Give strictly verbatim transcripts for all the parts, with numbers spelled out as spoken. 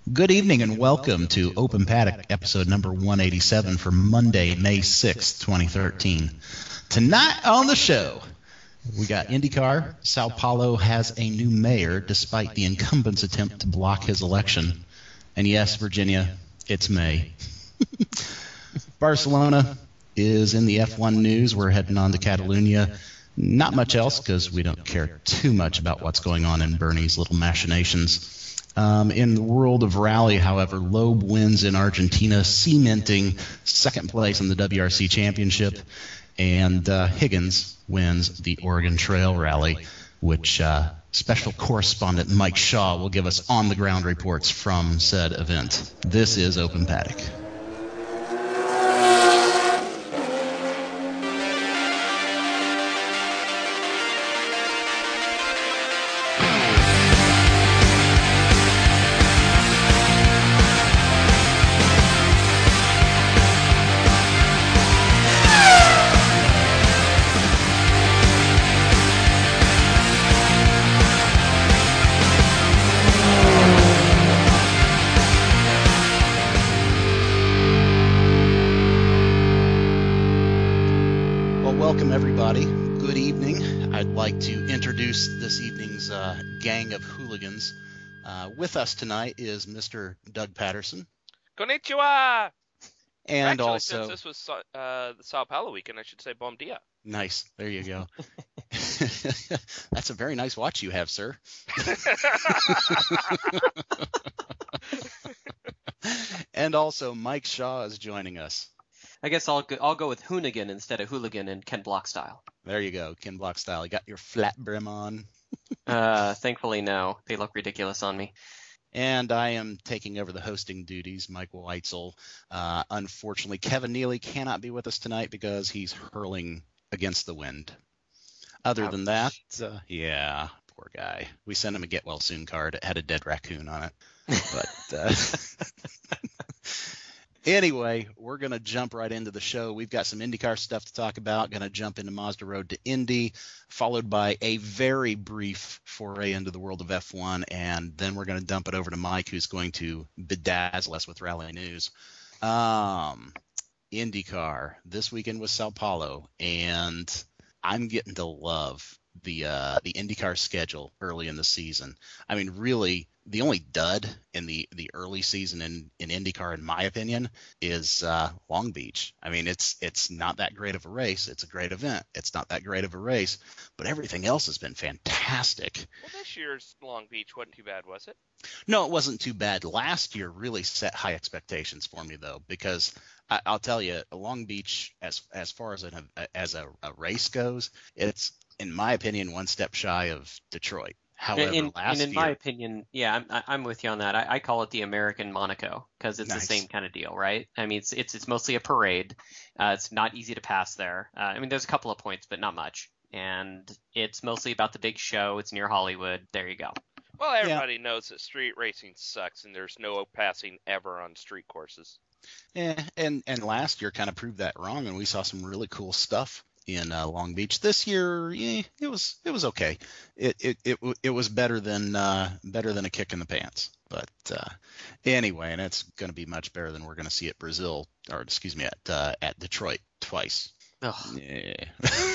Good evening and welcome to Open Paddock, episode number one eighty-seven for Monday, May sixth, twenty thirteen. Tonight on the show, we got IndyCar. Sao Paulo has a new mayor despite the incumbent's attempt to block his election. And yes, Virginia, it's May. Barcelona is in the F one news. We're heading on to Catalunya. Not much else because we don't care too much about what's going on in Bernie's little machinations. Um, in the world of rally, however, Loeb wins in Argentina, cementing second place in the W R C Championship, and uh, Higgins wins the Oregon Trail Rally, which uh, special correspondent Mike Shaw will give us on-the-ground reports from said event. This is Open Paddock. This evening's uh, gang of hooligans. Uh, with us tonight is Mister Doug Patterson. Konnichiwa! And Actually, also, since this was uh, the Sao Paulo weekend, I should say bom dia. Nice. There you go. That's a very nice watch you have, sir. And also, Mike Shaw is joining us. I guess I'll go, I'll go with Hoonigan instead of hooligan in Ken Block style. There you go, Ken Block style. You got your flat brim on. uh, thankfully, no. They look ridiculous on me. And I am taking over the hosting duties, Michael Weitzel. Uh, unfortunately, Kevin Neely cannot be with us tonight because he's hurling against the wind. Other Ouch. than that, uh, yeah, poor guy. We sent him a get well soon card. It had a dead raccoon on it. But uh, anyway, we're going to jump right into the show. We've got some IndyCar stuff to talk about. Going to jump into Mazda Road to Indy, followed by a very brief foray into the world of F one, and then we're going to dump it over to Mike, who's going to bedazzle us with rally news. Um, IndyCar. This weekend was Sao Paulo, and I'm getting to love the uh, the IndyCar schedule early in the season. I mean, really, the only dud in the, the early season in, in IndyCar, in my opinion, is uh, Long Beach. I mean, it's it's not that great of a race. It's a great event. It's not that great of a race, but everything else has been fantastic. Well, this year's Long Beach wasn't too bad, was it? No, it wasn't too bad. Last year really set high expectations for me, though, because I, I'll tell you, Long Beach, as as far as an, as a, a race goes, it's, in my opinion, one step shy of Detroit. However, in, last and in year, my opinion, yeah, I'm, I'm with you on that. I, I call it the American Monaco because it's Nice. the same kind of deal, right? I mean, it's it's it's mostly a parade. Uh, it's not easy to pass there. Uh, I mean, there's a couple of points, but not much. And it's mostly about the big show. It's near Hollywood. There you go. Well, everybody knows that street racing sucks, and there's no passing ever on street courses. Yeah, and and last year kind of proved that wrong, and we saw some really cool stuff in uh, Long Beach. This year, yeah, it was it was okay. It it it, it was better than uh, better than a kick in the pants. But uh, anyway, and it's going to be much better than we're going to see at Brazil, or excuse me, at uh, at Detroit twice. Ugh. Yeah.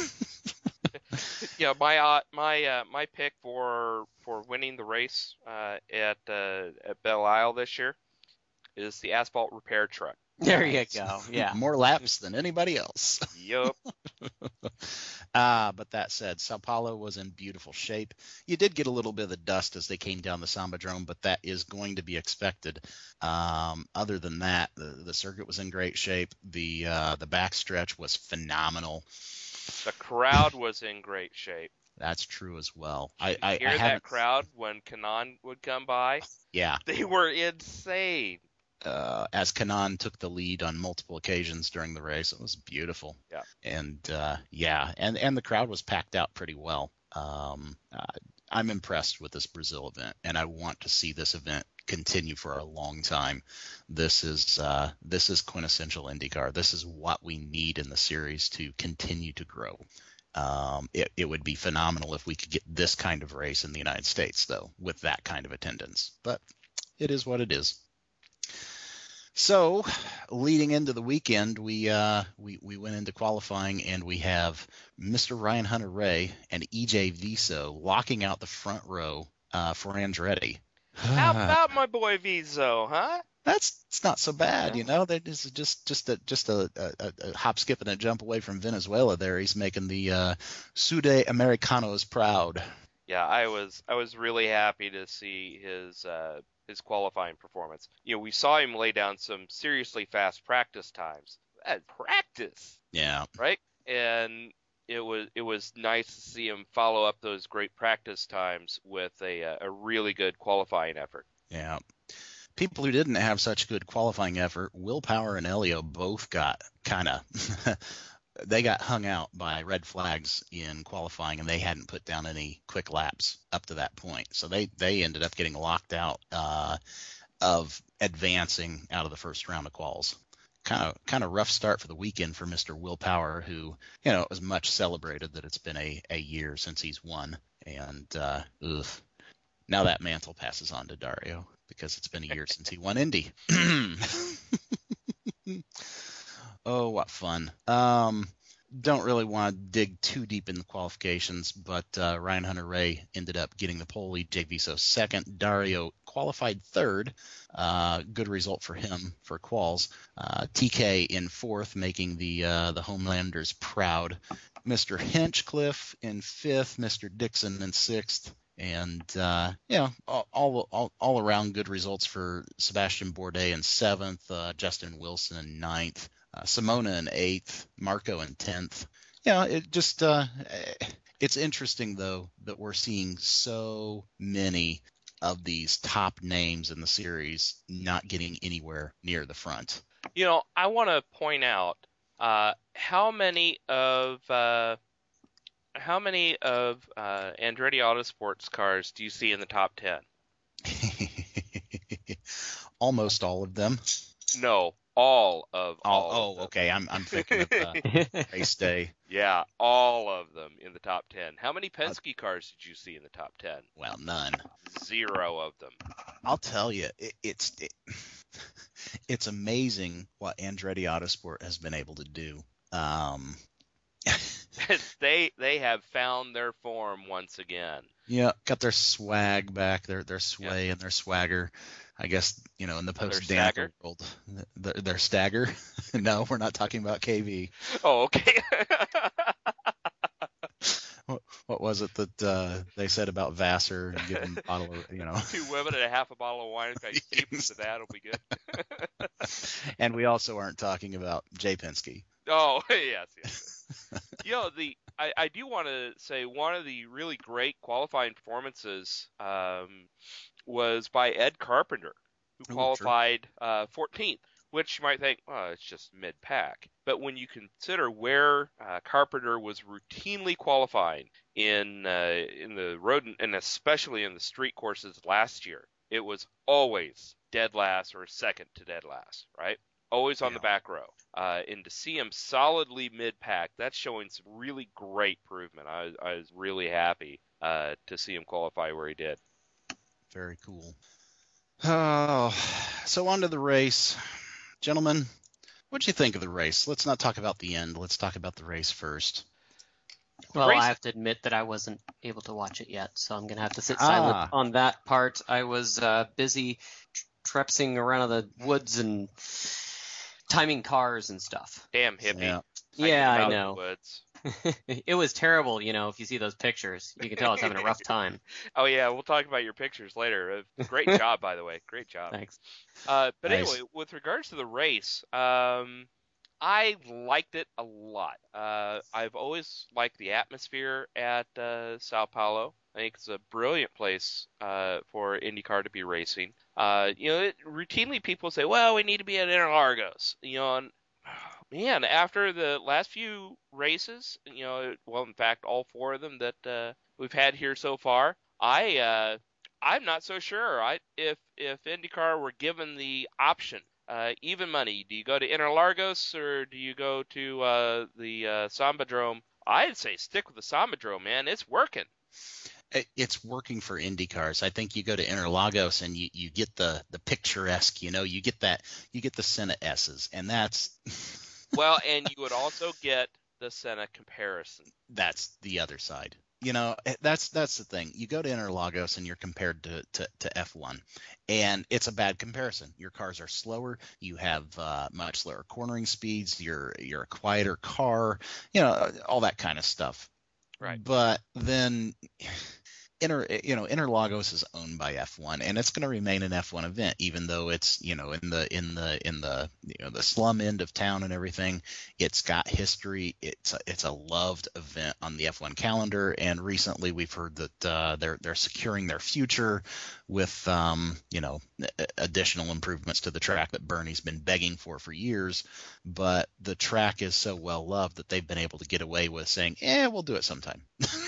Yeah, my uh, my uh, my pick for for winning the race uh, at uh, at Belle Isle this year is the asphalt repair truck. There you go. Yeah. More laps than anybody else. Yup. Ah, but that said, Sao Paulo was in beautiful shape. You did get a little bit of the dust as they came down the Sambadrome, but that is going to be expected. Um, other than that, the, the circuit was in great shape. The uh, the backstretch was phenomenal. The crowd was in great shape. That's true as well. I, I, Hear I that haven't, crowd when Kanan would come by? yeah. They were insane. Uh, as Kanan took the lead on multiple occasions during the race. It was beautiful. Yeah. And uh, yeah, and, and the crowd was packed out pretty well. Um, uh, I'm impressed with this Brazil event, and I want to see this event continue for a long time. This is uh, this is quintessential IndyCar. This is what we need in the series to continue to grow. Um, it, it would be phenomenal if we could get this kind of race in the United States, though, with that kind of attendance. But it is what it is. So, leading into the weekend, we uh, we we went into qualifying, and we have Mister Ryan Hunter-Reay and E J Viso locking out the front row uh, for Andretti. How about my boy Viso, huh? That's it's not so bad, Yeah. you know. That is just just a just a, a, a hop, skip, and a jump away from Venezuela. There, he's making the uh, Sudamericanos proud. Yeah, I was I was really happy to see his uh, his qualifying performance. You know, we saw him lay down some seriously fast practice times. At practice, Yeah, right? And it was it was nice to see him follow up those great practice times with a uh, a really good qualifying effort. yeah. People who didn't have such good qualifying effort, Will Power and Elio both got kind of they got hung out by red flags in qualifying, and they hadn't put down any quick laps up to that point. So they, they ended up getting locked out uh, of advancing out of the first round of quals. Kind of kind of rough start for the weekend for Mister Will Power, who, you know, it was much celebrated that it's been a, a year since he's won. And uh, ugh, now that mantle passes on to Dario because it's been a year since he won Indy. Oh, what fun. Um, don't really want to dig too deep in the qualifications, but uh, Ryan Hunter-Reay ended up getting the pole, E J Viso second. Dario qualified third. Uh, good result for him for quals. Uh, T K in fourth, making the uh, the Homelanders proud. Mister Hinchcliffe in fifth. Mister Dixon in sixth. And, uh, you know, all, all, all around good results for Sebastian Bourdais in seventh, uh, Justin Wilson in ninth. Uh, Simona in eighth, Marco in tenth. You know, it just uh, it's interesting though that we're seeing so many of these top names in the series not getting anywhere near the front. You know, I want to point out uh, how many of uh, how many of uh, Andretti Autosports cars do you see in the top ten? Almost all of them. No. All of all. all of them. Okay. I'm I'm thinking of uh, race day. Yeah, all of them in the top ten. How many Penske cars did you see in the top ten? Well, none. Zero of them. I'll tell you, it, it's it, it's amazing what Andretti Autosport has been able to do. Um, they they have found their form once again. Yeah, got their swag back, their their sway yeah. and their swagger. I guess, you know, in the post-Danica world, their, their stagger. No, we're not talking about K V. Oh, okay. what, what was it that uh, they said about Vassar and giving a bottle of, you know. Two women and a half a bottle of wine. If I keep them to that, it'll be good. And we also aren't talking about Jay Penske. Oh, yes, yes. You know, the I, I do want to say one of the really great qualifying performances um, was by Ed Carpenter, who qualified Ooh, uh, fourteenth, which you might think, oh, it's just mid-pack. But when you consider where uh, Carpenter was routinely qualifying in uh, in the road and especially in the street courses last year, it was always dead last or second to dead last, right? Always on yeah. the back row. Uh, and to see him solidly mid-pack, that's showing some really great improvement. I was, I was really happy uh, to see him qualify where he did. Very cool. Oh, so on to the race. Gentlemen, what did you think of the race? Let's not talk about the end. Let's talk about the race first. Well, race- I have to admit that I wasn't able to watch it yet, so I'm going to have to sit Ah. silent on that part. I was uh, busy trepsing around the woods and timing cars and stuff. Damn hippie. Yeah. Yeah, I Out in the know. woods. It was terrible, you know, if you see those pictures. You can tell I was having a rough time. Oh, yeah, we'll talk about your pictures later. Uh, Great job, by the way. Great job. Thanks. Uh, but Nice. anyway, with regards to the race, um, I liked it a lot. Uh, I've always liked the atmosphere at uh, Sao Paulo. I think it's a brilliant place uh, for IndyCar to be racing. Uh, you know, it, routinely people say, well, we need to be at Interlagos. You know, and man, after the last few races, you know, well, in fact, all four of them that uh, we've had here so far, I, uh, I'm not so sure. I, if if IndyCar were given the option, uh, even money, do you go to Interlagos or do you go to uh, the uh, Sambadrome? I'd say stick with the Sambadrome, man. It's working. it- it's working for Indy cars. I think you go to Interlagos and you, you get the the picturesque, you know, you get that you get the Senna S's, and that's Well, and you would also get the Senna comparison. that's the other side. You know, eh, that's that's the thing. You go to Interlagos and you're compared to, to, to F one, and it's a bad comparison. Your cars are slower. You have uh, much slower cornering speeds. You're you're a quieter car. You know, all that kind of stuff. Right. But then Inter, you know, Interlagos is owned by F one, and it's going to remain an F one event, even though it's, you know, in the in the in the you know the slum end of town and everything. It's got history. It's a, it's a loved event on the F one calendar, and recently we've heard that uh, they're they're securing their future with um, you know additional improvements to the track that Bernie's been begging for for years. But the track is so well loved that they've been able to get away with saying, "Eh, we'll do it sometime."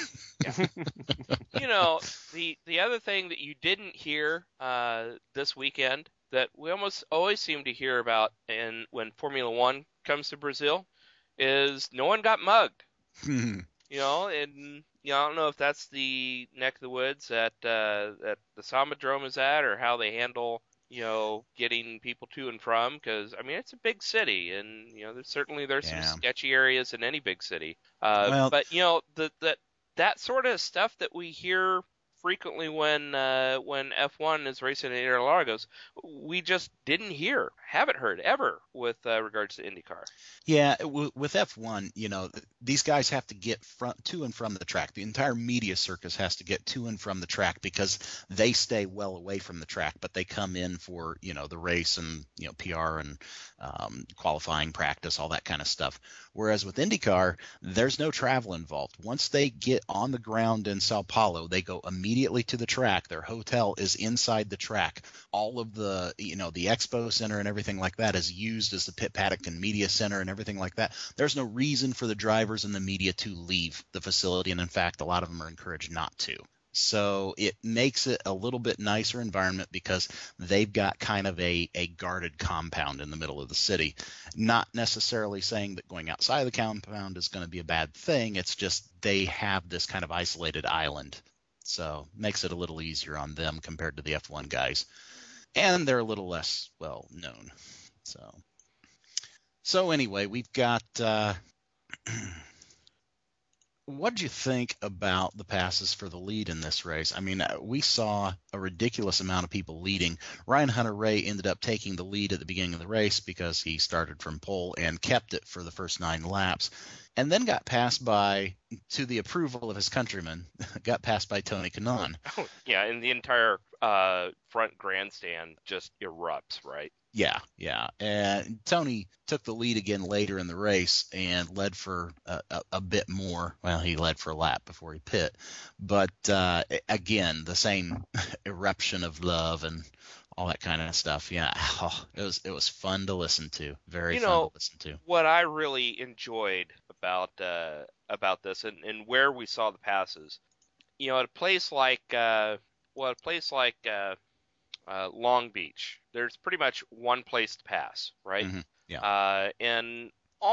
You know, the the other thing that you didn't hear uh, this weekend that we almost always seem to hear about in when Formula One comes to Brazil is no one got mugged. You know, and you know, I don't know if that's the neck of the woods that uh, that the Samodrome is at, or how they handle, you know, getting people to and from. Because I mean, it's a big city, and you know, there's certainly there's Yeah. some sketchy areas in any big city. Uh, Well- but you know, the that that sort of stuff that we hear frequently when uh, when F one is racing in Interlagos, we just didn't hear, haven't heard ever with uh, regards to IndyCar. Yeah, w- with F one, you know, th- these guys have to get from, to and from the track. The entire media circus has to get to and from the track because they stay well away from the track, but they come in for, you know, the race and, you know, P R and um, qualifying practice, all that kind of stuff. Whereas with IndyCar, there's no travel involved. Once they get on the ground in Sao Paulo, they go immediately to the track. Their hotel is inside the track. All of the, you know, the expo center and everything like that is used as the pit paddock and media center and everything like that. There's no reason for the drivers and the media to leave the facility, and in fact, a lot of them are encouraged not to. So it makes it a little bit nicer environment because they've got kind of a, a guarded compound in the middle of the city. Not necessarily saying that going outside the compound is going to be a bad thing. It's just they have this kind of isolated island. So makes it a little easier on them compared to the F one guys. And they're a little less well known. So so anyway, we've got uh, what do you think about the passes for the lead in this race? I mean, uh, we saw a ridiculous amount of people leading. Ryan Hunter-Reay ended up taking the lead at the beginning of the race because he started from pole and kept it for the first nine laps, and then got passed by, to the approval of his countrymen, got passed by Tony Kanaan. Oh, yeah, and the entire uh, front grandstand just erupts, right? Yeah, yeah. And Tony took the lead again later in the race and led for a, a, a bit more. Well, he led for a lap before he pit. But uh, again, the same eruption of love and all that kind of stuff. Yeah, oh, it was it was fun to listen to. Very You fun know, to listen to. What I really enjoyed about uh, about this and, and where we saw the passes, you know, at a place like uh, well, at a place like uh, uh, Long Beach, there's pretty much one place to pass, right? Mhm, yeah. Uh, and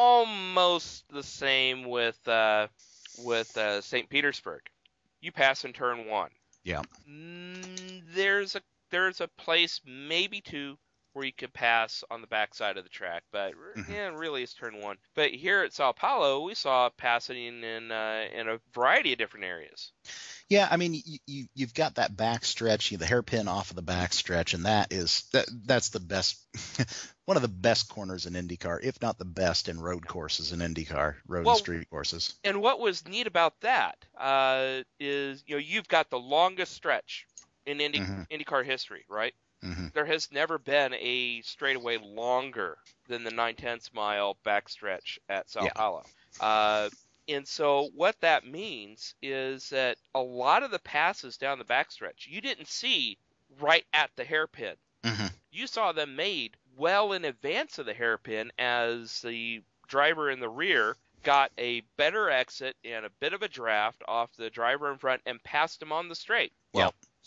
almost the same with uh, with uh, Saint Petersburg. You pass in turn one. Yeah. Mm, there's a there's a place, maybe two, where you could pass on the backside of the track, but Mhm. yeah, really it's turn one. But here at Sao Paulo, we saw passing in uh, in a variety of different areas. Yeah, I mean, you, you you've got that back stretch, you the hairpin off of the back stretch, and that is that that's the best, one of the best corners in IndyCar, if not the best in road courses in IndyCar, road Well, and street courses. And what was neat about that uh, is, you know, you've got the longest stretch in Indy, Mhm. IndyCar history, right? Hmm. There has never been a straightaway longer than the nine tenths mile backstretch at Sao Yeah. Paulo. Uh, and so what that means is that a lot of the passes down the backstretch you didn't see right at the hairpin. Hmm. You saw them made well in advance of the hairpin as the driver in the rear got a better exit and a bit of a draft off the driver in front and passed him on the straight. Well, Yeah.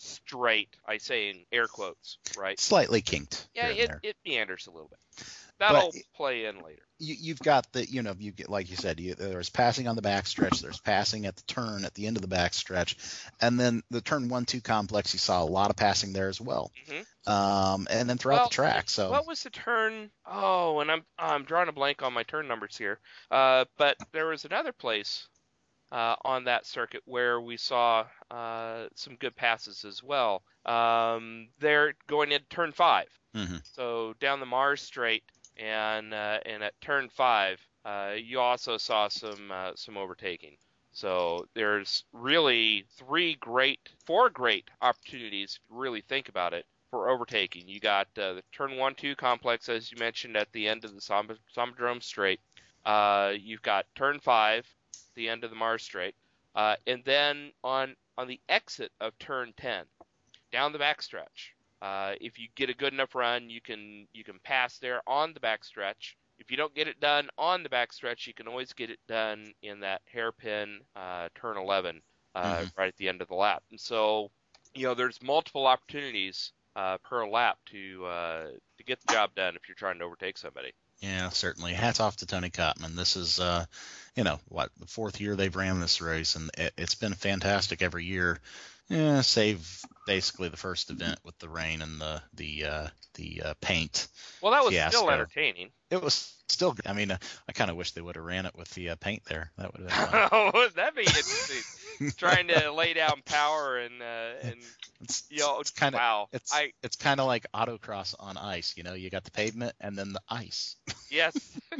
straight. I say in air quotes, right? Slightly kinked. Yeah, here and it, there. it meanders a little bit. That'll But play in later. You, you've got the, you know, you get, like you said, you, there's passing on the backstretch, there's passing at the turn at the end of the backstretch, and then the turn one two complex, you saw a lot of passing there as well. Mm-hmm. Um, and then throughout well, the track. So what was the turn? Oh, and I'm I'm drawing a blank on my turn numbers here. Uh, but there was another place uh, on that circuit where we saw uh, some good passes as well. Um, they're going into turn five. Mm-hmm. So down the Mars Straight. And uh, and at turn five, uh, you also saw some uh, some overtaking. So there's really three great, four great opportunities, if you really think about it, for overtaking. You got uh, the turn one two complex, as you mentioned, at the end of the Som- Somodrome Straight. Uh, you've got turn five, the end of the Mars Straight, uh, and then on on the exit of turn ten, down the backstretch. Uh, if you get a good enough run, you can you can pass there on the backstretch. If you don't get it done on the backstretch, you can always get it done in that hairpin uh, turn eleven uh, Mm-hmm. right at the end of the lap. And so, you know, there's multiple opportunities uh, per lap to uh, to get the job done if you're trying to overtake somebody. Yeah, certainly. Hats off to Tony Kottman. This is, uh, you know, what, the fourth year they've ran this race, and it, it's been fantastic every year. Yeah, save basically the first event with the rain and the the uh, the uh, paint. Well, that was fiasco. still entertaining. It was still good. I mean, uh, I kind of wish they would have ran it with the uh, paint there. That would have been fun. Oh, that'd be interesting. Trying to lay down power and uh, and It's, you know, it's kind of wow. it's I it's kind of like autocross on ice. You know, you got the pavement and then the ice. yes.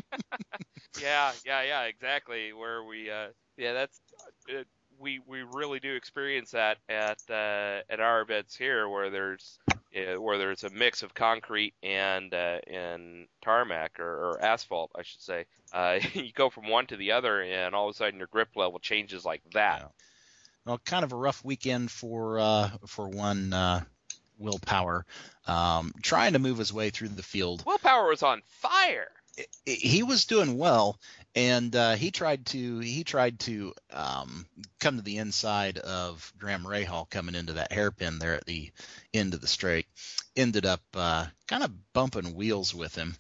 yeah, yeah, yeah, exactly. Where we uh, yeah, that's uh, we we really do experience that at uh, at our events here, where there's uh, where there's a mix of concrete and uh, and tarmac or, or asphalt, I should say. Uh, you go from one to the other, and all of a sudden your grip level changes like that. Yeah. Well, kind of a rough weekend for uh, for one uh, Will Power, um, trying to move his way through the field. Will Power was on fire. It, it, he was doing well, and uh, he tried to he tried to um, come to the inside of Graham Rahal coming into that hairpin there at the end of the straight. Ended up uh, kind of bumping wheels with him.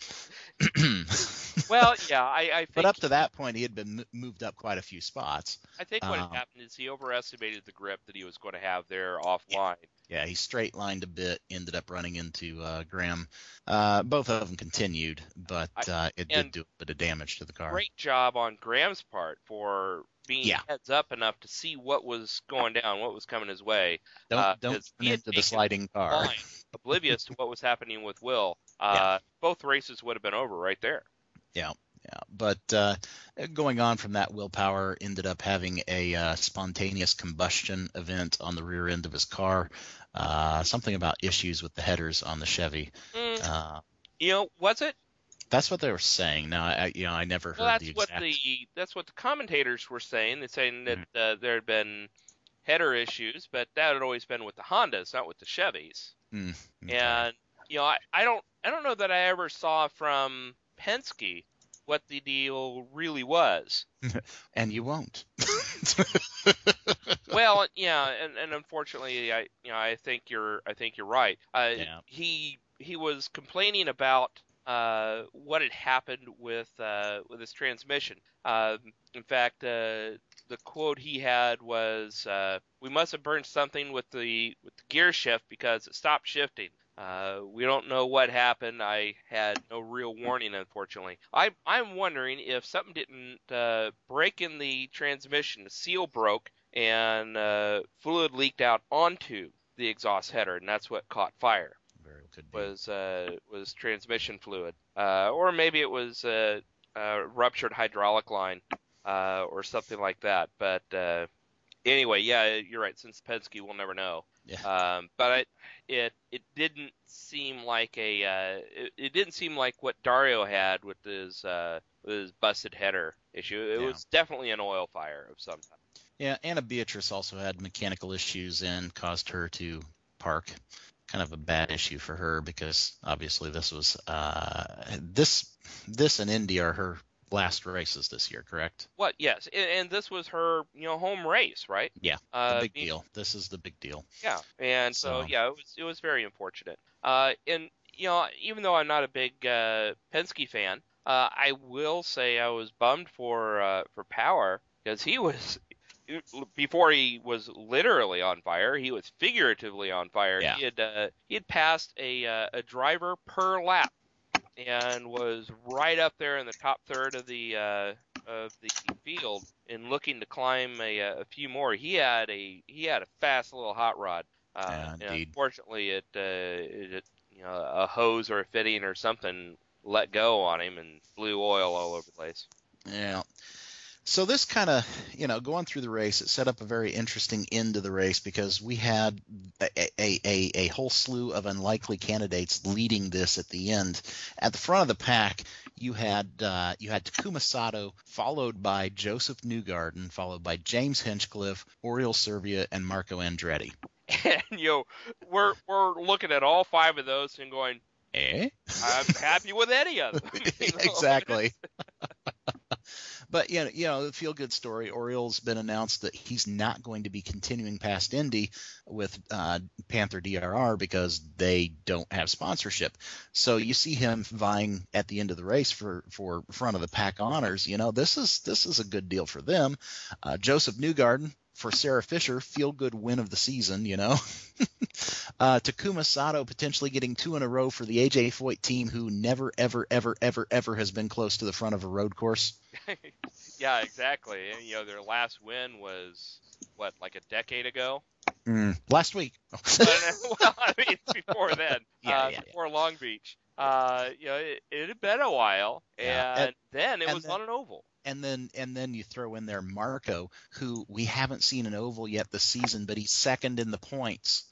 Well, yeah, I, I think. But up to that point, he had been moved up quite a few spots. I think what um, had happened is he overestimated the grip that he was going to have there offline. Yeah, he straight lined a bit, ended up running into uh, Graham. Uh, both of them continued, but uh, it did do a bit of damage to the car. Great job on Graham's part for being Yeah. heads up enough to see what was going down, what was coming his way. Don't uh, don't 'cause run he had into the taken sliding car. Fine, oblivious to what was happening with Will. Uh, Both races would have been over right there. Yeah, yeah. But uh, going on from that, Will Power ended up having a uh, spontaneous combustion event on the rear end of his car. Uh, something about issues with the headers on the Chevy. Mm, Uh, you know, was it? that's what they were saying. Now, I, you know, I never heard Well, that's the what exact. the that's what the commentators were saying. They're saying that Mm-hmm. uh, there had been header issues, but that had always been with the Hondas, not with the Chevys. Mm, okay. And you know, I, I don't I don't know that I ever saw from Penske what the deal really was. And you won't. Well, yeah, and, and unfortunately, I you know I think you're I think you're right. Uh, Yeah. He he was complaining about uh, what had happened with uh, with his transmission. Um, in fact, uh, the quote he had was, uh, "We must have burned something with the with the gear shift because it stopped shifting." Uh, we don't know what happened. I had no real warning, unfortunately. I, I'm wondering if something didn't uh, break in the transmission, the seal broke, and uh, fluid leaked out onto the exhaust header, and that's what caught fire. Very well could be. Was uh, was transmission fluid, uh, or maybe it was a, a ruptured hydraulic line, uh, or something like that. But uh, anyway, yeah, you're right. Since Penske, we'll never know. Yeah. Um, but it, it it didn't seem like a uh, it, it didn't seem like what Dario had with his uh, with his busted header issue. It Yeah. was definitely an oil fire of some type. Yeah, Anna Beatrice also had mechanical issues and caused her to park. Kind of a bad issue for her because obviously this was uh, this this and Indy are her last races this year, correct? What? Yes, and, and this was her, you know, home race, right? Yeah, Uh, the big being- deal. This is the big deal. Yeah, and so, So- yeah, it was it was very unfortunate. Uh, and you know, even though I'm not a big uh, Penske fan, uh, I will say I was bummed for uh, for Power because he was before he was literally on fire, he was figuratively on fire. Yeah. He had uh, he had passed a uh, a driver per lap and was right up there in the top third of the uh, of the field and looking to climb a, a few more. He had a he had a fast little hot rod. Uh, Yeah, and indeed. unfortunately, it, uh, it you know a hose or a fitting or something let go on him and blew oil all over the place. Yeah. So this kind of, you know, going through the race, it set up a very interesting end to the race because we had a, a, a, a whole slew of unlikely candidates leading this at the end. At the front of the pack, you had uh, you had Takuma Sato, followed by Joseph Newgarden, followed by James Hinchcliffe, Oriol Servia, and Marco Andretti. And you know, we're we're looking at all five of those and going, Eh? I'm happy with any of them. You know? Exactly. But, you know, you know, the feel-good story, Oriol's been announced that he's not going to be continuing past Indy with uh, Panther D R R because they don't have sponsorship. So you see him vying at the end of the race for, for front of the pack honors. You know, this is this is a good deal for them. Uh, Joseph Newgarden, for Sarah Fisher, feel-good win of the season, you know. uh, Takuma Sato potentially getting two in a row for the A J Foyt team, who never, ever, ever, ever, ever has been close to the front of a road course. Yeah, exactly. And, you know, their last win was what, like a decade ago? Mm, last week. But, well, I mean, before then, Yeah, uh, yeah, before Long Beach. Uh, you know, it, it had been a while, Yeah, and, and- then it and was then- on an oval. And then and then you throw in there Marco, who we haven't seen an oval yet this season, but he's second in the points.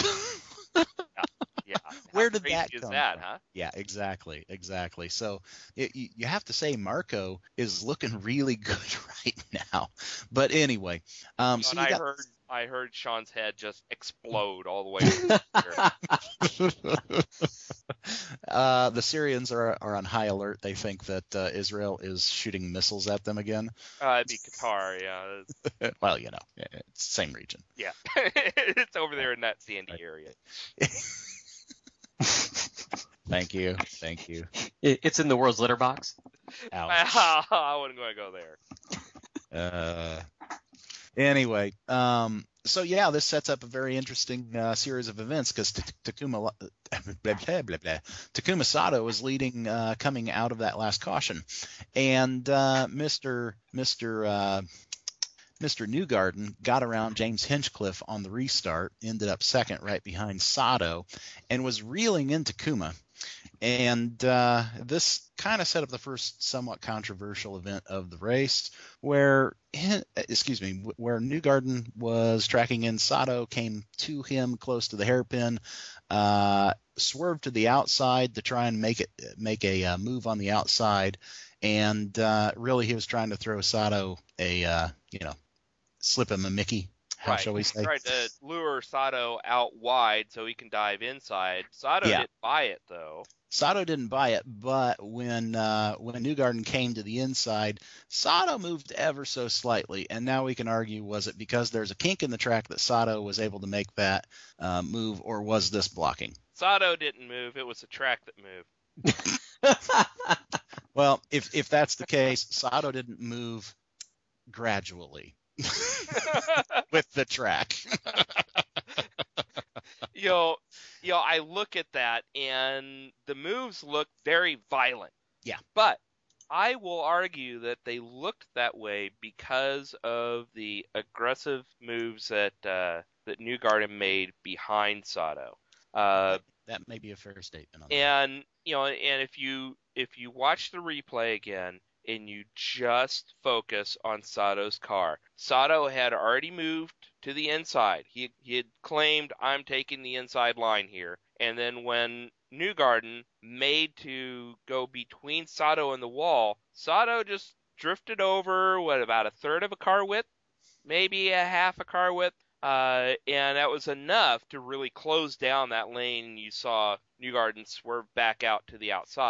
Yeah. Where How did crazy that is come that, from? huh? Yeah, exactly, exactly. So it, you, you have to say Marco is looking really good right now. But anyway, um, You know, so and you I got heard I heard Sean's head just explode all the way. To the uh, the Syrians are are on high alert. They think that uh, Israel is shooting missiles at them again. uh, it'd be Qatar, yeah. Well, you know, it's the same region. Yeah. It's over there in that sandy area. Thank you, thank you. It- It's in the world's litter box. Ouch. I wasn't going to go there. Uh, anyway, um, so yeah, this sets up a very interesting uh, series of events because T- Takuma blah, blah, blah, blah. Takuma Sato was leading uh, coming out of that last caution, and uh, Mister Mister Uh, Mister Newgarden got around James Hinchcliffe on the restart, ended up second right behind Sato, and was reeling in Takuma. And uh, this kind of set up the first somewhat controversial event of the race, where excuse me, where Newgarden was tracking in Sato, came to him close to the hairpin, uh, swerved to the outside to try and make it make a uh, move on the outside, and uh, really he was trying to throw Sato a uh, you know slip him a Mickey. How Right. shall we say? Tried to lure Sato out wide so he can dive inside. Sato Yeah. didn't buy it, though. Sato didn't buy it, but when uh, when Newgarden came to the inside, Sato moved ever so slightly, and now we can argue, was it because there's a kink in the track that Sato was able to make that uh, move, or was this blocking? Sato didn't move. It was the track that moved. Well, if if that's the case, Sato didn't move gradually with the track. you know, you know, I look at that and the moves look very violent. Yeah. But I will argue that they looked that way because of the aggressive moves that uh, that Newgarden made behind Sato. Uh, That may be a fair statement on that. and you know, and if you if you watch the replay again and you just focus on Sato's car, Sato had already moved to the inside. He he had claimed, I'm taking the inside line here. And then when Newgarden made to go between Sato and the wall, Sato just drifted over, what, about a third of a car width? Maybe a half a car width. Uh, and that was enough to really close down that lane. You saw Newgarden swerve back out to the outside.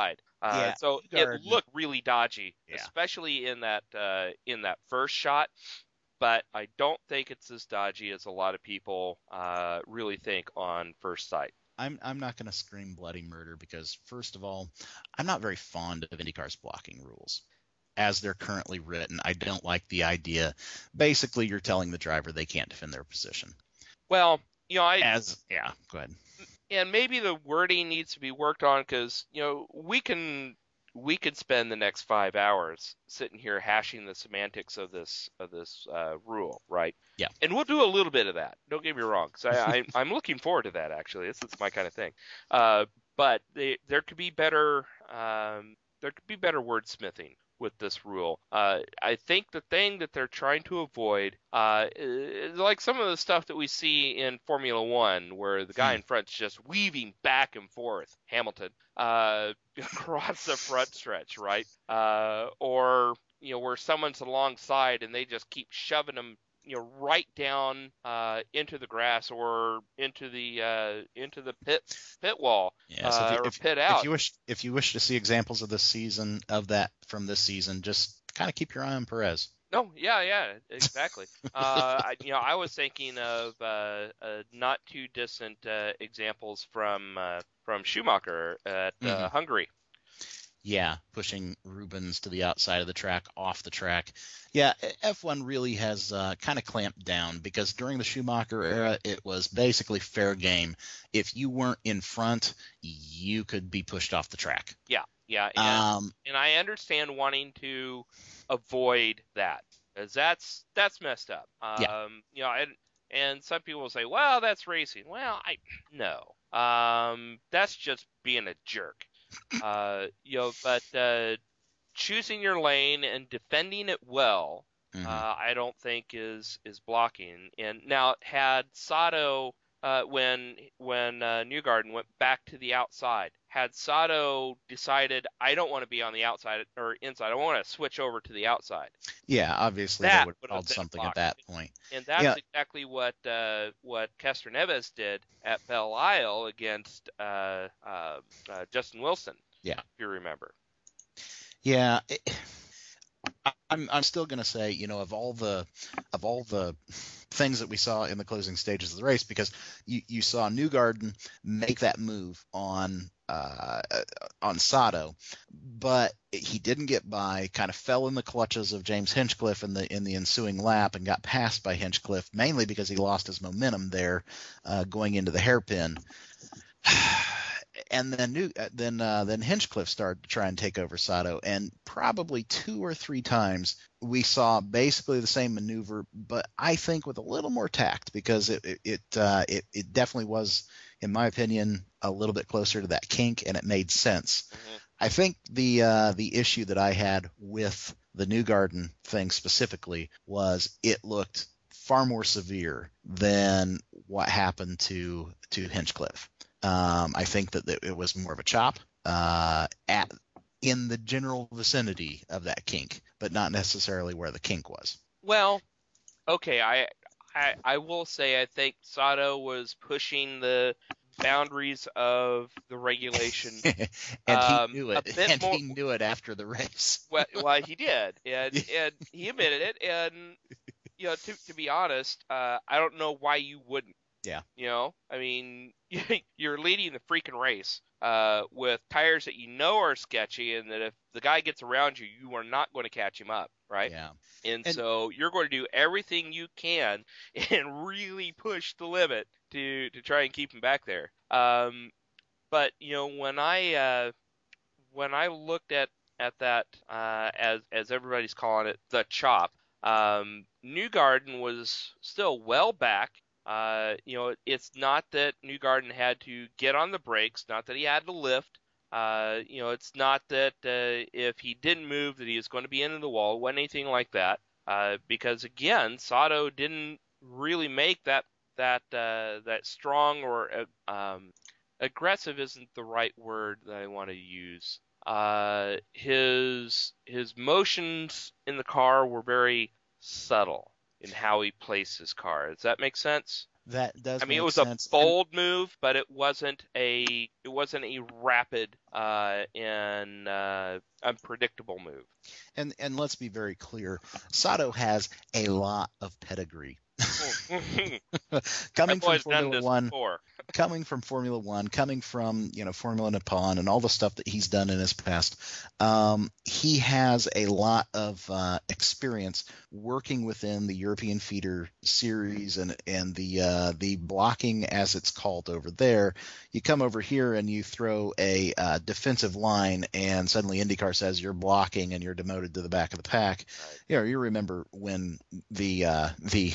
Uh, Yeah, so New it Garden- looked really dodgy, Yeah. especially in that uh, in that first shot. But I don't think it's as dodgy as a lot of people uh, really think on first sight. I'm I'm not going to scream bloody murder because, first of all, I'm not very fond of IndyCar's blocking rules. As they're currently written, I don't like the idea. Basically, you're telling the driver they can't defend their position. Well, you know, I As yeah, go ahead. and maybe the wording needs to be worked on because you know we can we could spend the next five hours sitting here hashing the semantics of this of this uh, rule, right? Yeah. And we'll do a little bit of that. Don't get me wrong, because I, I I'm looking forward to that actually. This is my kind of thing. Uh, but they, there could be better um, there could be better wordsmithing with this rule. Uh, I think the thing that they're trying to avoid uh, is like some of the stuff that we see in Formula One, where the guy Hmm. in front's just weaving back and forth, Hamilton, uh, across the front stretch, right? Uh, or you know where someone's alongside and they just keep shoving them, you know, right down uh, into the grass or into the uh, into the pit pit wall Yeah, uh, so if you, or if, pit out. if you wish if you wish to see examples of this season of that from this season, just kind of keep your eye on Perez. No, yeah, yeah, exactly. uh, I, you know, I was thinking of uh, uh, not too distant uh, examples from uh, from Schumacher at uh, Mhm. Hungary. Yeah, pushing Rubens to the outside of the track, off the track. Yeah, F one really has uh, kind of clamped down because during the Schumacher era, it was basically fair game. If you weren't in front, you could be pushed off the track. Yeah, yeah, and Um, and I understand wanting to avoid that, as that's that's messed up. Um, Yeah. you know, and and some people will say, well, that's racing. Well, I no, um, that's just being a jerk. Uh, you know, but uh, choosing your lane and defending it well, mhm. uh, I don't think is is blocking. And now, had Sato uh, when when uh, Newgarden went back to the outside, had Sato decided I don't want to be on the outside or inside, I want to switch over to the outside. Yeah, obviously That they would would have have called been something blocked. at that point. And that's Yeah. exactly what uh, what Kester Neves did at Belle Isle against uh, uh, uh, Justin Wilson. Yeah. If you remember. Yeah, it, I'm I'm still gonna say, you know, of all the of all the things that we saw in the closing stages of the race, because you, you saw Newgarden make that move on uh, on Sato, but he didn't get by, kind of fell in the clutches of James Hinchcliffe in the in the ensuing lap and got passed by Hinchcliffe, mainly because he lost his momentum there uh, going into the hairpin. And then new, then uh, then Hinchcliffe started to try and take over Sato, and probably two or three times we saw basically the same maneuver, but I think with a little more tact, because it it it, uh, it, it definitely was, in my opinion, a little bit closer to that kink, and it made sense. Mm-hmm. I think the uh, the issue that I had with the Newgarden thing specifically was it looked far more severe than what happened to to Hinchcliffe. Um, I think that it was more of a chop uh, at in the general vicinity of that kink, but not necessarily where the kink was. Well, okay, I, I I will say I think Sato was pushing the boundaries of the regulation. and um, he knew a it. bit And more- he knew it after the race. Well, well, he did, and and he admitted it. And you know, to to be honest, uh, I don't know why you wouldn't. Yeah. You know, I mean, you're leading the freaking race uh, with tires that you know are sketchy, and that if the guy gets around you, you are not going to catch him up, right? Yeah. And, And- so you're going to do everything you can and really push the limit to to try and keep him back there. Um, but you know, when I uh, when I looked at at that uh, as as everybody's calling it, the chop, um, Newgarden was still well back. Uh, you know, it's not that Newgarden had to get on the brakes, not that he had to lift. Uh, you know, it's not that uh, if he didn't move that he was going to be into the wall, wasn't anything like that. Uh, because again, Sato didn't really make that that uh, that strong or uh, um, aggressive isn't the right word that I want to use. Uh, his his motions in the car were very subtle in how he placed his car. Does that make sense? That does I mean, make it was sense. a bold and, move, but it wasn't a it wasn't a rapid uh, and uh, unpredictable move. And and let's be very clear, Sato has a lot of pedigree. Coming from Formula One, before. coming from Formula One, coming from you know Formula Nippon, and all the stuff that he's done in his past, um, he has a lot of uh, experience working within the European feeder series and and the uh, the blocking, as it's called over there. You come over here and you throw a uh, defensive line, and suddenly IndyCar says you're blocking and you're demoted to the back of the pack. Right. You know, you remember when the uh, the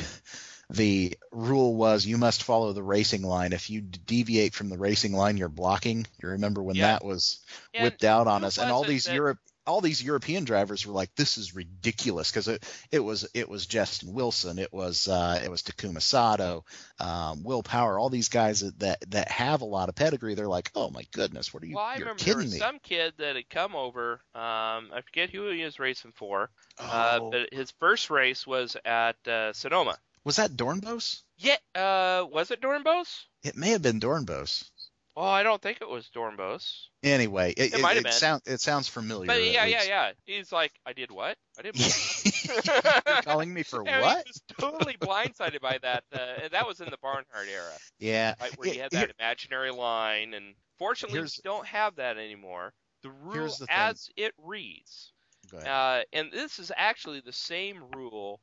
The rule was you must follow the racing line. If you deviate from the racing line, you're blocking. You remember when yeah. that was and whipped out on us, and all these that... Europe, all these European drivers were like, "This is ridiculous," because it, it was it was Justin Wilson, it was uh, it was Takuma Sato, um, Will Power, all these guys that, that that have a lot of pedigree. They're like, "Oh my goodness, what are you? Well, I you're remember kidding there was me." some kid that had come over. Um, I forget who he was racing for, oh. uh, but his first race was at uh, Sonoma. Was that Dornbos? Yeah, uh, was it Dornbos? It may have been Dornbos. Oh, I don't think it was Dornbos. Anyway, it, it, it might it have been. Sound, it sounds familiar. But yeah, yeah, yeah. He's like, I did what? I did what? You're calling me for I what? Mean, he was totally blindsided by that. Uh, and that was in the Barnhart era. Yeah. Right, where you had that here, imaginary line. And fortunately, we don't have that anymore. The rule the as it reads. Uh, and this is actually the same rule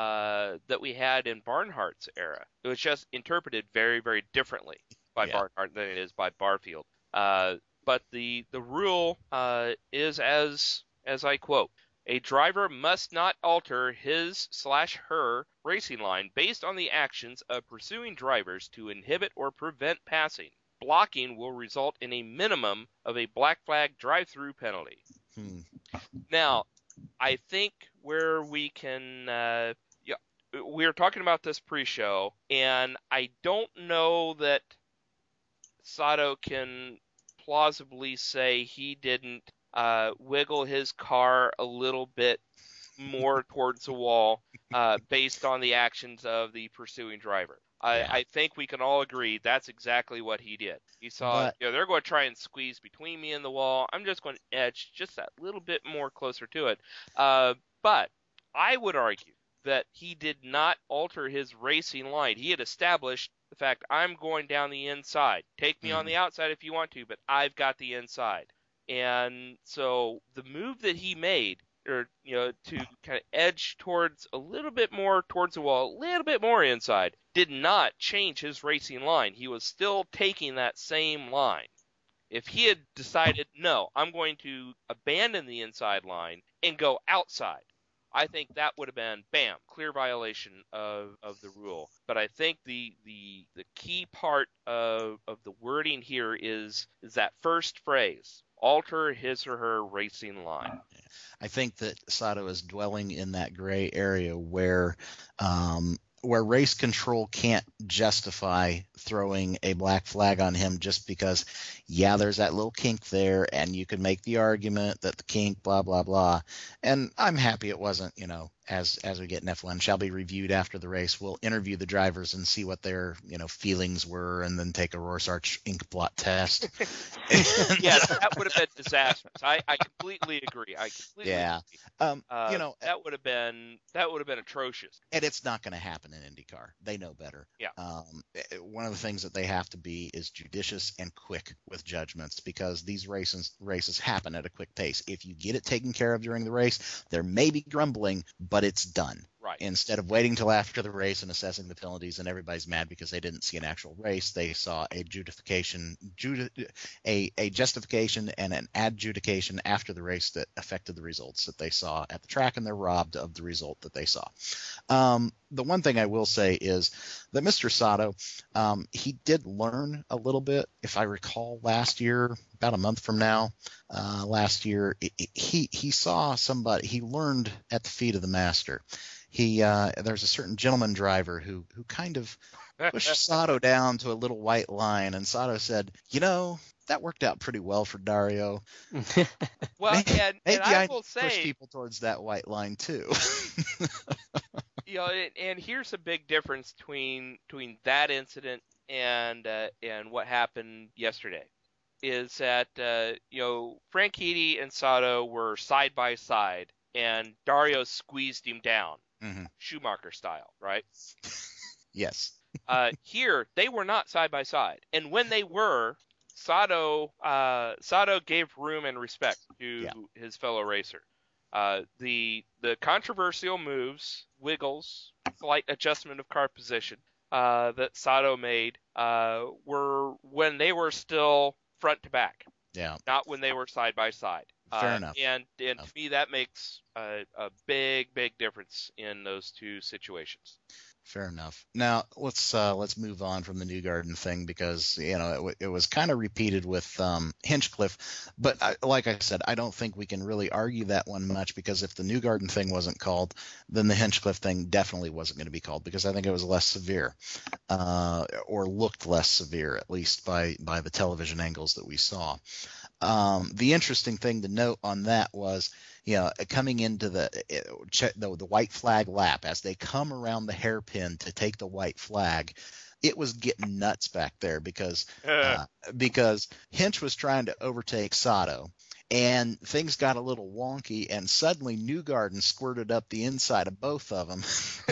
uh, that we had in Barnhart's era. It was just interpreted very, very differently by yeah. Barnhart than it is by Barfield. Uh, but the the rule uh, is as as I quote: a driver must not alter his slash her racing line based on the actions of pursuing drivers to inhibit or prevent passing. Blocking will result in a minimum of a black flag drive-through penalty. Hmm. Now, I think where we can, uh, yeah, we were talking about this pre-show, and I don't know that Sato can plausibly say he didn't uh, wiggle his car a little bit more towards the wall uh, based on the actions of the pursuing driver. I, yeah. I think we can all agree that's exactly what he did. He saw, but, you know, they're going to try and squeeze between me and the wall. I'm just going to edge just that little bit more closer to it. Uh, but I would argue that he did not alter his racing line. He had established the fact, I'm going down the inside. Take me mm-hmm. on the outside if you want to, but I've got the inside. And so the move that he made, or you know, to kind of edge towards a little bit more towards the wall, a little bit more inside, did not change his racing line. He was still taking that same line. If he had decided, no, I'm going to abandon the inside line and go outside, I think that would have been, bam, clear violation of, of the rule. But I think the the, the key part of, of the wording here is is that first phrase, alter his or her racing line. I think that Sato is dwelling in that gray area where um, where race control can't justify throwing a black flag on him just because, yeah, there's that little kink there, and you could make the argument that the kink, blah, blah, blah. And I'm happy it wasn't, you know, as as we get in F one, shall be reviewed after the race. We'll interview the drivers and see what their, you know, feelings were, and then take a Rorschach ink blot test. Yeah, that would have been disastrous. I, I completely agree. I completely yeah. agree. Um, uh, you know, that would have been that would have been atrocious. And it's not going to happen in IndyCar. They know better. Yeah. Um, one of the things that they have to be is judicious and quick with judgments, because these races races happen at a quick pace. If you get it taken care of during the race, there may be grumbling, but it's done. Right. Instead of waiting till after the race and assessing the penalties, and everybody's mad because they didn't see an actual race, they saw a justification, judi- a, a justification and an adjudication after the race that affected the results that they saw at the track, and they're robbed of the result that they saw. Um, the one thing I will say is that Mister Sato, um, he did learn a little bit. If I recall, last year, about a month from now, uh, last year, it, it, he he saw somebody. He learned at the feet of the master. He uh, there's a certain gentleman driver who who kind of pushed Sato down to a little white line, and Sato said, "You know, that worked out pretty well for Dario." Well, maybe, and, maybe and I, I will push say, people towards that white line too. you know, and, and here's a big difference between between that incident and uh, and what happened yesterday. Is that uh, you know Franchitti and Sato were side by side, and Dario squeezed him down, Mm-hmm. Schumacher style, right? Yes. uh, here they were not side by side, and when they were, Sato uh, Sato gave room and respect to Yeah. his fellow racer. Uh, the the controversial moves, wiggles, slight adjustment of car position uh, that Sato made uh, were when they were still front to back, Yeah. not when they were side by side. Fair uh, enough. And and Enough. to me that makes a, a big big difference in those two situations. Fair enough. Now let's uh, let's move on from the Newgarden thing because you know it, w- it was kind of repeated with um, Hinchcliffe, but I, like I said, I don't think we can really argue that one much because if the Newgarden thing wasn't called, then the Hinchcliffe thing definitely wasn't going to be called because I think it was less severe, uh, or looked less severe at least by by the television angles that we saw. Um, the interesting thing to note on that was, you know, coming into the, the the white flag lap as they come around the hairpin to take the white flag, it was getting nuts back there because uh, because Hinch was trying to overtake Sato. And things got a little wonky, and suddenly Newgarden squirted up the inside of both of them.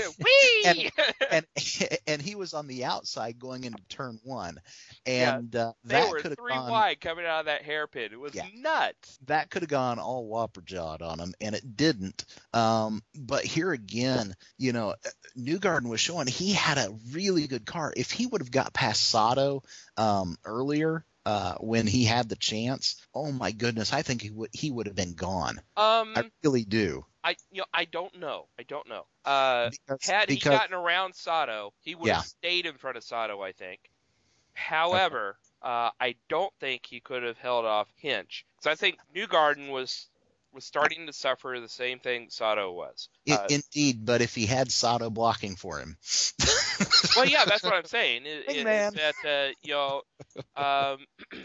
Whee! and, and and he was on the outside going into turn one, Yeah, and uh, they that were could have three gone wide coming out of that hairpin. It was Yeah. nuts. that could have gone all whopper jawed on him, and it didn't. Um, but here again, you know, Newgarden was showing he had a really good car. If he would have got past Sato um, earlier. Uh, when he had the chance, oh my goodness, I think he would he would have been gone. Um, I really do. I you know I don't know. I don't know. Uh, Because, had because he gotten around Sato, he would Yeah. have stayed in front of Sato, I think. However, uh, I don't think he could have held off Hinch because I think Newgarden was was starting to suffer the same thing Sato was. I- Uh, indeed, but if he had Sato blocking for him, well, yeah, that's what I'm saying. Is, Hey, is man. that uh, you know, um,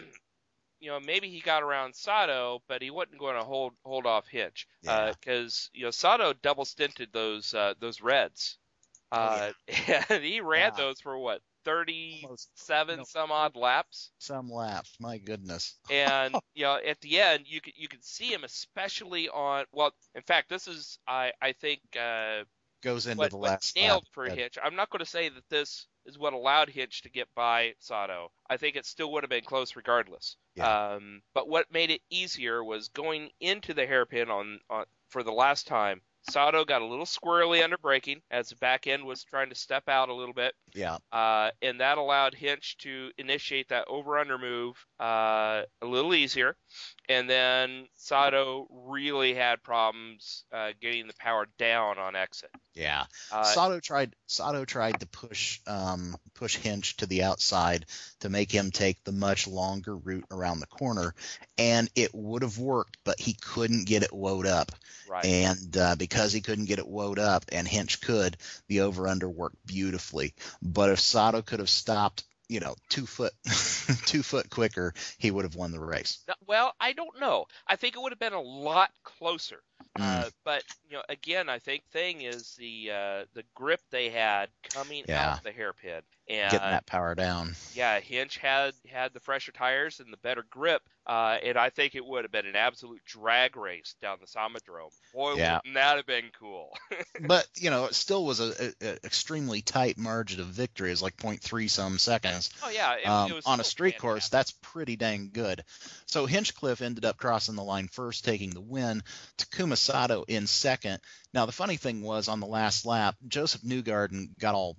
you know, maybe he got around Sato, but he wasn't going to hold hold off Hinch Yeah. because you know Sato double stinted those uh, those Reds, uh, and he ran Oh, Yeah. those for what thirty-seven no. some odd laps. some laps. My goodness. And you know, at the end, you could you could see him, especially on. Well, in fact, this is I I think uh, Goes into what, the what last nailed lap. for Good. Hitch. I'm not going to say that this is what allowed Hitch to get by Sato. I think it still would have been close regardless. Yeah. Um, but what made it easier was going into the hairpin on, on for the last time. Sato got a little squirrely under braking as the back end was trying to step out a little bit. Yeah. Uh, and that allowed Hinch to initiate that over-under move uh, a little easier. And then Sato really had problems uh, getting the power down on exit. Yeah. Uh, Sato tried Sato tried to push um, push Hinch to the outside to make him take the much longer route around the corner, and it would have worked, but he couldn't get it woed up. right. And uh, because he couldn't get it woed up, and Hinch could, the over under worked beautifully. But if Sato could have stopped, you know, two foot two foot quicker, he would have won the race. No, well, I don't know. I think it would have been a lot closer. Mm. Uh, but you know, again, I think thing is the uh, the grip they had coming Yeah. out of the hairpin, and Getting that power down. yeah, Hinch had had the fresher tires and the better grip, uh, and I think it would have been an absolute drag race down the Somadrome. Boy, Yeah. wouldn't that have been cool? But, you know, it still was a, a, a extremely tight margin of victory. It was like point three some seconds. Oh yeah, it, Um, it was on a still street course, fantastic. that's pretty dang good. So Hinchcliffe ended up crossing the line first, taking the win. Takuma Sato in second. Now, the funny thing was on the last lap, Joseph Newgarden got all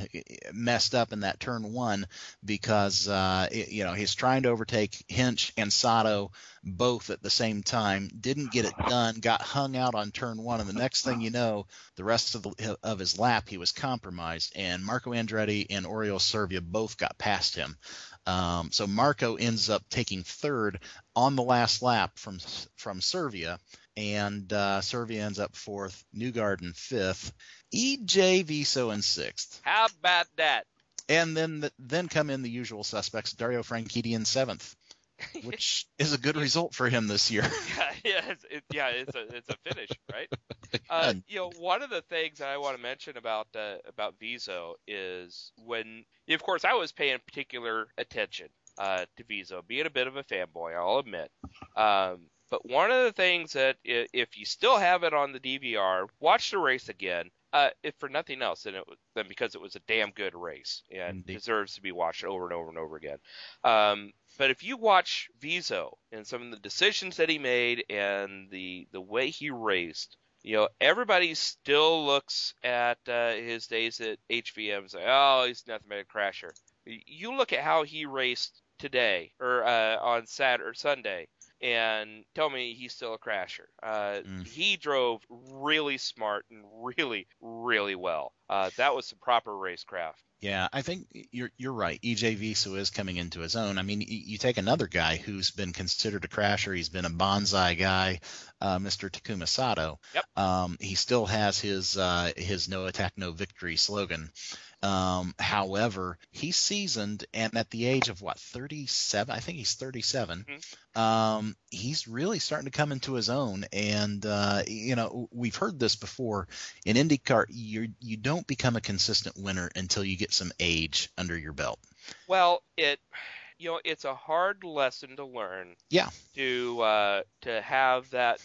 messed up in that turn one because, uh, it, you know, he's trying to overtake Hinch and Sato both at the same time, didn't get it done, got hung out on turn one, and the next thing you know, the rest of the, of his lap, he was compromised, and Marco Andretti and Oriol Servia both got past him. Um, so Marco ends up taking third on the last lap from from Servia, and uh, Servia ends up fourth, Newgarden fifth, E J Viso in sixth. How about that? And then the, then come in the usual suspects, Dario Franchitti in seventh, which is a good result for him this year. Yeah, yeah, it's, it, yeah, it's a it's a finish, right? Uh, you know, one of the things that I want to mention about uh, about Viso is when, of course, I was paying particular attention uh, to Viso, being a bit of a fanboy, I'll admit. Um, but one of the things that i- if you still have it on the D V R, watch the race again. Uh, if for nothing else, then, it, was- then because it was a damn good race and Indeed. deserves to be watched over and over and over again. Um, but if you watch Viso and some of the decisions that he made and the the way he raced, you know, everybody still looks at uh, his days at H V M and say, oh, he's nothing but a crasher. Y- You look at how he raced today or uh, on Saturday or Sunday and tell me he's still a crasher. Uh, Mm. He drove really smart and really, really well. Uh, that was some proper racecraft. Yeah, I think you're you're right. E J Viso is coming into his own. I mean, y- you take another guy who's been considered a crasher. He's been a bonsai guy, uh, Mister Takuma Sato. Yep. Um, he still has his uh, his no attack, no victory slogan. Um, however, he's seasoned, and at the age of what, thirty-seven? I think he's thirty-seven. Mhm. Um, he's really starting to come into his own. And uh, you know, we've heard this before. In IndyCar, you you don't become a consistent winner until you get some age under your belt. Well, it, you know, it's a hard lesson to learn. Yeah. To uh, to have that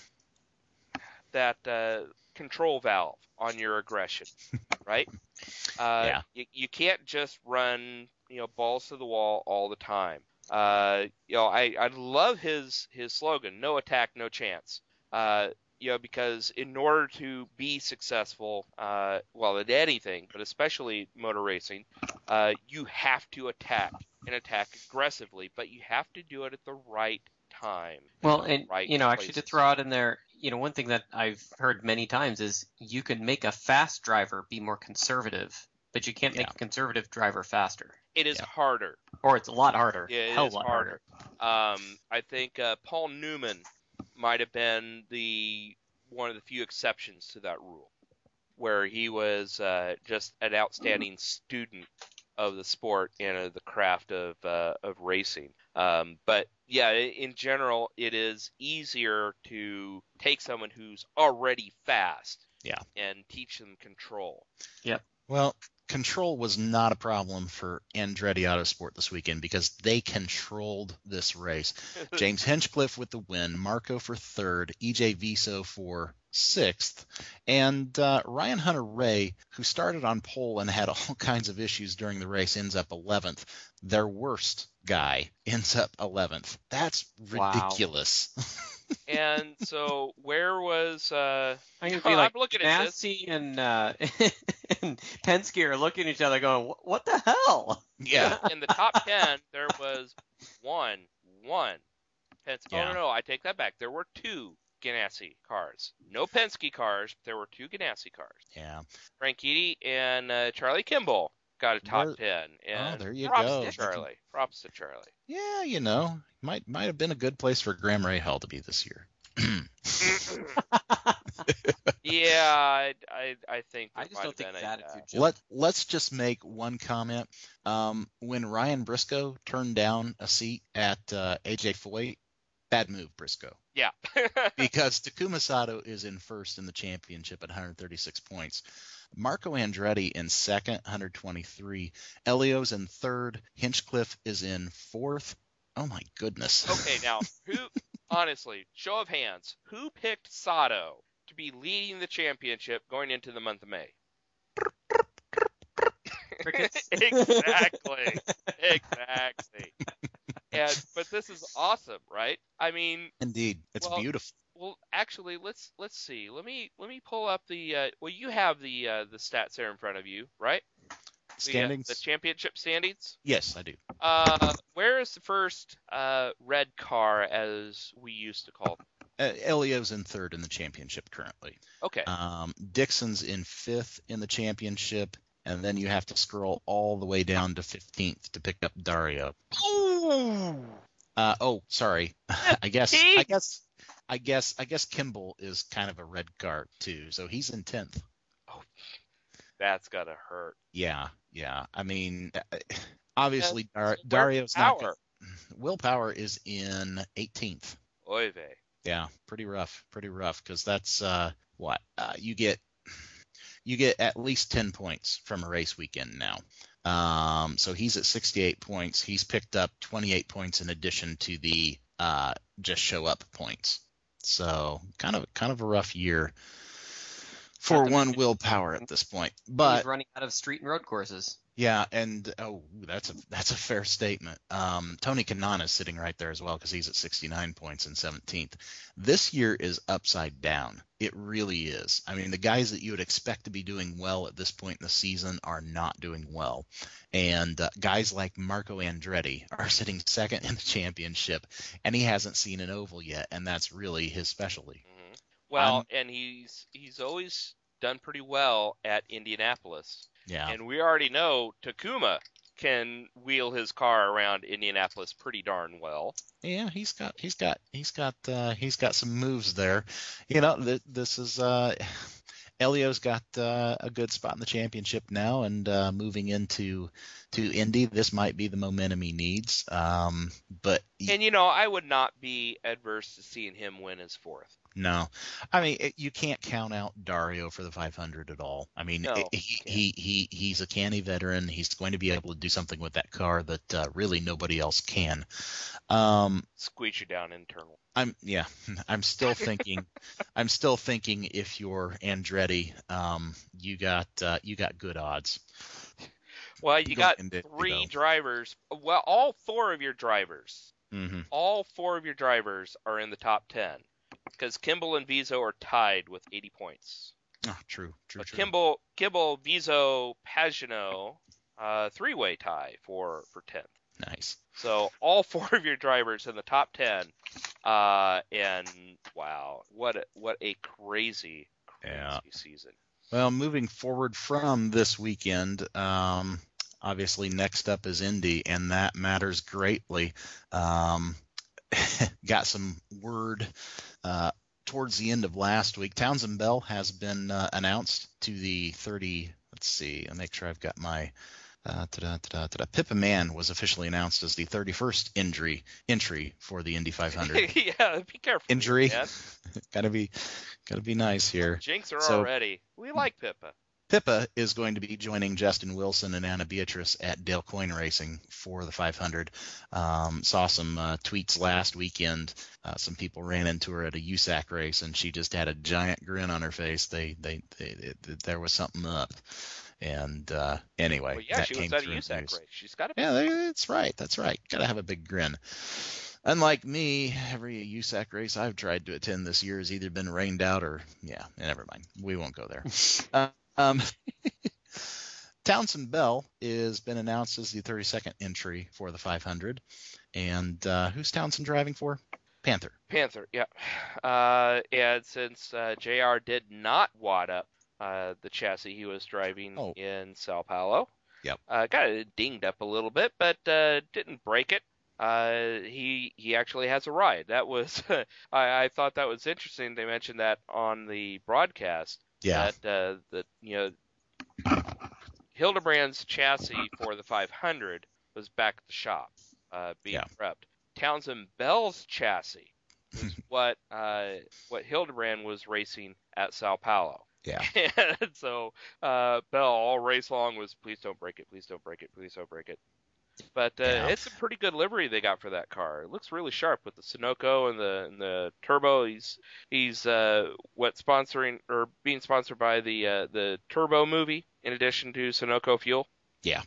that uh, control valve on your aggression, right? Uh, Yeah. you, you can't just run, you know, balls to the wall all the time. Uh, you know, I, I love his his slogan, no attack, no chance. Uh, you know, because in order to be successful, uh, well, at anything, but especially motor racing, uh, you have to attack and attack aggressively, but you have to do it at the right time. Well, the and right you know, actually, to places. throw out in there, you know, one thing that I've heard many times is you can make a fast driver be more conservative, but you can't make Yeah. a conservative driver faster, It is Yeah. harder. or it's a lot harder. Yeah, it Hell is lot harder. Um, I think uh, Paul Newman might have been the one of the few exceptions to that rule, where he was uh, just an outstanding student of the sport and of the craft of uh, of racing. Um, but yeah, i- in general, it is easier to take someone who's already fast, Yeah. and teach them control. Well, control was not a problem for Andretti Autosport this weekend because they controlled this race. James Hinchcliffe with the win, Marco for third, E J Viso for sixth, and uh, Ryan Hunter-Reay, who started on pole and had all kinds of issues during the race, ends up eleventh. Their worst guy ends up eleventh. That's Wow. ridiculous. And so, where was? Uh, I'm gonna I'm be like looking at this. Ganassi and uh, and Penske are looking at each other, going, "Wh- "What the hell?" Yeah. In the top ten, there was one, one Penske. Oh Yeah. no, no, I take that back. There were two Ganassi cars. No Penske cars, but there were two Ganassi cars. Yeah. Frank Eady and uh, Charlie Kimball got a top Where- ten. And Oh, there you props go. to They can- Charlie. Props to Charlie. Yeah, you know, might might have been a good place for Graham Rahal to be this year. Yeah, I, I, I think I there just might don't have think been his a, attitude. uh, Joe. Let let's just make one comment. Um, when Ryan Briscoe turned down a seat at uh, A J Foyt, bad move, Briscoe, yeah. because Takuma Sato is in first in the championship at one hundred thirty-six points. Marco Andretti in second, one hundred twenty-three. Elio's in third. Hinchcliffe is in fourth. Oh my goodness. Okay, now who? Honestly, show of hands, who picked Sato to be leading the championship going into the month of May? Crickets. Exactly, exactly. And but this is awesome, right? I mean, Indeed, it's Well, beautiful. well, actually, let's let's see. Let me let me pull up the. Uh, well, you have the uh, the stats there in front of you, right? The, uh, Standings. the championship standings. Yes, I do. Uh, where is the first uh, red car, as we used to call them? Uh, Elio's in third in the championship currently. Okay. Um, Dixon's in fifth in the championship, and then you have to scroll all the way down to fifteenth to pick up Dario. Ooh. Uh, oh, sorry. I guess. I fifteenth? guess. I guess. I guess Kimball is kind of a red car too, so he's in tenth. That's gotta hurt. Yeah, yeah. I mean, uh, obviously Yeah, Dar- so where's Dario's not. Power? Willpower is in eighteenth. Oy vey. Yeah, pretty rough, pretty rough, because that's uh, what uh, you get you get at least ten points from a race weekend now. Um, so he's at sixty-eight points. He's picked up twenty-eight points in addition to the uh, just show up points. So kind of kind of a rough year for one willpower at this point. But he's running out of street and road courses. Yeah, and oh, that's a that's a fair statement. Um, Tony Kanaan is sitting right there as well because he's at sixty-nine points in seventeenth. This year is upside down. It really is. I mean, the guys that you would expect to be doing well at this point in the season are not doing well. And uh, guys like Marco Andretti are sitting second in the championship, and he hasn't seen an oval yet, and that's really his specialty. Mm-hmm. Well, I'm, and he's he's always done pretty well at Indianapolis. Yeah. And we already know Takuma can wheel his car around Indianapolis pretty darn well. Yeah, he's got he's got he's got uh, he's got some moves there. You know, th- this is uh, Elio's got uh, a good spot in the championship now, and uh, moving into to Indy, this might be the momentum he needs. Um, but and you know, I would not be adverse to seeing him win his fourth. No, I mean it, you can't count out Dario for the five hundred at all. I mean no, it, he, he he he's a canny veteran. He's going to be able to do something with that car that uh, really nobody else can. Um, Squeeze you down internal. I'm yeah. I'm still thinking. I'm still thinking if you're Andretti, um, you got uh, you got good odds. Well, you Go got Indy, three though. drivers. Well, all four of your drivers. Mm-hmm. All four of your drivers are in the top ten. Because Kimball and Vizo are tied with eighty points. Oh, true, true, But true. Kimball, Kimball, Vizo, Pagano, uh, three-way tie for for tenth. Nice. So all four of your drivers in the top ten, uh, and wow, what a, what a crazy, crazy Yeah. season. Well, moving forward from this weekend, um, obviously next up is Indy, and that matters greatly. Um, got some word uh, towards the end of last week. Townsend Bell has been uh, announced to the thirty. Let's see. I'll make sure I've got my. Uh, ta-da, ta-da, ta-da. Pippa Mann was officially announced as the thirty-first injury entry for the Indy five hundred. Yeah, be careful. Injury. Man. gotta be, gotta be nice here. Jinx are So- already. We like Pippa. Pippa is going to be joining Justin Wilson and Anna Beatrice at Dale Coyne Racing for the five hundred. Um, saw some uh, tweets last weekend. Uh, some people ran into her at a U S A C race, and she just had a giant grin on her face. They, they, they, they there was something up. And uh, anyway, Well, yeah, that she came was at a through U S A C news. race. She's got to be. Yeah, that's right. That's right. Got to have a big grin. Unlike me, every U S A C race I've tried to attend this year has either been rained out or, yeah, never mind. We won't go there. uh, um, Townsend Bell has been announced as the thirty-second entry for the five hundred. And uh, who's Townsend driving for? Panther. Panther, yeah. Uh, and since uh, J R did not wad up uh, the chassis he was driving Oh. in Sao Paulo, Yep. uh, got it dinged up a little bit, but uh, didn't break it. Uh, he he actually has a ride. That was I, I thought that was interesting. They mentioned that on the broadcast. Yeah. That uh, that you know Hildebrand's chassis for the five hundred was back at the shop, uh, being Yeah. prepped. Townsend Bell's chassis was what uh, what Hildebrand was racing at Sao Paulo. Yeah. And so uh, Bell all race long was, please don't break it, please don't break it, please don't break it. But uh, Yeah. it's a pretty good livery they got for that car. It looks really sharp with the Sunoco and the and the turbo. He's he's uh, what sponsoring or being sponsored by the uh, the Turbo movie in addition to Sunoco fuel. Yeah.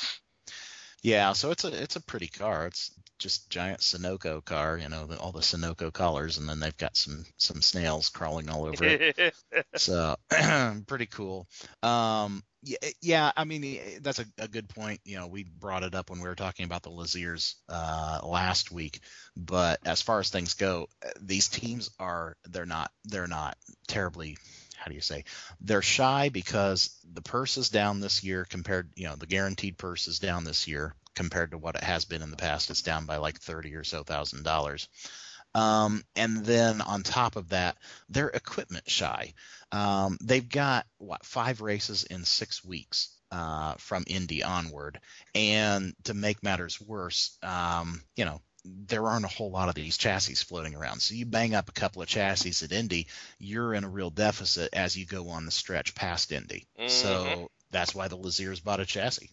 Yeah, so it's a it's a pretty car. It's just giant Sunoco car, you know, the, all the Sunoco collars, and then they've got some some snails crawling all over it. So pretty cool. Um, yeah, yeah. I mean, that's a, a good point. You know, we brought it up when we were talking about the Laziers uh, last week. But as far as things go, these teams are they're not they're not terribly. How do you say? They're shy because the purse is down this year compared. You know, the guaranteed purse is down this year compared to what it has been in the past. It's down by like thirty or so thousand dollars. Um, and then on top of that, they're equipment shy. Um, they've got what five races in six weeks uh, from Indy onward, and to make matters worse, um, you know, there aren't a whole lot of these chassis floating around. So you bang up a couple of chassis at Indy, you're in a real deficit as you go on the stretch past Indy. Mm-hmm. So that's why the Laziers bought a chassis.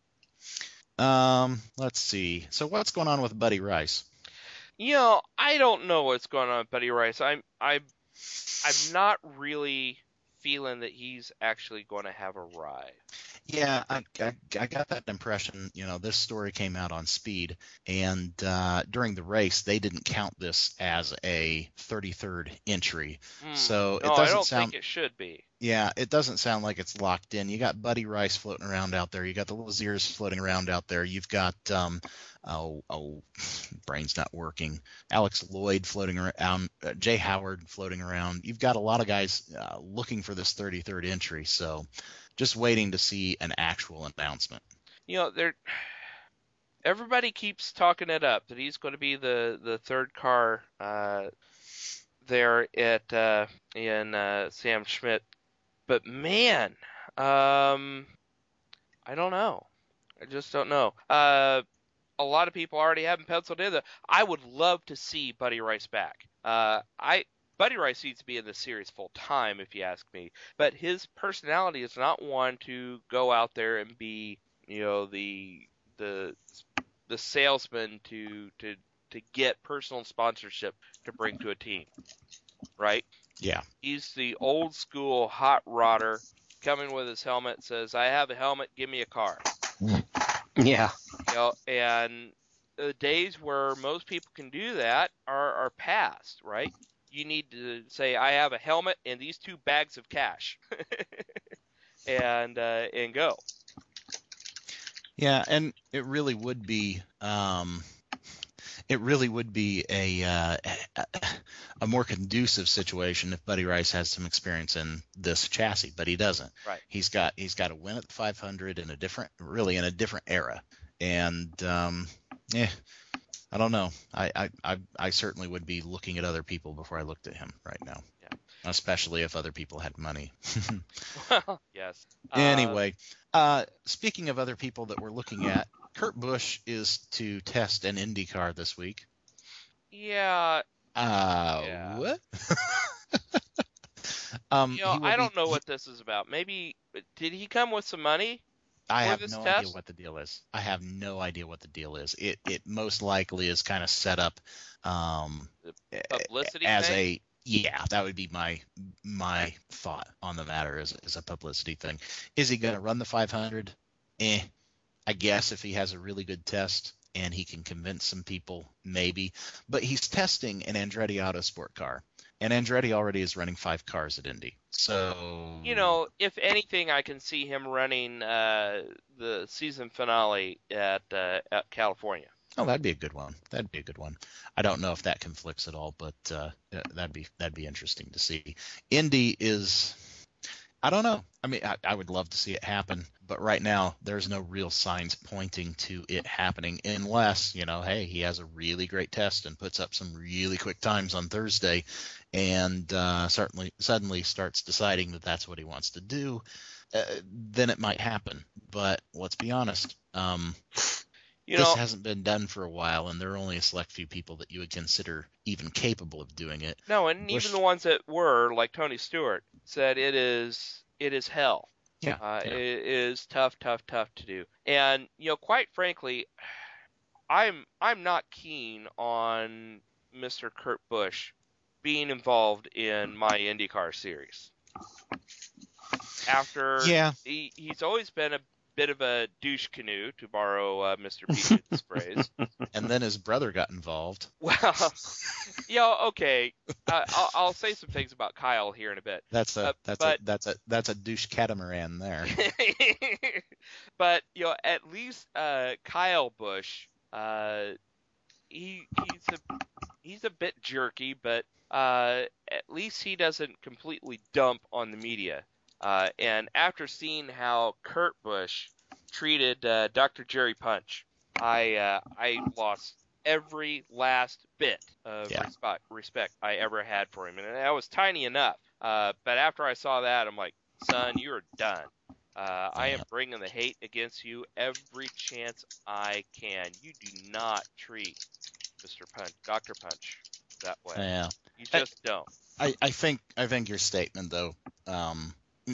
Um, let's see. So what's going on with Buddy Rice? You know, I don't know what's going on with Buddy Rice. I'm, I'm, I'm not really feeling that he's actually going to have a ride. Yeah, I, I, I got that impression. You know, this story came out on Speed, and uh, during the race, they didn't count this as a thirty-third entry. Mm. So no, it doesn't I don't sound. think it should be. Yeah, it doesn't sound like it's locked in. You got Buddy Rice floating around out there. You got the Laziers floating around out there. You've got um, oh, oh, brain's not working. Alex Lloyd floating around. Um, uh, Jay Howard floating around. You've got a lot of guys uh, looking for this thirty-third entry. So, just waiting to see an actual announcement. You know, they're everybody keeps talking it up that he's going to be the the third car uh, there at uh, in uh, Sam Schmidt. But man, um, I don't know. I just don't know. Uh, a lot of people already have him penciled in. The, I would love to see Buddy Rice back. Uh, I Buddy Rice needs to be in the series full time, if you ask me. But his personality is not one to go out there and be, you know, the the the salesman to to to get personal sponsorship to bring to a team, right? Yeah. He's the old school hot rodder coming with his helmet, says, I have a helmet, give me a car. Yeah. You know, and the days where most people can do that are, are past, right? You need to say, I have a helmet and these two bags of cash. and uh, and go. Yeah, and it really would be um, it really would be a uh, a more conducive situation if Buddy Rice has some experience in this chassis, but he doesn't. Right. He's got he's got to win at the five hundred in a different, really in a different era, and um, yeah, I don't know. I, I I I certainly would be looking at other people before I looked at him right now. Yeah. Especially if other people had money. Well, yes. Anyway, uh, speaking of other people that we're looking at, Kurt Busch is to test an IndyCar this week. Yeah. Uh, Yeah. what? um, You know, he will I don't be- know what this is about. Maybe did he come with some money? I for have this no test? idea what the deal is. I have no idea what the deal is. It it most likely is kind of set up um, Publicity as thing? a yeah. That would be my my thought on the matter as as a publicity thing. Is he going to run the five hundred? Eh, I guess if he has a really good test and he can convince some people, maybe. But he's testing an Andretti Autosport car, and Andretti already is running five cars at Indy. So You know, if anything, I can see him running uh, the season finale at, uh, at California. oh, that'd be a good one. That'd be a good one. I don't know if that conflicts at all, but uh, that'd be that'd be interesting to see. Indy is, I don't know. I mean, I, I would love to see it happen, but right now there's no real signs pointing to it happening, unless, you know, hey, he has a really great test and puts up some really quick times on Thursday, and uh, certainly suddenly starts deciding that that's what he wants to do. Uh, then it might happen. But let's be honest. Um, You this know, hasn't been done for a while, and there are only a select few people that you would consider even capable of doing it. no, and Busch- even the ones that were, like Tony Stewart, said it is it is hell. Yeah, Uh, yeah. It is tough, tough, tough to do. And you know, quite frankly, I'm I'm not keen on Mister Kurt Busch being involved in my IndyCar series. After Yeah. he, he's always been a bit of a douche canoe, to borrow uh, Mister Peach's phrase. And then his brother got involved. Well, you know, okay, uh, I'll, I'll say some things about Kyle here in a bit. That's a Uh, that's but- a that's a that's a douche catamaran there. But you know, at least uh, Kyle Busch, uh, he he's a he's a bit jerky, but uh, at least he doesn't completely dump on the media. Uh, and after seeing how Kurt Busch treated uh, Doctor Jerry Punch, I uh, I lost every last bit of Yeah. respect, respect I ever had for him, and that was tiny enough. Uh, but after I saw that, I'm like, son, you're done. Uh, I am Yeah. bringing the hate against you every chance I can. You do not treat Mister Punch, Doctor Punch, that way. Yeah. You just I, don't. I, I think I think your statement though, um,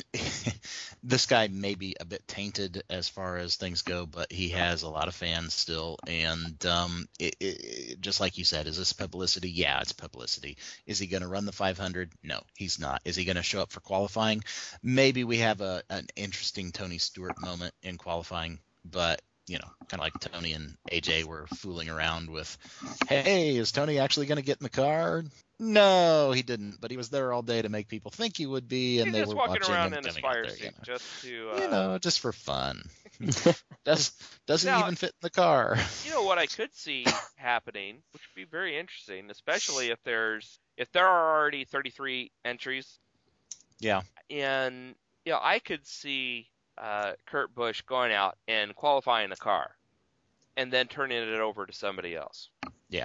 this guy may be a bit tainted as far as things go, but he has a lot of fans still, and um, it, it, just like you said, is this publicity? Yeah, it's publicity. Is he going to run the five hundred? No, he's not. Is he going to show up for qualifying? Maybe we have a an interesting Tony Stewart moment in qualifying, but you know, kind of like Tony and A J were fooling around with, hey, is Tony actually going to get in the car? No, he didn't, but he was there all day to make people think he would be, and He's they just were walking watching around him in his coming out fire there, suit you know. just to, uh... you know, just for fun. Does doesn't now, even fit in the car. You know what I could see happening, which would be very interesting, especially if there's if there are already thirty-three entries. Yeah. And you know, I could see uh, Kurt Busch going out and qualifying the car, and then turning it over to somebody else. Yeah.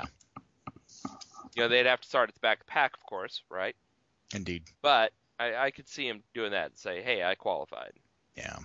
You know, they'd have to start at the back of the pack, of course, right? Indeed. But I, I could see him doing that and say, hey, I qualified. Yeah.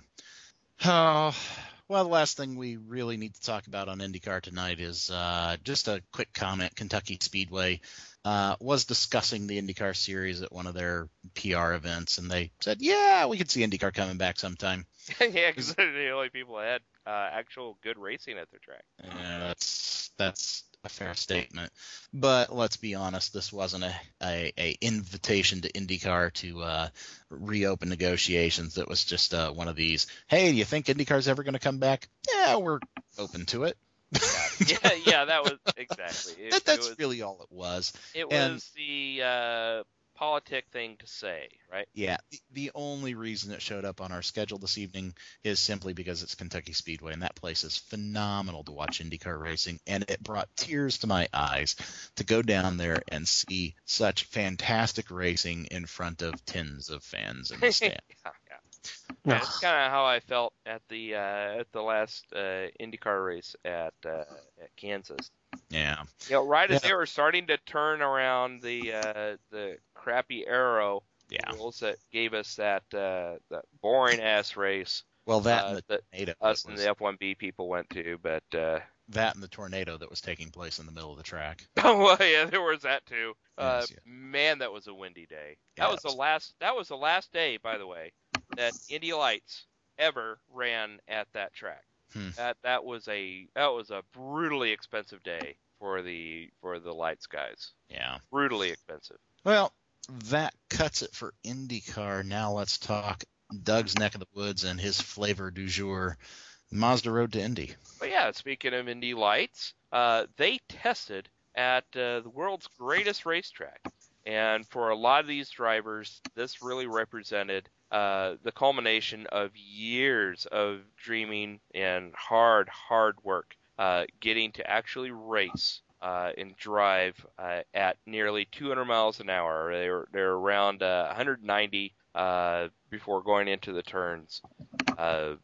Oh, well, the last thing we really need to talk about on IndyCar tonight is uh, just a quick comment. Kentucky Speedway uh, was discussing the IndyCar series at one of their P R events, and they said, yeah, we could see IndyCar coming back sometime. Yeah, because they're the only people that had uh, actual good racing at their track. Yeah, that's that's a fair statement. But let's be honest, this wasn't a, a, a invitation to IndyCar to uh, reopen negotiations. That was just uh, one of these, hey, do you think IndyCar's ever going to come back? Yeah, we're open to it. yeah, yeah, yeah, that was exactly. It, that, that's it was, really all it was. It and, was the uh, politic thing to say, right? Yeah, the, the only reason it showed up on our schedule this evening is simply because it's Kentucky Speedway, and that place is phenomenal to watch IndyCar racing, and it brought tears to my eyes to go down there and see such fantastic racing in front of tens of fans in the stand. yeah, yeah. Yeah, it's kind of how I felt at the uh, at the last uh, IndyCar race at uh, at Kansas. Yeah. You know, right as yeah. they were starting to turn around the uh, the crappy aero yeah. rules that gave us that uh, that boring ass race. Well, that uh, and the that tornado us that and was, the F one B people went to, but uh, that and the tornado that was taking place in the middle of the track. Oh well, yeah, there was that too. Uh, yes, yeah. Man, that was a windy day. Yeah, that was the last. That was the last day, by the way, that Indy Lights ever ran at that track. Hmm. That that was a that was a brutally expensive day for the for the Lights guys. Yeah, brutally expensive. Well, that cuts it for IndyCar. Now let's talk Doug's neck of the woods and his flavor du jour, Mazda Road to Indy. But yeah, speaking of Indy Lights, uh, they tested at uh, the world's greatest racetrack, and for a lot of these drivers, this really represented uh, the culmination of years of dreaming and hard, hard work, uh, getting to actually race uh, and drive uh, at nearly two hundred miles an hour. They were they're around uh, one hundred ninety uh, before going into the turns. Uh,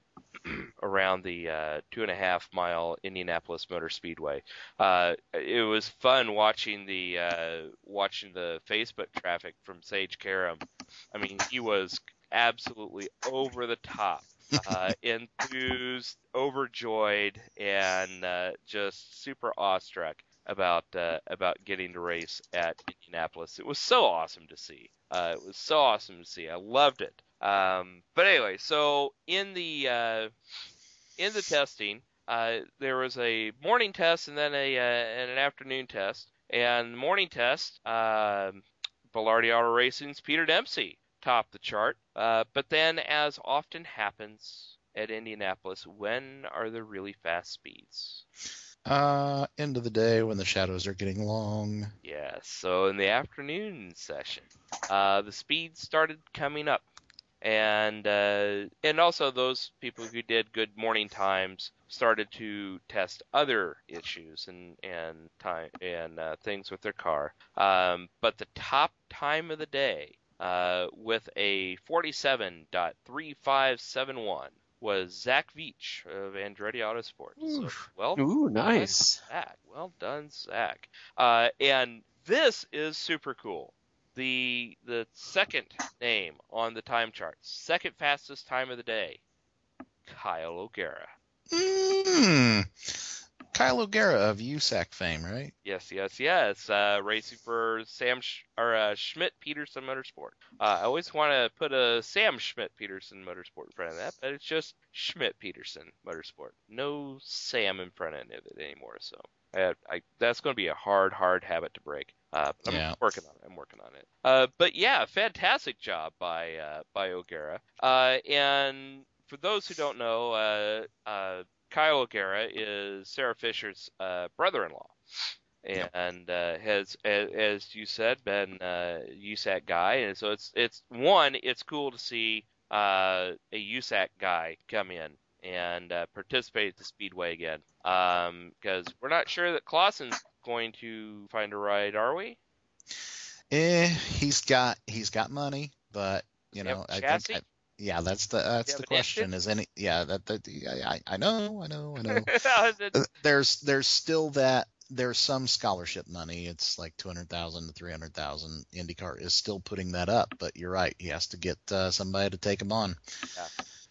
around the uh, two and a half mile Indianapolis Motor Speedway. Uh, it was fun watching the uh, watching the Facebook traffic from Sage Karam. I mean, he was absolutely over the top, uh, enthused, overjoyed, and uh, just super awestruck about uh, about getting to race at Indianapolis. It was so awesome to see. Uh, it was so awesome to see. I loved it. Um, but anyway, so in the uh, in the testing, uh, there was a morning test and then a uh, and an afternoon test. And the morning test, uh, Belardi Auto Racing's Peter Dempsey topped the chart. Uh, but then, as often happens at Indianapolis, when are the really fast speeds? Uh, end of the day when the shadows are getting long. Yeah, so in the afternoon session, uh, the speeds started coming up. And uh, and also those people who did good morning times started to test other issues and and time and uh, things with their car. Um, but the top time of the day uh, with a forty-seven point three five seven one was Zach Veach of Andretti Autosport. So, well, Ooh, nice. done, Zach. Well done, Zach. Uh, and this is super cool. The the second name on the time chart, second fastest time of the day, Kyle O'Gara. Mm. Kyle O'Gara of U S A C fame, right? Yes, yes, yes. Uh, racing for Sam Sch- or uh, Schmidt Peterson Motorsport. Uh, I always want to put a Sam Schmidt Peterson Motorsport in front of that, but it's just Schmidt Peterson Motorsport. No Sam in front of it anymore. So I, I, that's going to be a hard, hard habit to break. Uh, but I'm Yeah. working on it. I'm working on it. Uh, but yeah, fantastic job by uh, by O'Gara. Uh, and for those who don't know, uh, uh, Kyle O'Gara is Sarah Fisher's uh, brother-in-law, and uh, has, as, as you said, been uh, U S A C guy. And so it's it's one, it's cool to see uh, a U S A C guy come in and uh, participate at the Speedway again, because um, we're not sure that Clausen's going to find a ride, are we? Eh, he's got he's got money, but you Yep, know, I chassis? think I, yeah, that's the that's You have the an question. engine? Is any yeah that that yeah, I I know I know I know. It- Uh, There's there's still that there's some scholarship money. It's like two hundred thousand to three hundred thousand. IndyCar is still putting that up, but you're right. He has to get uh, somebody to take him on. yeah.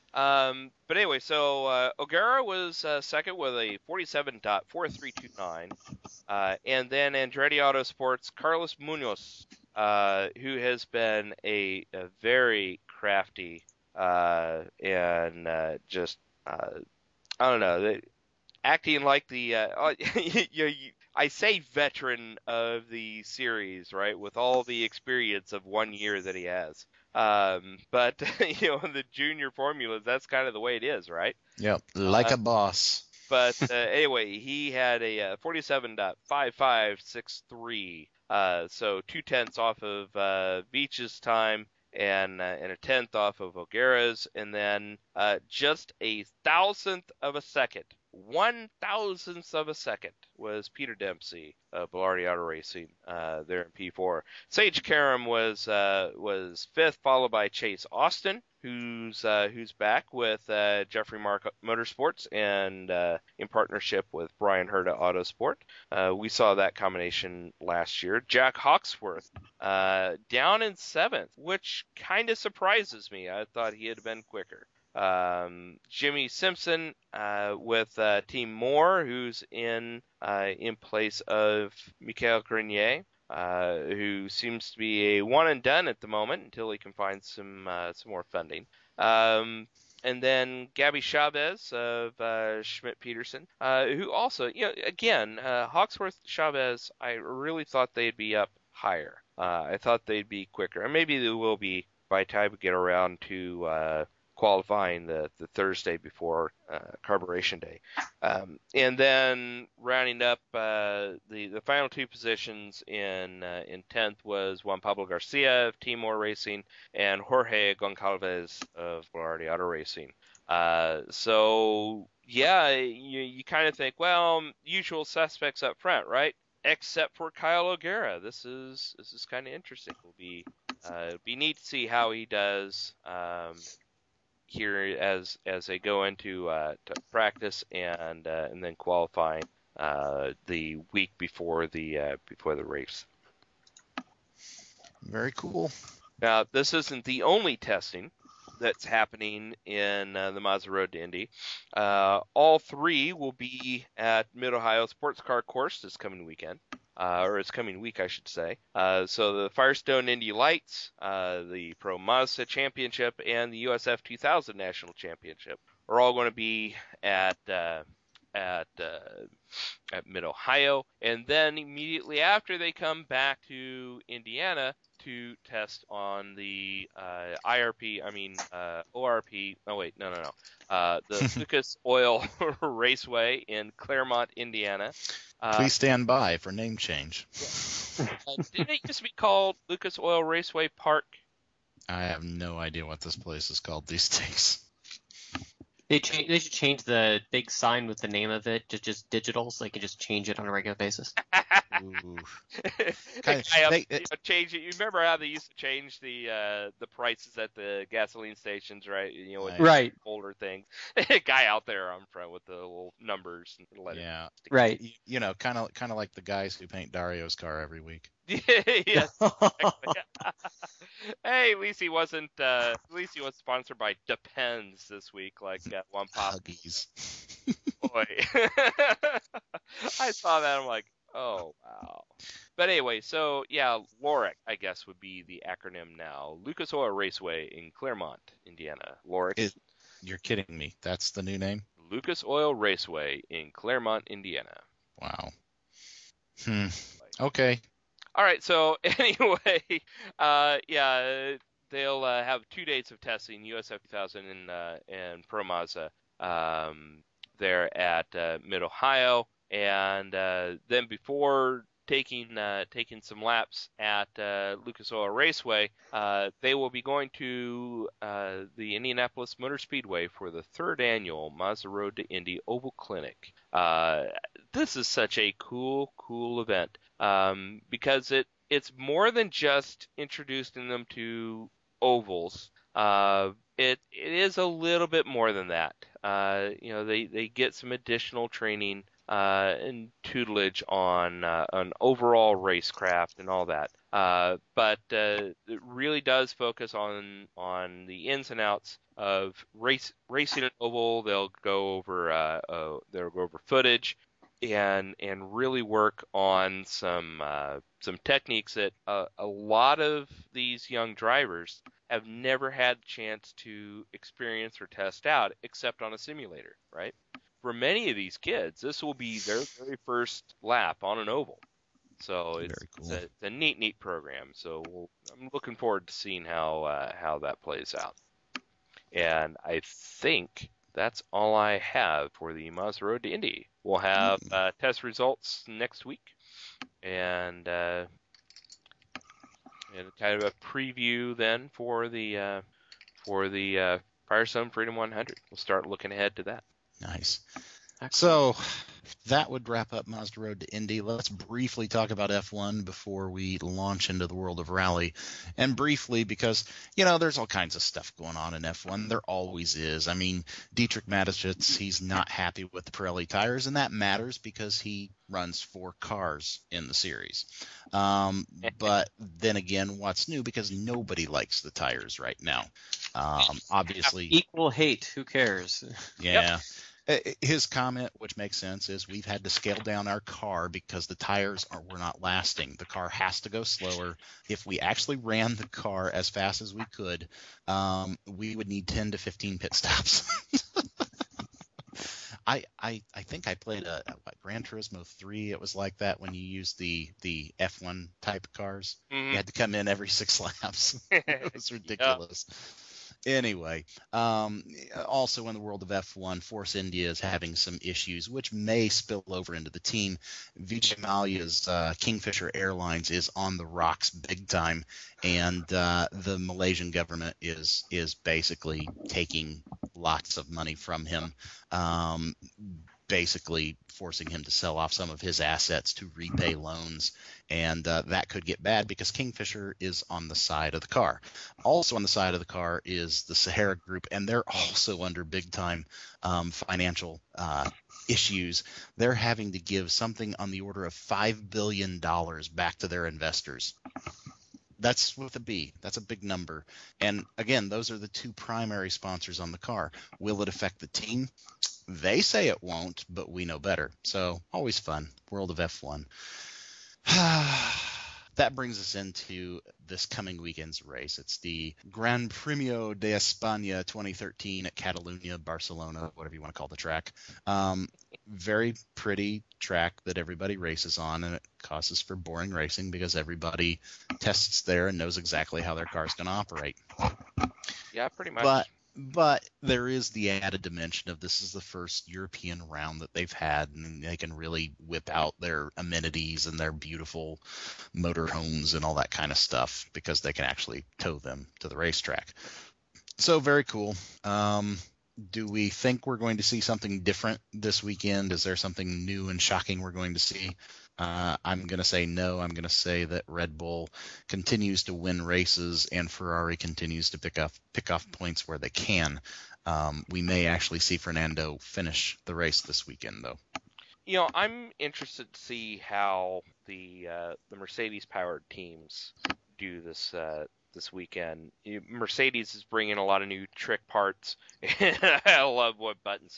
Um, but anyway, so uh, O'Gara was uh, second with a forty-seven point four three two nine, uh, and then Andretti Autosports Carlos Munoz, uh, who has been a, a very crafty uh, and uh, just uh, I don't know, they- acting like the uh, you, you, I say veteran of the series, right, with all the experience of one year that he has. Um, but you know, in the junior formulas, that's kind of the way it is, right? Yep, like Uh, a boss. but uh, anyway, he had a uh, forty-seven point five five six three, uh, so two tenths off of uh, Beach's time, and uh, and a tenth off of O'Gara's, and then uh, just a thousandth of a second, one thousandth of a second was Peter Dempsey of Velarde Auto Racing uh, there in P four. Sage Karam was uh, was fifth, followed by Chase Austin, who's uh, who's back with uh, Jeffrey Mark Motorsports and uh, in partnership with Brian Herta Autosport. Uh, we saw that combination last year. Jack Hawksworth uh, down in seventh, which kind of surprises me. I thought he had been quicker. Um, Jimmy Simpson uh, with uh, Team Moore, who's in uh, in place of Michael Grenier. Uh, who seems to be a one and done at the moment until he can find some uh, some more funding. Um, and then Gabby Chavez of uh, Schmidt Peterson, uh, who also, you know, again, uh, Hawksworth Chavez, I really thought they'd be up higher. Uh, I thought they'd be quicker, and maybe they will be by the time we get around to uh, qualifying the, the Thursday before uh, Carburation Day. Um, and then rounding up uh, the the final two positions in uh, in tenth was Juan Pablo Garcia of Team Moore Racing and Jorge Goncalves of Velarde Auto Racing. Uh, so yeah, you you kind of think, well, usual suspects up front, right? Except for Kyle O'Gara. This is this is kind of interesting. It'll be uh, it'll be neat to see how he does. Um, here as as they go into uh, to practice and uh, and then qualifying uh, the week before the uh, before the race. Very cool. Now, this isn't the only testing that's happening in uh, the Mazda Road to Indy. Uh, all three will be at Mid-Ohio Sports Car Course this coming weekend. Uh, or it's coming week, I should say. Uh, so the Firestone Indy Lights, uh, the Pro Mazda Championship, and the U S F two thousand National Championship are all going to be at uh, at uh, at Mid Ohio, and then immediately after they come back to Indiana to test on the uh, I R P. I mean uh, O R P. Oh wait, no, no, no. Uh, the Lucas Oil Raceway in Claremont, Indiana. Uh, Please stand by for name change. uh, didn't it used to be called Lucas Oil Raceway Park? I have no idea what this place is called these days. They cha- they should change the big sign with the name of it to just digital, so they can just change it on a regular basis. Ooh. Kind Kind of- of, they- you know, change it. You remember how they used to change the uh, the prices at the gasoline stations, right? You know, with Right. older things. Guy out there on front with the little numbers and letters. Yeah, Right. you, you know, kind of kind of like the guys who paint Dario's car every week. Yes. Exactly. Hey, at least he wasn't. Uh, at least he was sponsored by Depends this week, like uh, one pop. Huggies. Boy. I saw that. I'm like, oh wow. But anyway, so yeah, LORIC, I guess, would be the acronym now. Lucas Oil Raceway in Claremont, Indiana. LORIC. It, you're kidding me. That's the new name? Lucas Oil Raceway in Claremont, Indiana. Wow. Hmm. Okay. All right. So anyway, uh, yeah, they'll uh, have two dates of testing: U S F two thousand and uh, and Pro Mazda um, there at uh, Mid Ohio, and uh, then before taking uh, taking some laps at uh, Lucas Oil Raceway, uh, they will be going to uh, the Indianapolis Motor Speedway for the third annual Mazda Road to Indy Oval Clinic. Uh, this is such a cool, cool event um, because it it's more than just introducing them to ovals. Uh, it it is a little bit more than that. Uh, you know, they, they get some additional training uh, and tutelage on uh, on overall racecraft and all that. Uh, but uh, it really does focus on on the ins and outs of race racing an oval. They'll go over uh, uh, they'll go over footage and and really work on some uh, some techniques that uh, a lot of these young drivers have never had a chance to experience or test out except on a simulator, right? For many of these kids, this will be their very first lap on an oval. So it's, Very cool. it's, a, it's a neat, neat program. So we'll, I'm looking forward to seeing how uh, how that plays out. And I think that's all I have for the Mazda Road to Indy. We'll have uh, test results next week, and uh, and kind of a preview then for the uh, for the uh, Firestone Freedom one hundred. We'll start looking ahead to that. Nice. So that would wrap up Mazda Road to Indy. Let's briefly talk about F one before we launch into the world of rally. And briefly, because, you know, there's all kinds of stuff going on in F one. There always is. I mean, Dietrich Mateschitz, he's not happy with the Pirelli tires, and that matters because he runs four cars in the series. Um, but then again, what's new? Because nobody likes the tires right now. Um, obviously. Equal hate. Who cares? Yeah. Yep. His comment, which makes sense, is we've had to scale down our car because the tires are were not lasting. The car has to go slower. If we actually ran the car as fast as we could, um, we would need ten to fifteen pit stops. I, I I think I played a, a what, Gran Turismo three. It was like that when you used the the F one type of cars. Mm-hmm. You had to come in every six laps. It was ridiculous. Yeah. Anyway, um, also in the world of F one, Force India is having some issues, which may spill over into the team. Vijay Mallya's uh, Kingfisher Airlines is on the rocks big time, and uh, the Malaysian government is is basically taking lots of money from him, um, basically forcing him to sell off some of his assets to repay loans. And uh, that could get bad because Kingfisher is on the side of the car. Also on the side of the car is the Sahara Group, and they're also under big-time um, financial uh, issues. They're having to give something on the order of five billion dollars back to their investors. That's with a B. That's a big number. And, again, those are the two primary sponsors on the car. Will it affect the team? They say it won't, but we know better. So always fun. World of F one. That brings us into this coming weekend's race. It's the Gran Premio de España twenty thirteen at Catalunya, Barcelona, whatever you want to call the track. Um, very pretty track that everybody races on, and it causes for boring racing because everybody tests there and knows exactly how their car's going to operate. Yeah, pretty much. But But there is the added dimension of this is the first European round that they've had, and they can really whip out their amenities and their beautiful motorhomes and all that kind of stuff because they can actually tow them to the racetrack. So very cool. Um, do we think we're going to see something different this weekend? Is there something new and shocking we're going to see? Uh, I'm going to say no. I'm going to say that Red Bull continues to win races and Ferrari continues to pick up pick off points where they can. Um, we may actually see Fernando finish the race this weekend, though. You know, I'm interested to see how the uh, the Mercedes powered teams do this uh, this weekend. Mercedes is bringing a lot of new trick parts. I love what Button said.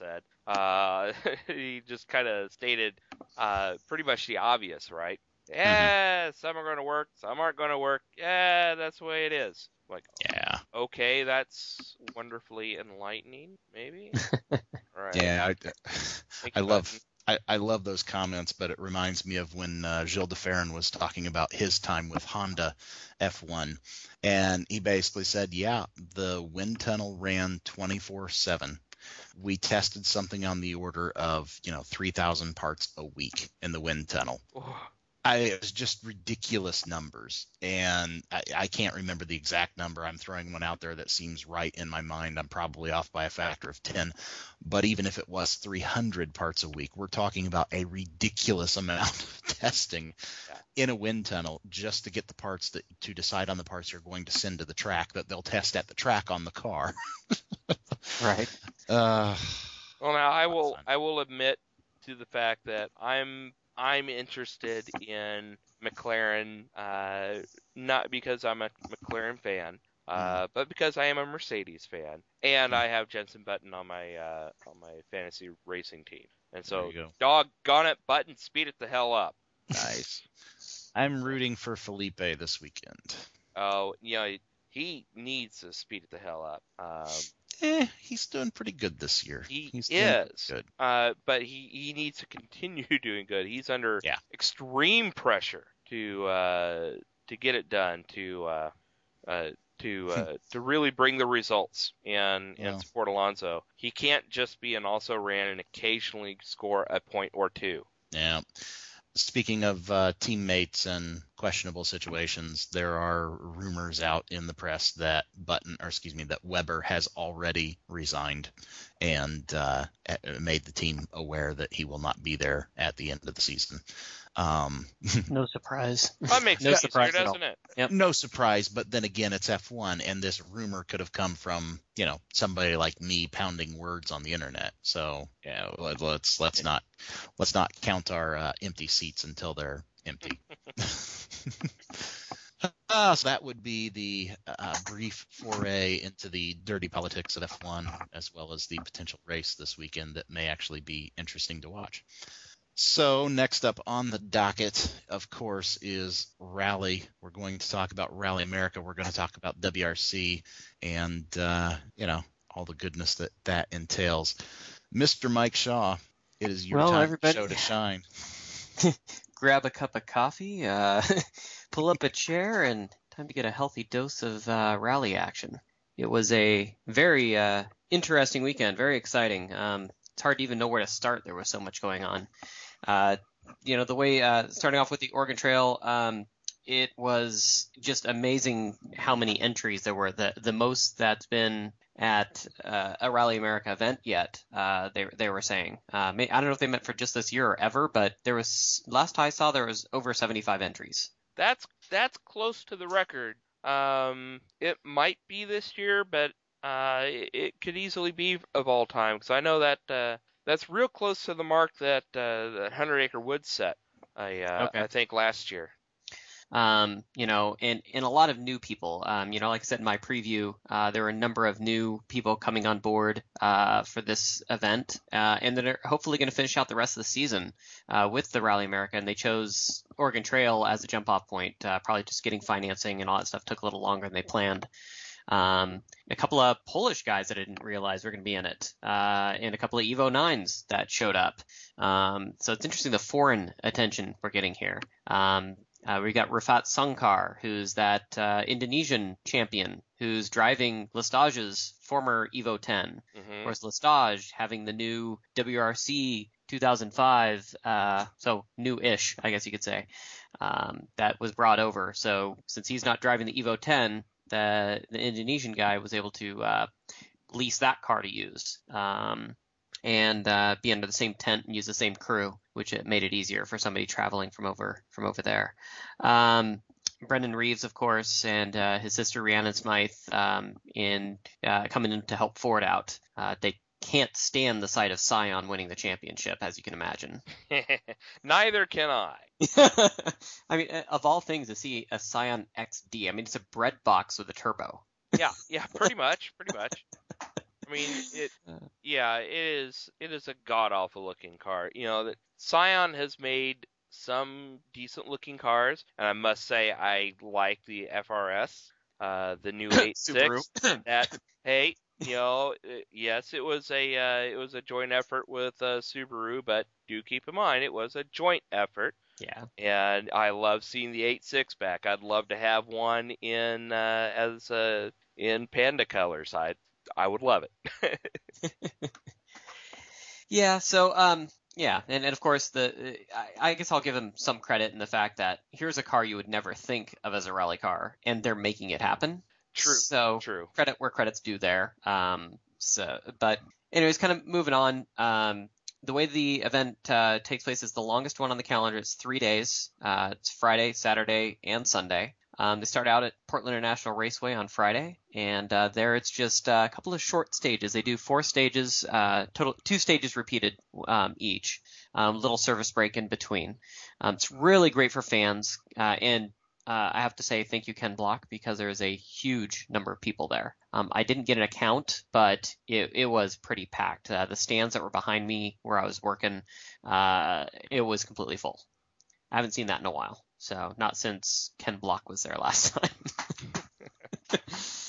Uh, he just kind of stated uh, pretty much the obvious, right? Mm-hmm. Yeah, some are going to work, some aren't going to work. Yeah, that's the way it is. Like, Yeah. okay, that's wonderfully enlightening, maybe. Right. Yeah, I, Thank I you, love Button. I, I love those comments, but it reminds me of when uh, Gilles de Ferran was talking about his time with Honda F one, and he basically said, yeah, the wind tunnel ran twenty-four seven. We tested something on the order of, you know, three thousand parts a week in the wind tunnel. Oh, I, it was just ridiculous numbers, and I, I can't remember the exact number. I'm throwing one out there that seems right in my mind. I'm probably off by a factor of ten, but even if it was three hundred parts a week, we're talking about a ridiculous amount of testing yeah. in a wind tunnel just to get the parts that to decide on the parts you're going to send to the track that they'll test at the track on the car. Right. Uh, Well, now I not will fun. I will admit to the fact that I'm I'm interested in McLaren, uh, not because I'm a McLaren fan, uh, but because I am a Mercedes fan, and Mm. I have Jenson Button on my uh, on my fantasy racing team, and There so you go. doggone it, Button, speed it the hell up. Nice. I'm rooting for Felipe this weekend. Oh, you know he needs to speed it the hell up. Um, Eh, he's doing pretty good this year. He he's doing is, good. uh, but he, he needs to continue doing good. He's under Yeah. extreme pressure to uh, to get it done, to uh, uh, to uh, to really bring the results and Well. and support Alonso. He can't just be an also ran and occasionally score a point or two. Yeah. Speaking of uh, teammates and questionable situations, there are rumors out in the press that Button, or excuse me, that Weber has already resigned and uh, made the team aware that he will not be there at the end of the season. Um, No surprise. That makes No sense, surprise here, at all. doesn't it? Yep. No surprise, but then again, it's F one, and this rumor could have come from, you know, somebody like me pounding words on the internet. So yeah, let- let's let's not let's not count our uh, empty seats until they're empty. Uh, so that would be the uh, brief foray into the dirty politics of F one, as well as the potential race this weekend that may actually be interesting to watch. So next up on the docket, of course, is Rally. We're going to talk about Rally America. We're going to talk about W R C and, uh, you know, all the goodness that that entails. Mister Mike Shaw, it is your Well, time everybody- show to shine. Grab a cup of coffee, uh, pull up a chair, and time to get a healthy dose of uh, rally action. It was a very uh, interesting weekend, very exciting. Um, it's hard to even know where to start. There was so much going on. Uh, you know, the way uh, starting off with the Oregon Trail, um, it was just amazing how many entries there were. The the most that's been at uh, a Rally America event yet. Uh, they they were saying. Uh, may, I don't know if they meant for just this year or ever, but there was last I saw there was over seventy-five entries. That's that's close to the record. Um, it might be this year, but uh, it, it could easily be of all time because I know that uh, that's real close to the mark that uh, the Hundred Acre Woods set. I uh, Okay. I think last year. Um, you know, and, and a lot of new people. Um, you know, like I said in my preview, uh, there were a number of new people coming on board uh, for this event, uh, and that are hopefully going to finish out the rest of the season uh, with the Rally America. And they chose Oregon Trail as a jump-off point. Uh, probably just getting financing and all that stuff took a little longer than they planned. Um, a couple of Polish guys that I didn't realize were going to be in it, uh, and a couple of Evo nines that showed up. Um, so it's interesting the foreign attention we're getting here. Um, Uh, we got Rafat Sangkar, who's that uh, Indonesian champion who's driving Lestage's former Evo ten. Mm-hmm. Of course, Lestage having the new W R C two thousand five, uh, so new-ish, I guess you could say, um, that was brought over. So since he's not driving the Evo ten, the, the Indonesian guy was able to uh, lease that car to use. Um, and uh, be under the same tent and use the same crew, which it made it easier for somebody traveling from over from over there. Um, Brendan Reeves, of course, and uh, his sister Rhiannon Smythe um, in uh, coming in to help Ford out. Uh, they can't stand the sight of Scion winning the championship, as you can imagine. Neither can I. I mean, of all things, to see a Scion X D, I mean, it's a bread box with a turbo. Yeah, yeah, pretty much, pretty much. I I mean, it. Yeah, it is. It is a god awful looking car. You know that Scion has made some decent looking cars, and I must say I like the F R S, uh, the new eight six. That hey, you know, uh, yes, it was a uh, it was a joint effort with uh, Subaru, but do keep in mind it was a joint effort. Yeah. And I love seeing the eight six back. I'd love to have one in uh, as uh, in panda colors. I I would love it. Yeah. So um. Yeah, and, and of course the I, I guess I'll give them some credit in the fact that here's a car you would never think of as a rally car, and they're making it happen. True. So true. Credit where credit's due there. Um. So, but anyways, kind of moving on. Um. The way the event uh, takes place is the longest one on the calendar. It's three days. Uh, it's Friday, Saturday, and Sunday. Um, they start out at Portland International Raceway on Friday, and uh, there it's just uh, a couple of short stages. They do four stages, uh, total two stages repeated um, each, um, little service break in between. Um, it's really great for fans, uh, and uh, I have to say thank you, Ken Block, because there is a huge number of people there. Um, I didn't get an account, but it, it was pretty packed. Uh, the stands that were behind me where I was working, uh, it was completely full. I haven't seen that in a while. So not since Ken Block was there last time.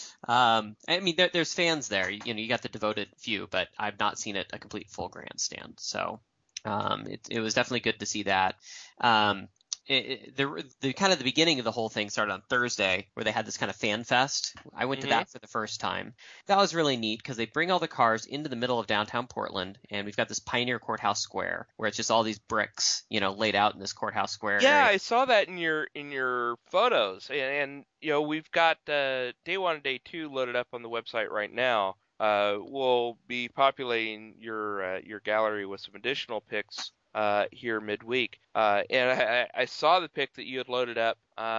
um, I mean, there, there's fans there. You know, you got the devoted few, but I've not seen it a complete full grandstand. So um, it, it was definitely good to see that. Um, it, it, the, the kind of the beginning of the whole thing started on Thursday, where they had this kind of fan fest. I went Mhm. to that for the first time. That was really neat because they bring all the cars into the middle of downtown Portland, and we've got this Pioneer Courthouse Square where it's just all these bricks, you know, laid out in this courthouse square Yeah, area. I saw that in your in your photos, and, and you know we've got uh, day one and day two loaded up on the website right now. Uh, we'll be populating your uh, your gallery with some additional pics uh, here midweek. Uh, and I, I saw the pic that you had loaded up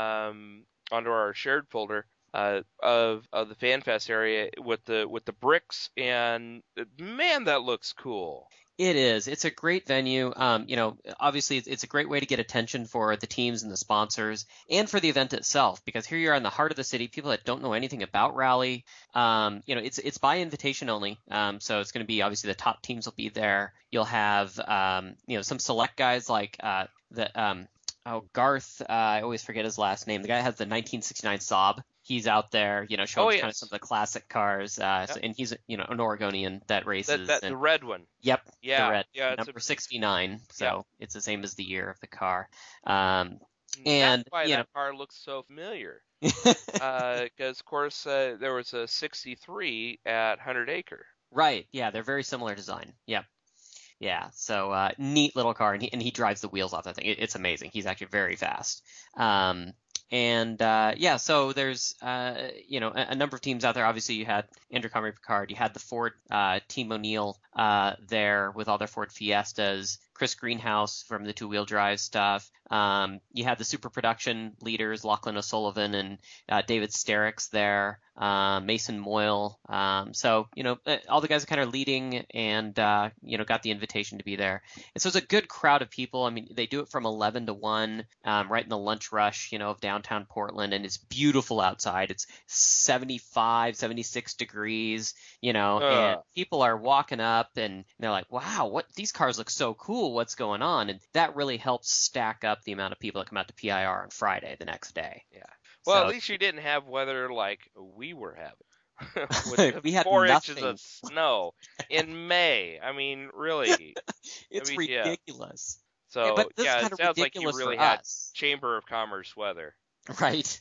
um, onto our shared folder uh, of of the FanFest area with the with the bricks, and man, that looks cool. It is. It's a great venue. Um, you know, obviously, it's, it's a great way to get attention for the teams and the sponsors, and for the event itself. Because here you are in the heart of the city, people that don't know anything about rally. Um, you know, it's it's by invitation only. Um, so it's going to be obviously the top teams will be there. You'll have um, you know, some select guys like uh, the um, oh Garth. Uh, I always forget his last name. The guy that has the nineteen sixty-nine Saab. He's out there, you know, showing Oh, kind of yes. some of the classic cars. Uh, so, Yep. and he's, you know, an Oregonian that races. That that and, the red one. Yep. Yeah, The red. yeah, it's Number a- sixty-nine. So Yeah. it's the same as the year of the car. Um, That's and, why you that car looks so familiar. know, Because of course uh, there was a sixty-three at Hundred Acre. right. Yeah. They're very similar design. Yep. Yeah. So, uh, neat little car. And he, and he drives the wheels off that thing. It, it's amazing. He's actually very fast. Um, And uh, yeah, so there's uh, you know a, a number of teams out there. Obviously, you had Andrew Comrie Picard, you had the Ford uh, Team O'Neill uh, there with all their Ford Fiestas, Chris Greenhouse from the two-wheel drive stuff. Um, you had the super production leaders, Lachlan O'Sullivan and uh, David Sterricks there, uh, Mason Moyle. Um, so you know all the guys are kind of leading, and uh, you know got the invitation to be there. And so it's a good crowd of people. I mean, they do it from eleven to one, um, right in the lunch rush, you know, of downtown Portland, and it's beautiful outside. It's seventy-five, seventy-six degrees, you know, Ugh. and people are walking up and they're like, wow, what these cars look so cool. What's going on? And that really helps stack up the amount of people that come out to P I R on Friday the next day. Yeah. Well, So- at least you didn't have weather like we were having. With We had four inches nothing. of snow in May. I mean, really. It's mean, yeah. ridiculous. So Yeah, but this yeah, is it kind of sounds like you ridiculous really for had us. Chamber of Commerce weather. Right.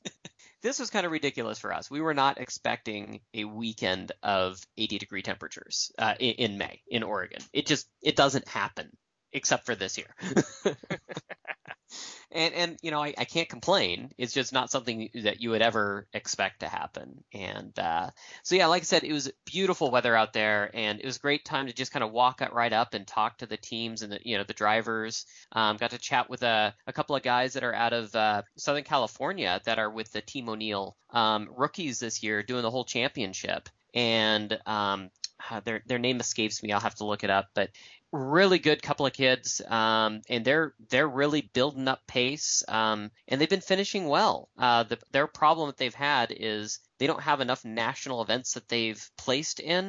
This was kind of ridiculous for us. We were not expecting a weekend of eighty degree temperatures uh, in, in May in Oregon. It just it doesn't happen except for this year. and and you know I, I can't complain. It's just not something that you would ever expect to happen. And uh, so yeah, like I said, it was beautiful weather out there, and it was a great time to just kind of walk up, right up and talk to the teams and the you know the drivers. Um, got to chat with a, a couple of guys that are out of uh, Southern California that are with the Team O'Neill um, rookies this year, doing the whole championship. And um, their their name escapes me. I'll have to look it up, but really good couple of kids, um, and they're they're really building up pace, um, and they've been finishing well. Uh, the, their problem that they've had is they don't have enough national events that they've placed in,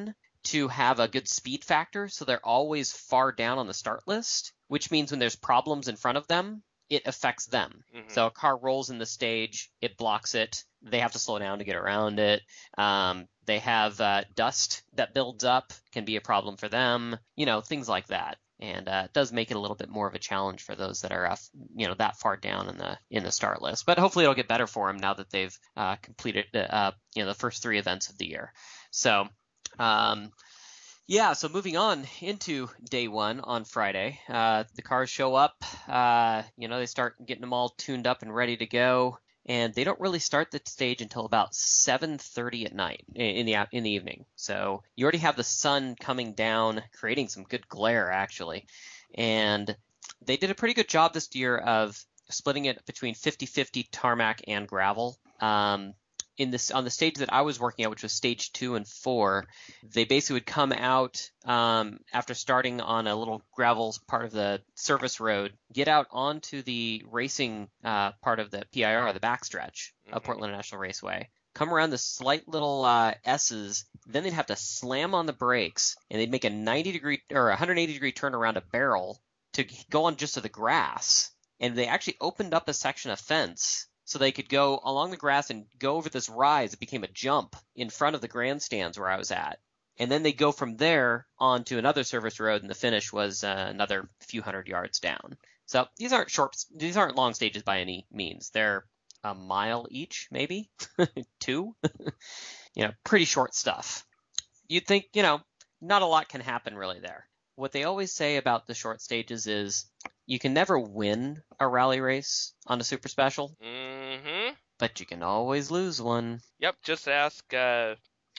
to have a good speed factor, so they're always far down on the start list, which means when there's problems in front of them, it affects them. Mhm. So a car rolls in the stage, it blocks it, they have to slow down to get around it. Um, they have uh, dust that builds up, can be a problem for them, you know, things like that. And uh, it does make it a little bit more of a challenge for those that are, uh, you know, that far down in the in the start list. But hopefully it'll get better for them now that they've uh, completed, uh, you know, the first three events of the year. So, um, yeah. So moving on into day one on Friday, uh, the cars show up. Uh, you know, they start getting them all tuned up and ready to go. And they don't really start the stage until about seven thirty at night in the in the evening. So you already have the sun coming down, creating some good glare actually. And they did a pretty good job this year of splitting it between fifty-fifty tarmac and gravel. Um, in this on the stage that I was working at, which was stage two and four, they basically would come out um, after starting on a little gravel part of the service road, get out onto the racing uh, part of the P I R, the backstretch Mhm. of Portland International Raceway, come around the slight little uh, S's, then they'd have to slam on the brakes, and they'd make a ninety degree or one hundred eighty degree turn around a barrel to go on just to the grass. And they actually opened up a section of fence so they could go along the grass and go over this rise. It became a jump in front of the grandstands where I was at. And then they go from there on to another service road, and the finish was uh, another few hundred yards down. So these aren't short, these aren't long stages by any means. They're a mile each, maybe two. You know, pretty short stuff. You'd think, you know, not a lot can happen really there. What they always say about the short stages is you can never win a rally race on a super special, Mm-hmm. but you can always lose one. Yep. Just ask uh,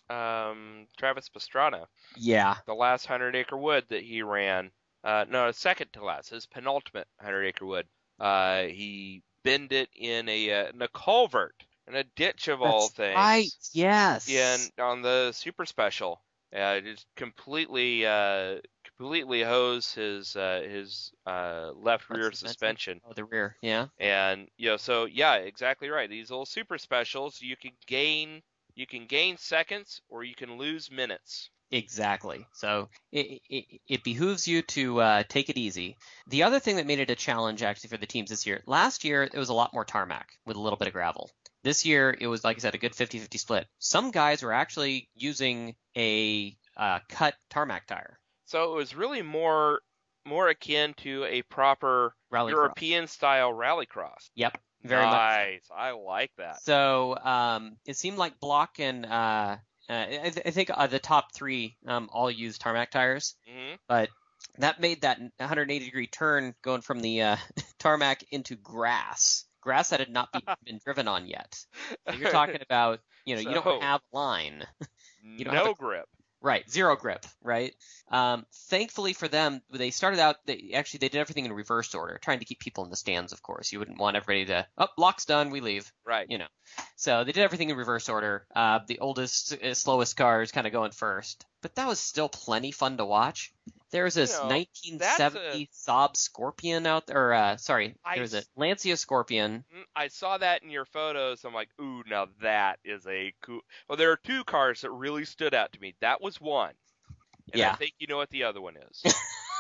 um, Travis Pastrana. Yeah. The last hundred acre wood that he ran. Uh, no, second to last. His penultimate hundred acre wood. Uh, he bend it in a uh, in a culvert in a ditch of all That's things. right. Yes. In on the super special. Uh, just completely uh, completely hose his uh, his uh, left Front rear suspension? suspension. Oh, the rear. Yeah. And you know, so yeah, exactly right. These little super specials, you can gain you can gain seconds or you can lose minutes. Exactly. So it, it, it behooves you to uh, take it easy. The other thing that made it a challenge actually for the teams this year, last year it was a lot more tarmac with a little bit of gravel. This year it was, like I said, a good fifty-fifty split. Some guys were actually using a uh, cut tarmac tire. So it was really more more akin to a proper Rallycross. European style rallycross. Yep. Very much. Nice. I like that. So um, it seemed like Block and uh, uh, I, th- I think uh, the top three um, all used tarmac tires, hmm but that made that one hundred eighty degree turn going from the uh, tarmac into grass, grass that had not be, been driven on yet. So you're talking about, you know, you So- don't have line. You don't have no a- grip. Right, zero grip, right? Um, thankfully for them, they started out, they actually, they did everything in reverse order, trying to keep people in the stands, of course. You wouldn't want everybody to, oh, block's done, we leave, Right. you know. So they did everything in reverse order. Uh, the oldest, uh, slowest cars kind of going first. But that was still plenty fun to watch. There was this You know, nineteen that's seventy Saab Scorpion out there, or, uh, sorry, I there was a s- Lancia Scorpion. Mm, I saw that in your photos. I'm like, ooh, now that is a cool. Well, there are two cars that really stood out to me. That was one. And I Yeah. think you know what the other one is.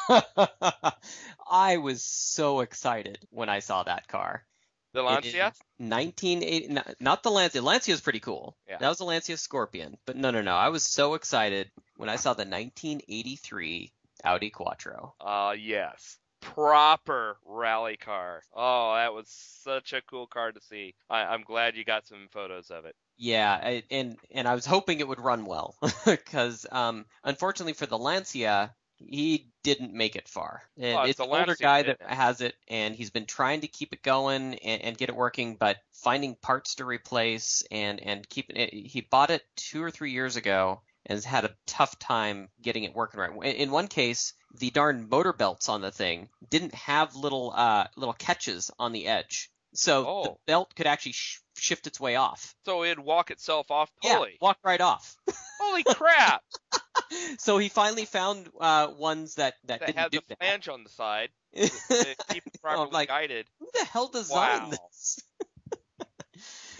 I was so excited when I saw that car. The It Lancia? is nineteen eighty, not, not the Lancia. Lancia is pretty cool. Yeah. That was the Lancia Scorpion. But no, no, no. I was so excited when I saw the nineteen eighty-three Audi Quattro. Uh, yes. Proper rally car. Oh, that was such a cool car to see. I, I'm glad you got some photos of it. Yeah, I, and and I was hoping it would run well because um, unfortunately for the Lancia, he didn't make it far. And Oh, it's it's the an older Lancia guy that fitness. has it, and he's been trying to keep it going and, and get it working, but finding parts to replace and and keeping it. He bought it two or three years ago and has had a tough time getting it working right. In in one case, the darn motor belts on the thing didn't have little uh little catches on the edge, so the Oh. belt could actually sh- shift its way off. So it'd walk itself off Yeah, pulley. walk right off. Holy crap! So he finally found uh, ones that, that, That didn't had do the flange on the side to, that. to keep it I know, I'm properly like, guided. who the hell designed Wow. this?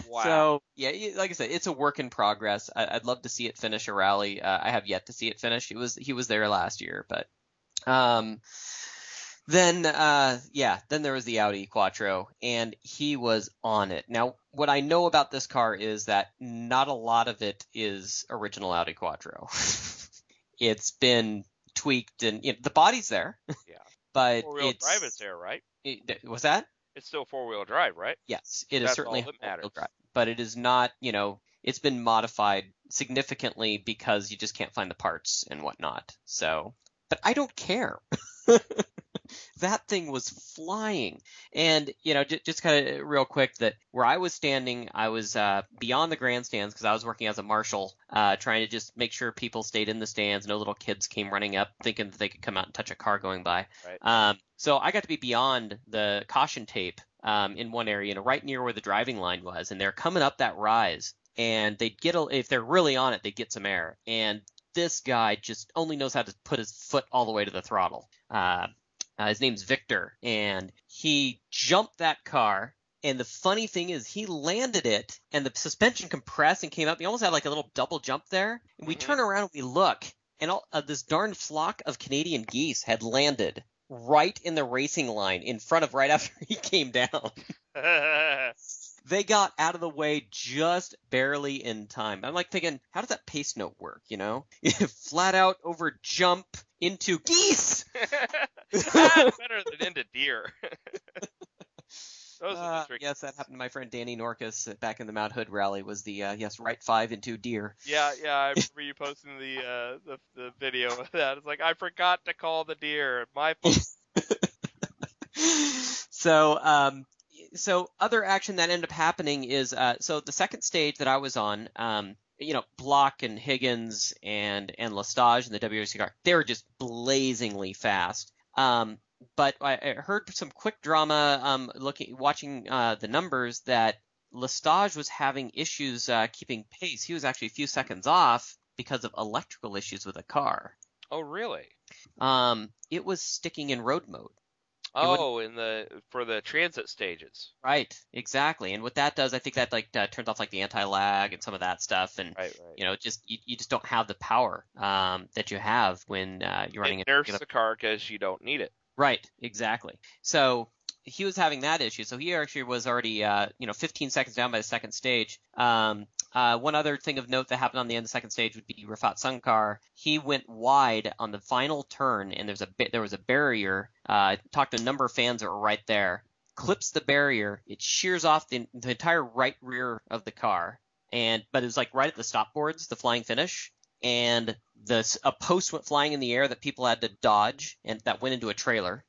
Wow. So yeah, y- like I said, it's a work in progress. I, I'd love to see it finish a rally. Uh, I have yet to see it finish. It was he was there last year, but um, then uh, yeah, then there was the Audi Quattro, and he was on it. Now, what I know about this car is that not a lot of it is original Audi Quattro. It's been tweaked, and you know, the body's there, Yeah. but Four-wheel it's drive is there, right? it, was that? It's still four-wheel drive, right? Yes, it is That's certainly all that four-wheel matters. drive, but it is not, you know, it's been modified significantly because you just can't find the parts and whatnot. So, but I don't care. That thing was flying. And, you know, j- just kind of real quick that where I was standing, I was uh, beyond the grandstands because I was working as a marshal, uh, trying to just make sure people stayed in the stands. No little kids came running up thinking that they could come out and touch a car going by. Right. Um, so I got to be beyond the caution tape um, in one area, you know, right near where the driving line was. And they're coming up that rise. And they'd get, a, if they're really on it, they'd get some air. And this guy just only knows how to put his foot all the way to the throttle. Uh, Uh, his name's Victor, and he jumped that car. And the funny thing is, he landed it, and the suspension compressed and came up. He almost had like a little double jump there. And we Mhm. turn around and we look, and all, uh, this darn flock of Canadian geese had landed right in the racing line in front of right after he came down. They got out of the way just barely in time. I'm like thinking, how does that pace note work, you know? Flat out over jump into geese! That's better than into deer. Those are Uh, the tricky. yes, that happened to my friend Danny Norcus back in the Mount Hood rally. Was the uh, yes right five into deer. Yeah, yeah, I remember you posting the uh the, the video of that. It's like I forgot to call the deer. My fault. So um, so other action that ended up happening is uh, so the second stage that I was on, um, you know, Block and Higgins and and Lestage and the W R C car, they were just blazingly fast. Um, but I, I heard some quick drama um, looking watching uh, the numbers that Lestage was having issues uh, keeping pace. He was actually a few seconds off because of electrical issues with the car. Oh, really? Um, it was sticking in road mode. Oh, in the for the transit stages. Right, exactly. And what that does, I think that like uh, turns off like the anti-lag and some of that stuff, and Right, right. you know, just you, you just don't have the power um, that you have when uh, you're running It a nerfs regular- the car because you don't need it. Right, exactly. So he was having that issue. So he actually was already, uh, you know, fifteen seconds down by the second stage. Um, uh, one other thing of note that happened on the end of the second stage would be Rafat Sunkar. He went wide on the final turn, and there's a ba- there was a barrier. Uh, I talked to a number of fans that were right there. Clips the barrier. It shears off the, the entire right rear of the car, and but it was like right at the stop boards, the flying finish. And the a post went flying in the air that people had to dodge, and that went into a trailer.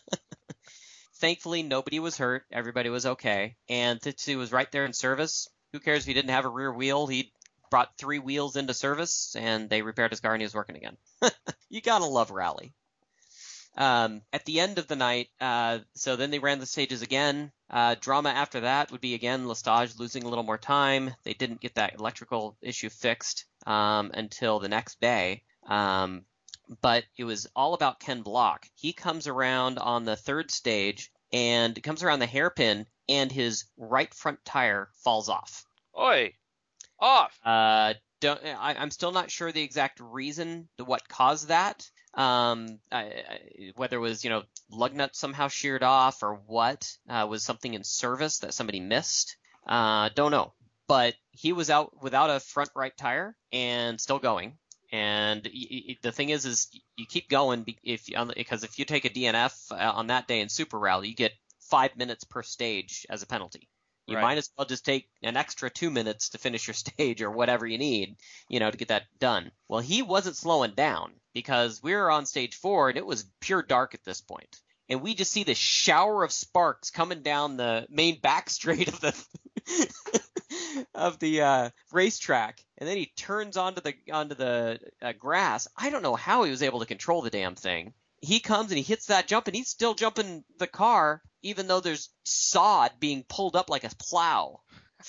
Thankfully, nobody was hurt. Everybody was okay. And Tetsu was right there in service. Who cares if he didn't have a rear wheel? He brought three wheels into service, and they repaired his car, and he was working again. You gotta love rally. Um, at the end of the night, uh, so then they ran the stages again. Uh, drama after that would be again Lestage losing a little more time. They didn't get that electrical issue fixed um, until the next day. Um, but it was all about Ken Block. He comes around on the third stage and comes around the hairpin, and his right front tire falls off. Oi, off. Uh, don't, I, I'm still not sure the exact reason to what caused that. Um, I, I, whether it was, you know, lug nut somehow sheared off or what, uh, was something in service that somebody missed. Uh, don't know. But he was out without a front right tire and still going. And y- y- the thing is, is you keep going be- if because if you take a D N F on that day in Super Rally, you get five minutes per stage as a penalty. You Right. might as well just take an extra two minutes to finish your stage or whatever you need, you know, to get that done. Well, he wasn't slowing down because we were on stage four and it was pure dark at this point. And we just see this shower of sparks coming down the main back straight of the of the uh, racetrack, and then he turns onto the onto the uh, grass. I don't know how he was able to control the damn thing. He comes and he hits that jump, and he's still jumping the car, even though there's sod being pulled up like a plow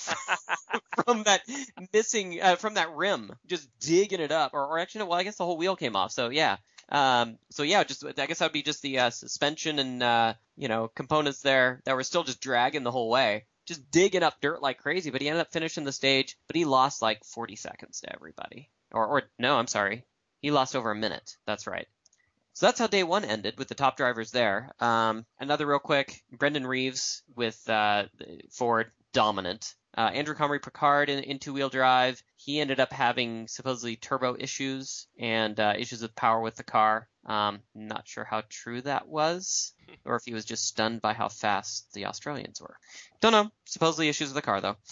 from that missing uh, from that rim, just digging it up. Or, or actually, no, well, I guess the whole wheel came off. So yeah. Um, so yeah, just I guess that would be just the uh, suspension and uh, you know components there that were still just dragging the whole way. just digging up dirt like crazy. But he ended up finishing the stage, but he lost like forty seconds to everybody. Or, or no, I'm sorry. He lost over a minute. That's right. So that's how day one ended with the top drivers there. Um, another real quick, Brendan Reeves with uh, Ford, dominant. Uh, Andrew Comrie Picard in, in two-wheel drive. He ended up having supposedly turbo issues and uh, issues with power with the car. Um, not sure how true that was, or if he was just stunned by how fast the Australians were. Don't know. Supposedly issues with the car, though.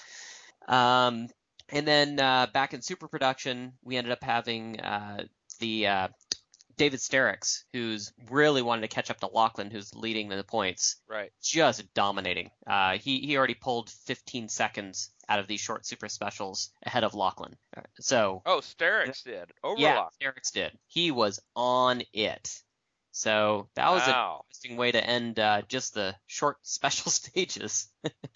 Um, and then uh, back in super production, we ended up having uh, the uh, David Sterricks, who's really wanted to catch up to Lachlan, who's leading the points. Right. Just dominating. Uh, he, he already pulled fifteen seconds out of these short super specials ahead of Lachlan. So. Oh, Sterricks did. Over Yeah, Lachlan. Sterricks did. He was on it. So that was Wow. an interesting way to end uh, just the short special stages.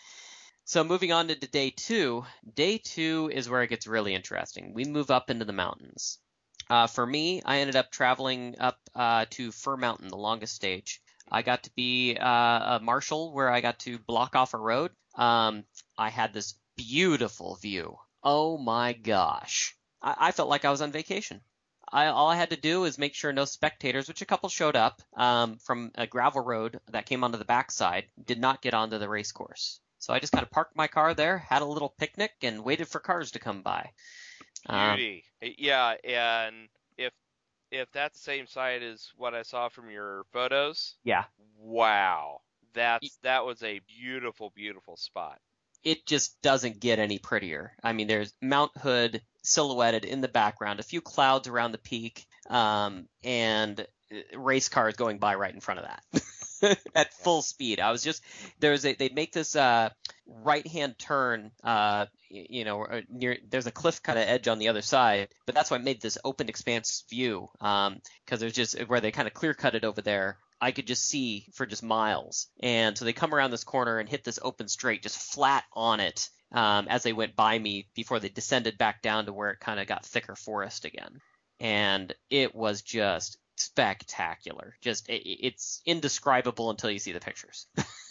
So moving on to day two. Day two is where it gets really interesting. We move up into the mountains. Uh, for me, I ended up traveling up uh, to Fir Mountain, the longest stage. I got to be uh, a marshal where I got to block off a road. Um, I had this beautiful view. Oh my gosh. I, I felt like I was on vacation. I, all I had to do was make sure no spectators, which a couple showed up um, from a gravel road that came onto the backside, did not get onto the race course. So I just kind of parked my car there, had a little picnic, and waited for cars to come by. Beauty. Um, yeah, and if if that's the same site as what I saw from your photos, yeah. Wow. That's that was a beautiful, beautiful spot. It just doesn't get any prettier. I mean, there's Mount Hood silhouetted in the background, a few clouds around the peak, um, and race cars going by right in front of that at full speed. I was just there's a they'd make this uh, right hand turn, uh, you know, near there's a cliff kind of edge on the other side, but that's why I made this open expanse view because um, there's just where they kind of clear cut it over there. I could just see for just miles. And so they come around this corner and hit this open straight just flat on it um, as they went by me before they descended back down to where it kind of got thicker forest again. And it was just spectacular. Just it, it's indescribable until you see the pictures.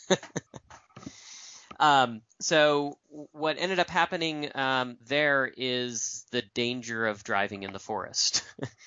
um, so what ended up happening um, there is the danger of driving in the forest.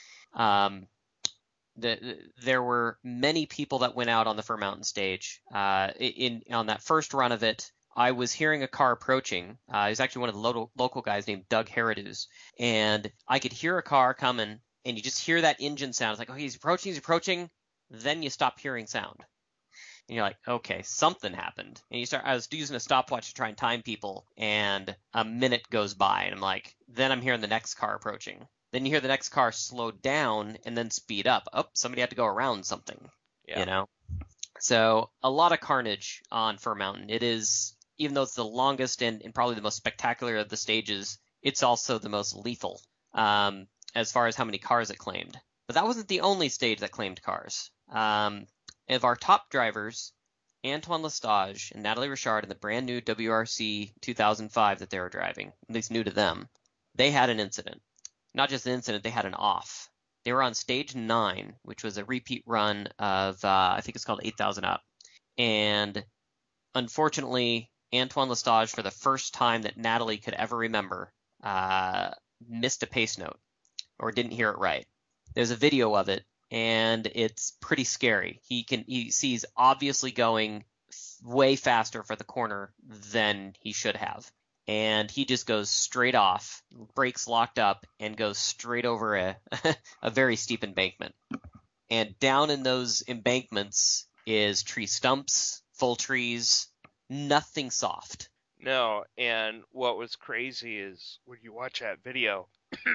um, The, there were many people that went out on the Fir Mountain stage. Uh, in on that first run of it, I was hearing a car approaching. Uh, it was actually one of the local, local guys named Doug Herodus, and I could hear a car coming, and you just hear that engine sound. It's like, okay, he's approaching, he's approaching. Then you stop hearing sound, and you're like, okay, something happened. And you start. I was using a stopwatch to try and time people, and a minute goes by, and I'm like, then I'm hearing the next car approaching. Then you hear the next car slow down and then speed up. Oh, somebody had to go around something, yeah. You know? So a lot of carnage on Fir Mountain. It is, even though it's the longest and, and probably the most spectacular of the stages, it's also the most lethal um, as far as how many cars it claimed. But that wasn't the only stage that claimed cars. Um, of our top drivers, Antoine Lestage and Natalie Richard in the brand new W R C two thousand five that they were driving, at least new to them, they had an incident. Not just an incident, they had an off. They were on stage nine, which was a repeat run of, uh, I think it's called eight thousand up. And unfortunately, Antoine Lestage, for the first time that Natalie could ever remember, uh, missed a pace note or didn't hear it right. There's a video of it, and it's pretty scary. He can he sees obviously going way faster for the corner than he should have. And he just goes straight off, brakes locked up, and goes straight over a a very steep embankment. And down in those embankments is tree stumps, full trees, nothing soft. No, and what was crazy is when you watch that video,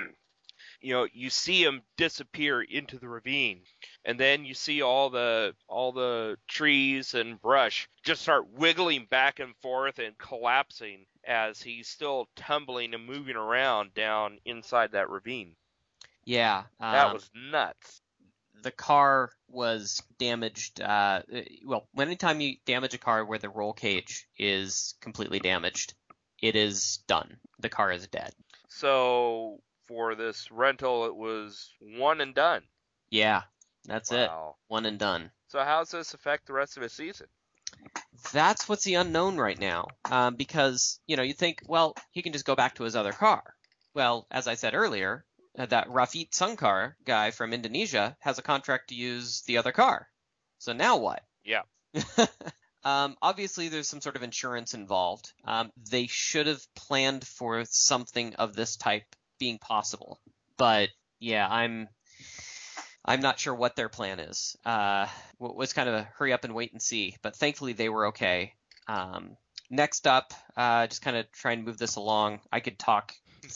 you know, you see him disappear into the ravine, and then you see all the all the trees and brush just start wiggling back and forth and collapsing as he's still tumbling and moving around down inside that ravine. Yeah. Um, that was nuts. The car was damaged. Uh, well, anytime you damage a car where the roll cage is completely damaged, it is done. The car is dead. So for this rental, it was one and done. Yeah, that's wow. it. One and done. So how does this affect the rest of the season? That's what's the unknown right now, um, because, you know, you think, well, he can just go back to his other car. Well, as I said earlier, uh, that Rafit Sungkar guy from Indonesia has a contract to use the other car. So now what? Yeah. um, obviously, there's some sort of insurance involved. Um, they should have planned for something of this type being possible. But yeah, I'm I'm not sure what their plan is. Uh, it was kind of a hurry up and wait and see. But thankfully, they were okay. Um, next up, uh, just kind of try and move this along. I could talk.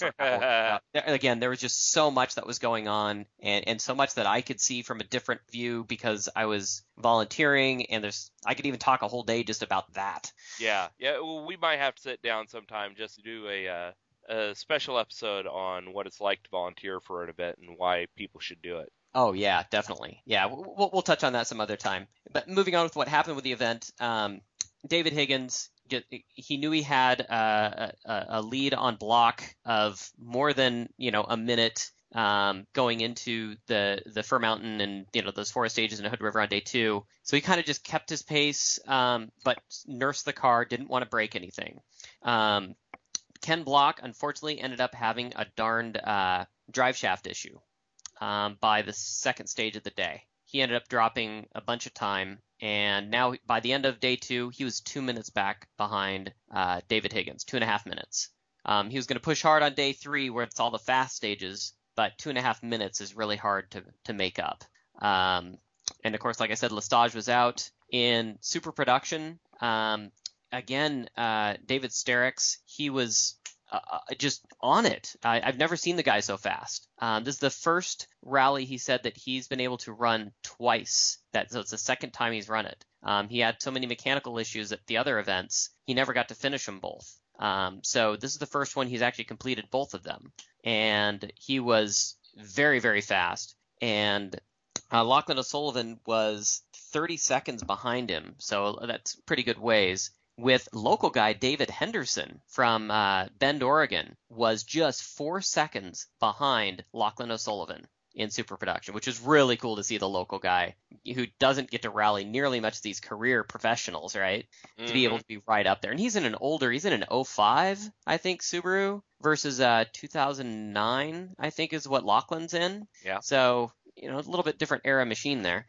Again, there was just so much that was going on, and, and so much that I could see from a different view because I was volunteering, and there's I could even talk a whole day just about that. Yeah, yeah. Well, we might have to sit down sometime just to do a uh, a special episode on what it's like to volunteer for an event and why people should do it. Oh yeah, definitely. Yeah, we'll we'll touch on that some other time. But moving on with what happened with the event, um, David Higgins. He knew he had uh, a, a lead on block of more than you know a minute um, going into the the Fir Mountain and you know those forest stages in Hood River on day two. So he kind of just kept his pace, um, but nursed the car, didn't want to break anything. Um, Ken Block unfortunately ended up having a darned uh, drive shaft issue um, by the second stage of the day. He ended up dropping a bunch of time. And now, by the end of day two, he was two minutes back behind uh, David Higgins, two and a half minutes. Um, he was going to push hard on day three, where it's all the fast stages, but two and a half minutes is really hard to to make up. Um, and of course, like I said, Lestage was out in super production. Um, again, uh, David Sterix, he was uh, just on it. I, I've never seen the guy so fast. Um, this is the first rally he said that he's been able to run twice. That so it's the second time he's run it. Um, he had so many mechanical issues at the other events, he never got to finish them both. Um, so this is the first one he's actually completed both of them, and he was very, very fast. And uh, Lachlan O'Sullivan was thirty seconds behind him, so that's pretty good ways. With local guy David Henderson from uh, Bend, Oregon, was just four seconds behind Lachlan O'Sullivan in super production, which is really cool to see the local guy who doesn't get to rally nearly much as these career professionals, right? Mm-hmm. To be able to be right up there. And he's in an older, he's in an oh five, I think, Subaru versus uh, two thousand nine, I think is what Lachlan's in. Yeah. So, you know, a little bit different era machine there.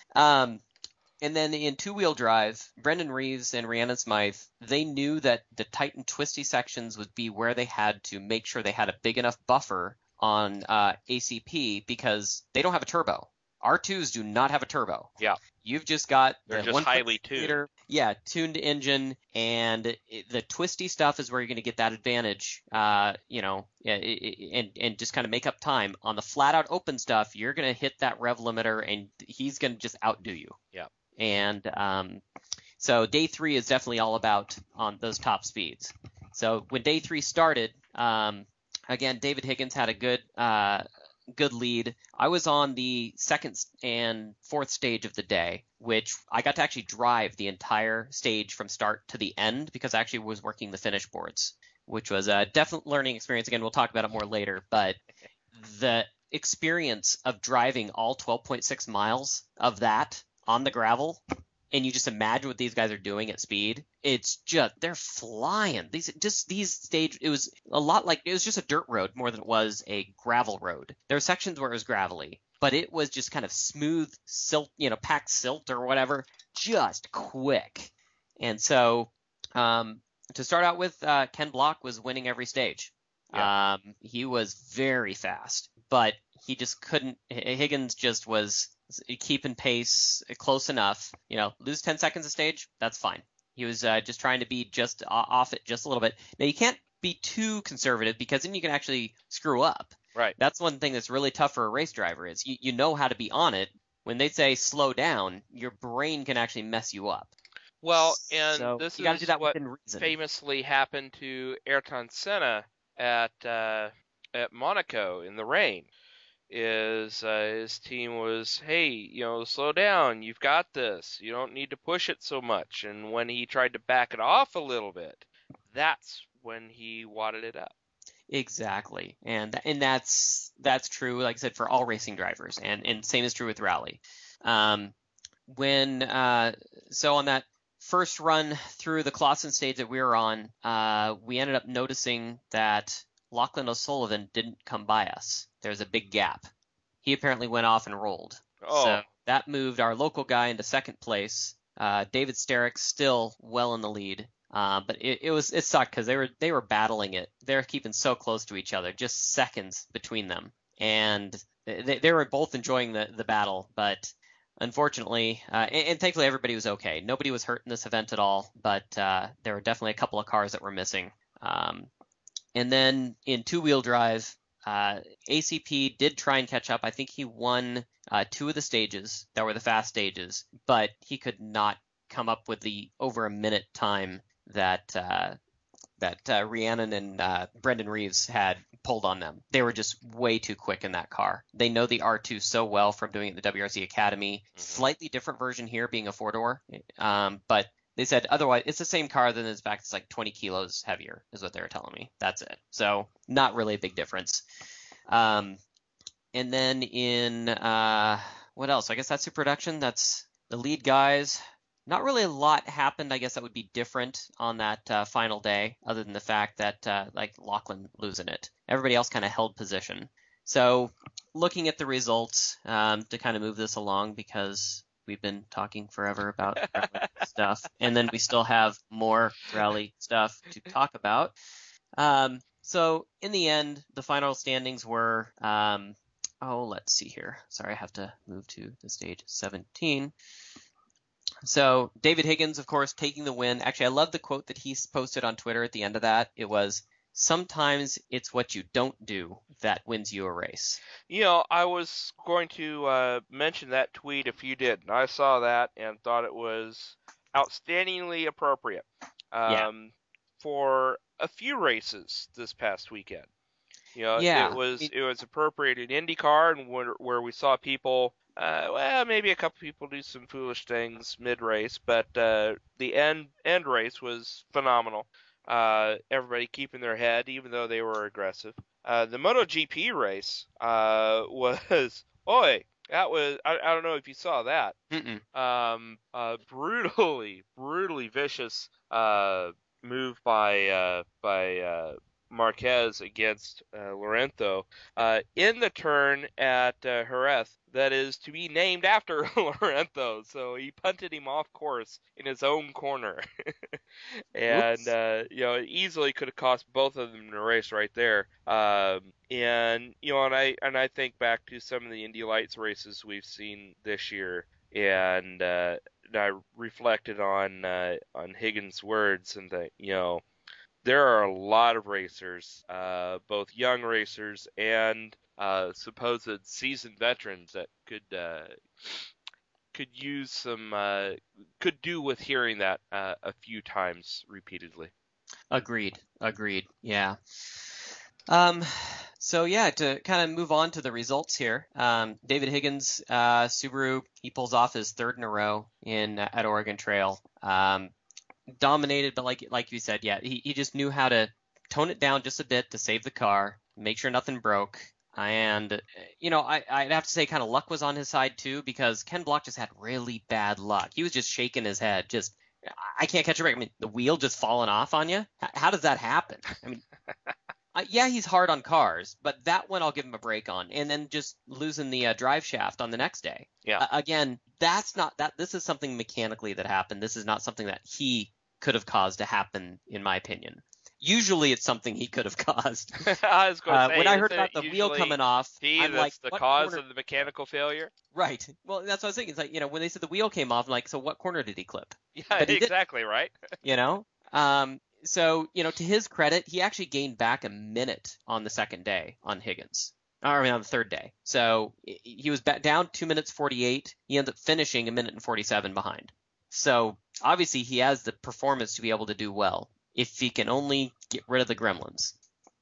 Um, And then in two-wheel drive, Brendan Reeves and Rhiannon Smythe, they knew that the tight and twisty sections would be where they had to make sure they had a big enough buffer on uh, A C P because they don't have a turbo. R twos do not have a turbo. Yeah. You've just got They're the just one highly tuned. Liter, yeah, tuned engine, and it, the twisty stuff is where you're going to get that advantage, uh, you know, and and just kind of make up time. On the flat-out open stuff, you're going to hit that rev limiter, and he's going to just outdo you. Yeah. And um, so day three is definitely all about on those top speeds. So when day three started, um, again, David Higgins had a good uh, good lead. I was on the second and fourth stage of the day, which I got to actually drive the entire stage from start to the end because I actually was working the finish boards, which was a definite learning experience. Again, we'll talk about it more later, but the experience of driving all twelve point six miles of that on the gravel, and you just imagine what these guys are doing at speed. It's just, they're flying. These just these stage, it was a lot like, it was just a dirt road more than it was a gravel road. There were sections where it was gravelly, but it was just kind of smooth silt, you know, packed silt or whatever, just quick. And so um, to start out with, uh, Ken Block was winning every stage. Yeah. Um, he was very fast, but he just couldn't, Higgins just was keeping pace close enough. You know, lose ten seconds a stage, that's fine. He was uh, just trying to be just off it just a little bit. Now, you can't be too conservative because then you can actually screw up. Right. That's one thing that's really tough for a race driver is you, you know how to be on it. When they say slow down, your brain can actually mess you up. Well, and so this you is do that what within reason. Famously happened to Ayrton Senna at uh, at Monaco in the rain. Is uh, his team was, hey, you know, slow down. You've got this. You don't need to push it so much. And when he tried to back it off a little bit, that's when he wadded it up. Exactly, and and that's that's true. Like I said, for all racing drivers, and and same is true with rally. Um, when uh, so on that first run through the Clausen stage that we were on, uh, we ended up noticing that Lachlan O'Sullivan didn't come by us. There's a big gap. He apparently went off and rolled. Oh. So that moved our local guy into second place. Uh, David Sterrick still well in the lead. Uh, but it, it was it sucked because they were they were battling it. They're keeping so close to each other, just seconds between them, and they, they were both enjoying the, the battle. But unfortunately, uh, and, and thankfully everybody was okay. Nobody was hurt in this event at all. But uh, there were definitely a couple of cars that were missing. Um, and then in two wheel drive, uh, A C P did try and catch up. I think he won uh, two of the stages that were the fast stages, but he could not come up with the over a minute time that uh, that uh, Rhiannon and uh, Brendan Reeves had pulled on them. They were just way too quick in that car. They know the R two so well from doing it at the W R C Academy. Mm-hmm. Slightly different version here, being a four-door, um, but they said otherwise it's the same car, then it's back. It's like twenty kilos heavier is what they were telling me. That's it. So not really a big difference. Um, and then in uh, what else? I guess that's Super Production. That's the lead guys. Not really a lot happened. I guess that would be different on that uh, final day, other than the fact that uh, like Lachlan losing it. Everybody else kind of held position. So looking at the results um, to kind of move this along, because we've been talking forever about stuff, and then we still have more rally stuff to talk about. Um, so in the end, the final standings were, um, oh, let's see here. Sorry, I have to move to the stage seventeen. So David Higgins, of course, taking the win. Actually, I love the quote that he posted on Twitter at the end of that. It was, "Sometimes it's what you don't do that wins you a race." You know, I was going to uh, mention that tweet if you didn't. I saw that and thought it was outstandingly appropriate um, Yeah. for a few races this past weekend. You know, Yeah. it was It- it was appropriate in IndyCar, and where, where we saw people, uh, well, maybe a couple people do some foolish things mid-race, but uh, the end end race was phenomenal. Uh, everybody keeping their head, even though they were aggressive. Uh, the MotoGP race uh, was, oi, that was, I, I don't know if you saw that. Mm-mm. Um, uh, brutally, brutally vicious uh, move by uh, by uh, Marquez against uh, Lorenzo uh, in the turn at uh, Jerez that is to be named after Lorenzo. So he punted him off course in his own corner. And, uh, you know, it easily could have cost both of them the race right there. Um, and, you know, and I, and I think back to some of the Indy Lights races we've seen this year, and, uh, and I reflected on, uh, on Higgins' words, and that, you know, there are a lot of racers, uh, both young racers and, uh, supposed seasoned veterans that could, uh, could use some, uh, could do with hearing that uh, a few times repeatedly. Agreed. Agreed. Yeah. Um, so yeah, to kind of move on to the results here, um, David Higgins, uh, Subaru, he pulls off his third in a row in at Oregon Trail. Um, dominated, but like like you said, yeah, he, he just knew how to tone it down just a bit to save the car, make sure nothing broke. And, you know, I, I'd have to say kind of luck was on his side, too, because Ken Block just had really bad luck. He was just shaking his head. Just, I can't catch a break. I mean, the wheel just falling off on you? H- how does that happen? I mean, uh, yeah, he's hard on cars, but that one I'll give him a break on. And then just losing the uh, drive shaft on the next day. Yeah. Uh, again, that's not that. This is something mechanically that happened. This is not something that he could have caused to happen, in my opinion. Usually it's something he could have caused. I was going to Uh, say, when I heard isn't about it the wheel usually coming off, he I'm that's like, the what cause corner? of the mechanical failure? Right. Well, that's what I was thinking. It's like, you know, when they said the wheel came off, I'm like, so what corner did he clip? Yeah, But he did. exactly, right? You know? Um, so, you know, to his credit, he actually gained back a minute on the second day on Higgins. Or, I mean, on the third day. So he- he was back down two minutes forty-eight. He ended up finishing a minute and forty-seven behind. So obviously he has the performance to be able to do well if he can only get rid of the gremlins.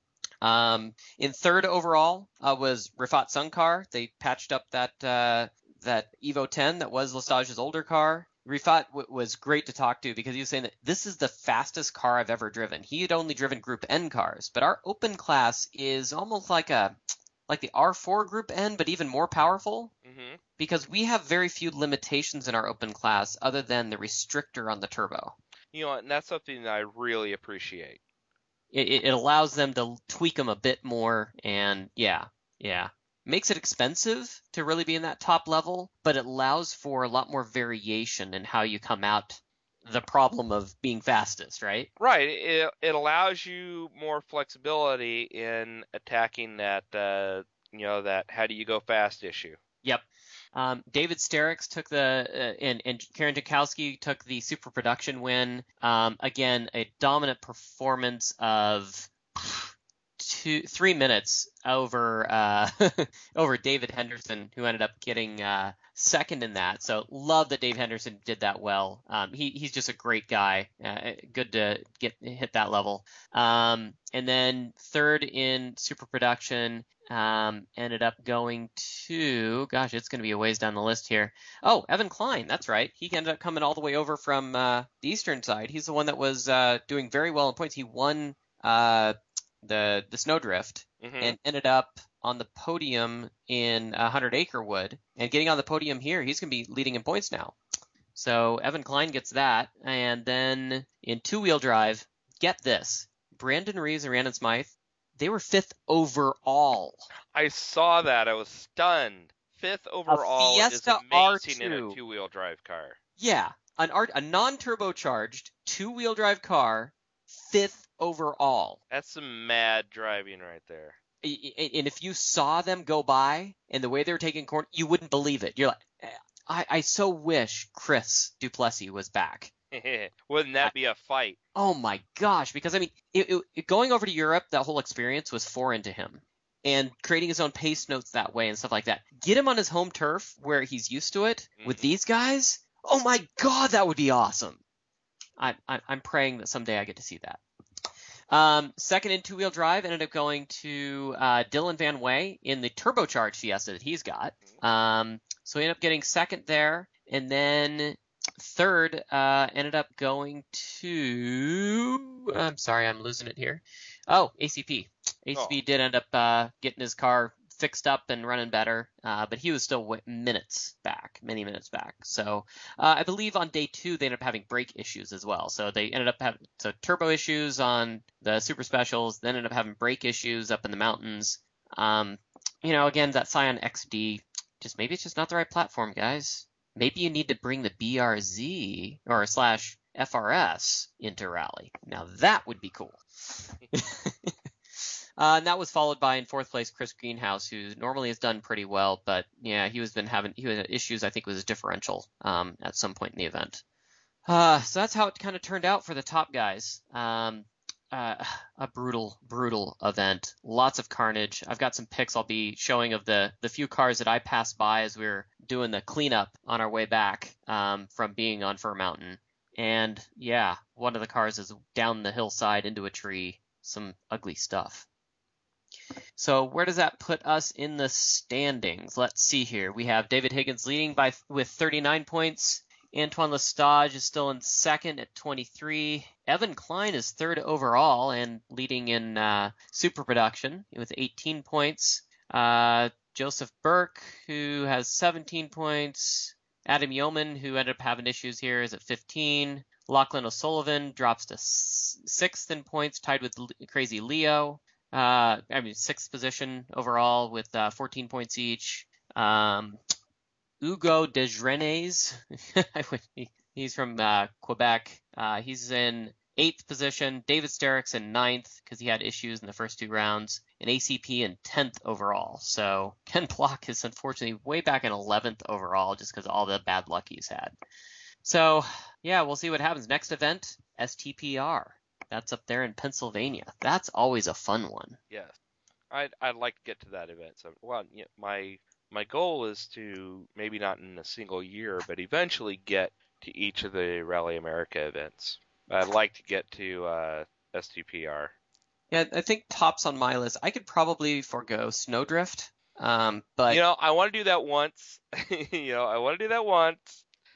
Um, in third overall uh, was Rifat Sunkar. They patched up that uh, that Evo ten that was Lestage's older car. Rifat w- was great to talk to because he was saying that this is the fastest car I've ever driven. He had only driven Group N cars, but our open class is almost like a like the R four Group N, but even more powerful. Mhm. Mm-hmm. because we have very few limitations in our open class other than the restrictor on the turbo. You know, and that's something that I really appreciate. It, it allows them to tweak them a bit more, and yeah, yeah. Makes it expensive to really be in that top level, but it allows for a lot more variation in how you come out the problem of being fastest, right? Right. It it allows you more flexibility in attacking that, uh, you know, that how do you go fast issue. Yep. Um, David Sterix took the uh, and and Karen Jakowski took the super production win. Um, again, a dominant performance of two three minutes over uh, over David Henderson, who ended up getting uh, second in that. So love that Dave Henderson did that well. Um, he he's just a great guy. Uh, good to get hit that level. Um, and then third in super production. Um, ended up going to, gosh, it's going to be a ways down the list here. Oh, Evan Klein, that's right. He ended up coming all the way over from uh, the eastern side. He's the one that was uh, doing very well in points. He won uh, the the Snowdrift Mm-hmm. and ended up on the podium in one hundred Acre Wood. And getting on the podium here, he's going to be leading in points now. So Evan Klein gets that. And then in two-wheel drive, get this, Brandon Reeves and Rhiannon Smythe, they were fifth overall. I saw that. I was stunned. Fifth overall is Fiesta amazing in R two. a two-wheel drive car. Yeah, an art, a non-turbocharged two-wheel drive car, fifth overall. That's some mad driving right there. I- I- And if you saw them go by and the way they were taking corner, you wouldn't believe it. You're like, I, I so wish Chris Duplessis was back. Wouldn't that be a fight? Oh my gosh! Because I mean, it, it, it- going over to Europe, that whole experience was foreign to him, and creating his own pace notes that way and stuff like that. Get him on his home turf where he's used to it with Mhm. these guys. Oh my God, that would be awesome. I, I, I'm praying that someday I get to see that. Um, second in two-wheel drive ended up going to uh, Dylan Van Way in the turbocharged Fiesta that he's got. Um, so he ended up getting second there, and then third uh, ended up going to. I'm sorry, I'm losing it here. Oh, A C P. A C P Oh. did end up uh, getting his car fixed up and running better, uh, but he was still w- minutes back, many minutes back. So uh, I believe on day two they ended up having brake issues as well. So they ended up having so turbo issues on the super specials, then ended up having brake issues up in the mountains. Um, you know, again, that Scion X D, just maybe it's just not the right platform, guys. Maybe you need to bring the B R Z or slash F R S into rally. Now that would be cool. Uh, and that was followed by in fourth place Chris Greenhouse, who normally has done pretty well, but yeah, he was been having he had issues. I think with his differential um, at some point in the event. Uh, so that's how it kind of turned out for the top guys. Um, uh, a brutal, brutal event. Lots of carnage. I've got some pics I'll be showing of the the few cars that I passed by as we were doing the cleanup on our way back um, from being on Fir Mountain. And yeah, one of the cars is down the hillside into a tree. Some ugly stuff. So where does that put us in the standings? Let's see here. We have David Higgins leading by with thirty-nine points. Antoine Lestage is still in second at twenty-three. Evan Klein is third overall and leading in uh, super production with eighteen points. Uh, Joseph Burke, who has seventeen points. Adam Yeoman, who ended up having issues here, is at fifteen. Lachlan O'Sullivan drops to s- sixth in points, tied with L- Crazy Leo. Uh, I mean, sixth position overall with uh, fourteen points each. Um, Hugo Desrenes, he's from uh, Quebec. Uh, he's in eighth position. David Sterix in ninth because he had issues in the first two rounds. And A C P in tenth overall. So Ken Block is unfortunately way back in eleventh overall just because of all the bad luck he's had. So, yeah, we'll see what happens. Next event, S T P R. That's up there in Pennsylvania. That's always a fun one. Yes, I'd I'd like to get to that event. So, well, yeah, my my goal is to maybe not in a single year, but eventually get to each of the Rally America events. I'd like to get to uh, S T P R. Yeah, I think tops on my list. I could probably forego Snowdrift, um, but You know, I want to do that once. you know, I want to do that once.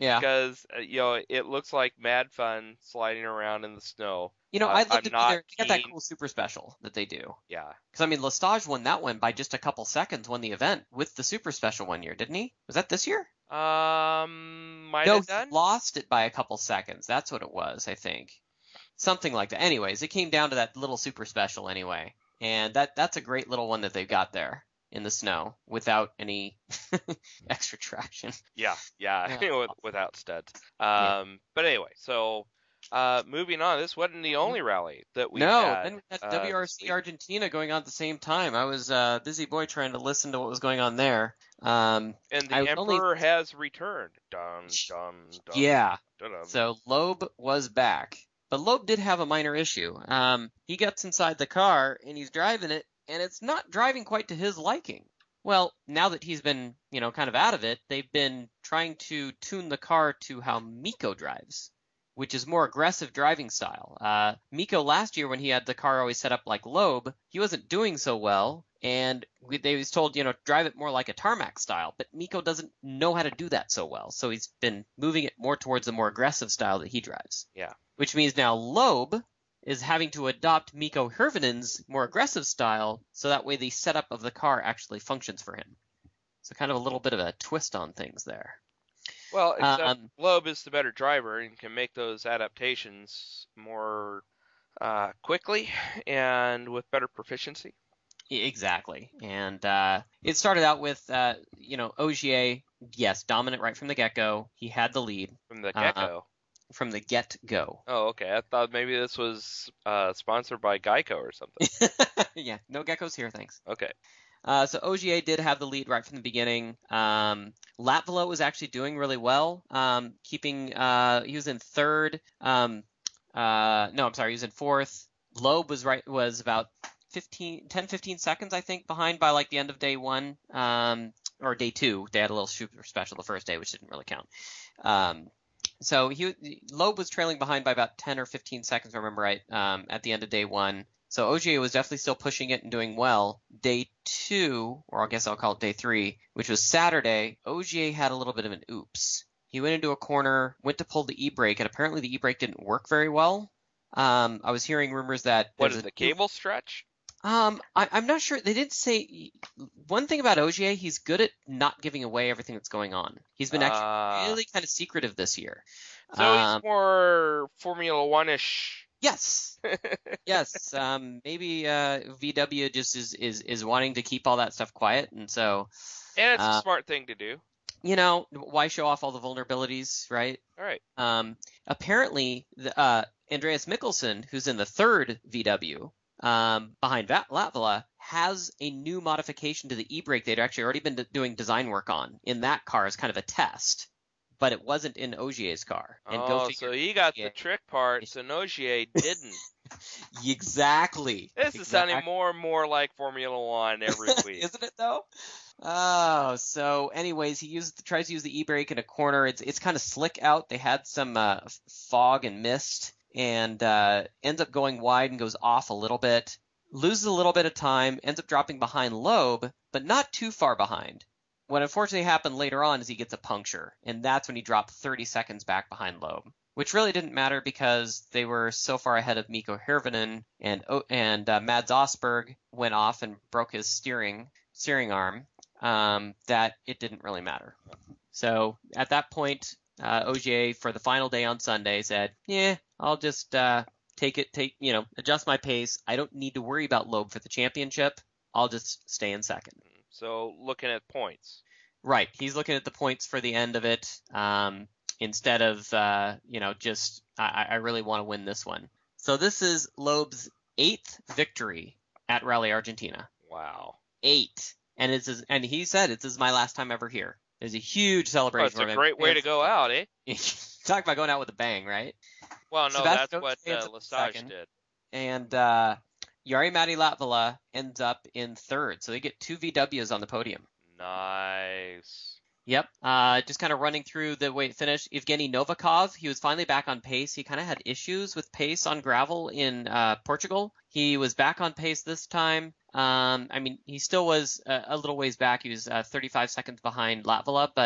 Yeah. Because uh, you know it looks like mad fun sliding around in the snow. You know, Uh, I'd love I'm to be not there. They got that keen- cool super special that they do. Yeah. Because I mean, Lestage won that one by just a couple seconds. Won the event with the super special one year, didn't he? Was that this year? Um, might No, have he done. lost it by a couple seconds. That's what it was, I think. Something like that. Anyways, it came down to that little super special anyway, and that that's a great little one that they've got there in the snow without any extra traction. Yeah, yeah, Yeah. with- without studs. Um, Yeah. but anyway, so uh, moving on. This wasn't the only rally that we no, had. then we had uh, W R this C week. Argentina going on at the same time. I was a uh, busy boy trying to listen to what was going on there. Um, And the I was Emperor only has returned. Dun dun dun. yeah. Dun, dun. So Loeb was back, but Loeb did have a minor issue. Um, he gets inside the car and he's driving it, and it's not driving quite to his liking. Well, now that he's been, you know, kind of out of it, they've been trying to tune the car to how Miko drives, which is more aggressive driving style. Uh, Miko last year, when he had the car always set up like Loeb, he wasn't doing so well, and we, they was told, you know, drive it more like a tarmac style. But Miko doesn't know how to do that so well, so he's been moving it more towards the more aggressive style that he drives. Yeah. Which means now Loeb is having to adopt Miko Hirvinen's more aggressive style, so that way the setup of the car actually functions for him. So kind of a little bit of a twist on things there. Well, except Um, Loeb is the better driver and can make those adaptations more uh, quickly and with better proficiency. Exactly. And uh, it started out with, uh, you know, Ogier, yes, dominant right from the get-go. He had the lead From the Uh, get-go. from the get-go. Oh, okay. I thought maybe this was uh, sponsored by Geico or something. Yeah, no geckos here, thanks. Okay. Uh, so Ogier did have the lead right from the beginning. Um, Latvala was actually doing really well, um, keeping, uh, he was in third. Um, uh, no, I'm sorry, he was in fourth. Loeb was right, was about fifteen, ten, fifteen seconds, I think, behind by like the end of day one, um, or day two. They had a little super special the first day, which didn't really count. Um, so he, Loeb was trailing behind by about ten or fifteen seconds, if I remember right, um, at the end of day one. So Ogier was definitely still pushing it and doing well. Day two, or I guess I'll call it day three, which was Saturday, Ogier had a little bit of an oops. He went into a corner, went to pull the e-brake, and apparently the e-brake didn't work very well. Um, I was hearing rumors that What there's is a- the cable stretch? Um, I, I'm not sure. They didn't say. One thing about Ogier, he's good at not giving away everything that's going on. He's been actually Ah. really kind of secretive this year. So Um, he's more Formula One-ish. Yes. Yes. Um, maybe uh, V W just is, is is wanting to keep all that stuff quiet, and so And it's Uh, a smart thing to do. you know, why show off all the vulnerabilities, right? All right. Um, apparently, the, uh, Andreas Mikkelsen, who's in the third V W um, behind Va- Latvala, has a new modification to the e-brake they'd actually already been d- doing design work on in that car as kind of a test, but it wasn't in Ogier's car. And go Oh, figure, so he got the Ogier- trick parts and Ogier didn't. Exactly. This is sounding Exactly. more and more like Formula One every week. Isn't it though? Oh, so anyways, he used tries to use the e-brake in a corner. It's it's kind of slick out. They had some uh, fog and mist, and uh, ends up going wide and goes off a little bit. Loses a little bit of time. Ends up dropping behind Loeb, but not too far behind. What unfortunately happened later on is he gets a puncture, and that's when he dropped thirty seconds back behind Loeb, which really didn't matter because they were so far ahead of Miko Hirvonen, and and uh, Mads Osberg went off and broke his steering steering arm, um, that it didn't really matter. So at that point, uh, Ogier for the final day on Sunday said, "Yeah, I'll just uh, take it, take you know, adjust my pace. I don't need to worry about Loeb for the championship. I'll just stay in second." So looking at points. Right. He's looking at the points for the end of it, um, instead of, uh, you know, just, I, I really want to win this one. So this is Loeb's eighth victory at Rally Argentina. Wow. Eight. And it's his, and he said, "This is my last time ever here." It's a huge Oh, celebration. it's for a him. great way to go out, eh? Talk about going out with a bang, right? Well, no, Sebastian that's what ends uh, up in Lesage second. did. And uh, Jari-Matti Latvala ends up in third. So they get two V Ws on the podium. Nice. Yep. Uh, just kind of running through the way it finished. Evgeny Novikov, he was finally back on pace. He kind of had issues with pace on gravel in uh, Portugal. He was back on pace this time. Um, I mean, he still was a, a little ways back. He was uh, thirty-five seconds behind Latvala, but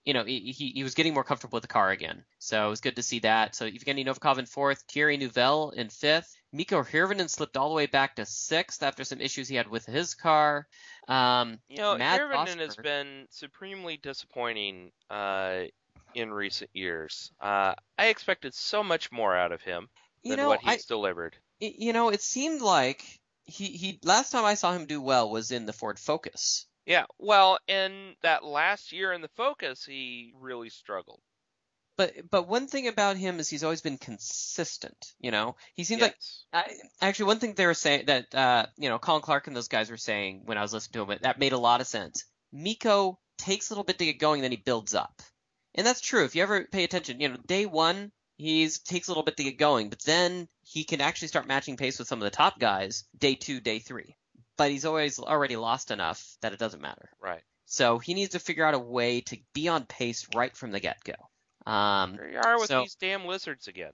you know, he, he he was getting more comfortable with the car again. So it was good to see that. So Evgeny Novikov in fourth, Thierry Neuville in fifth. Mikko Hirvonen slipped all the way back to sixth after some issues he had with his car. Um, You know, Matt Hirvonen has Osberg- been supremely disappointing uh, in recent years. Uh, I expected so much more out of him than you know, what I, he's delivered. you know, it seemed like he, he last time I saw him do well was in the Ford Focus. Yeah, well, in that last year in the Focus, he really struggled. But but one thing about him is he's always been consistent. You know, he seems Yes. like I, actually one thing they were saying that uh, you know Colin Clark and those guys were saying when I was listening to him, that made a lot of sense. Mikko takes a little bit to get going, then he builds up, and that's true. If you ever pay attention, you know, day one he's takes a little bit to get going, but then he can actually start matching pace with some of the top guys day two, day three. But he's always already lost enough that it doesn't matter. Right. So he needs to figure out a way to be on pace right from the get-go. Um, Here you are with so, these damn lizards again.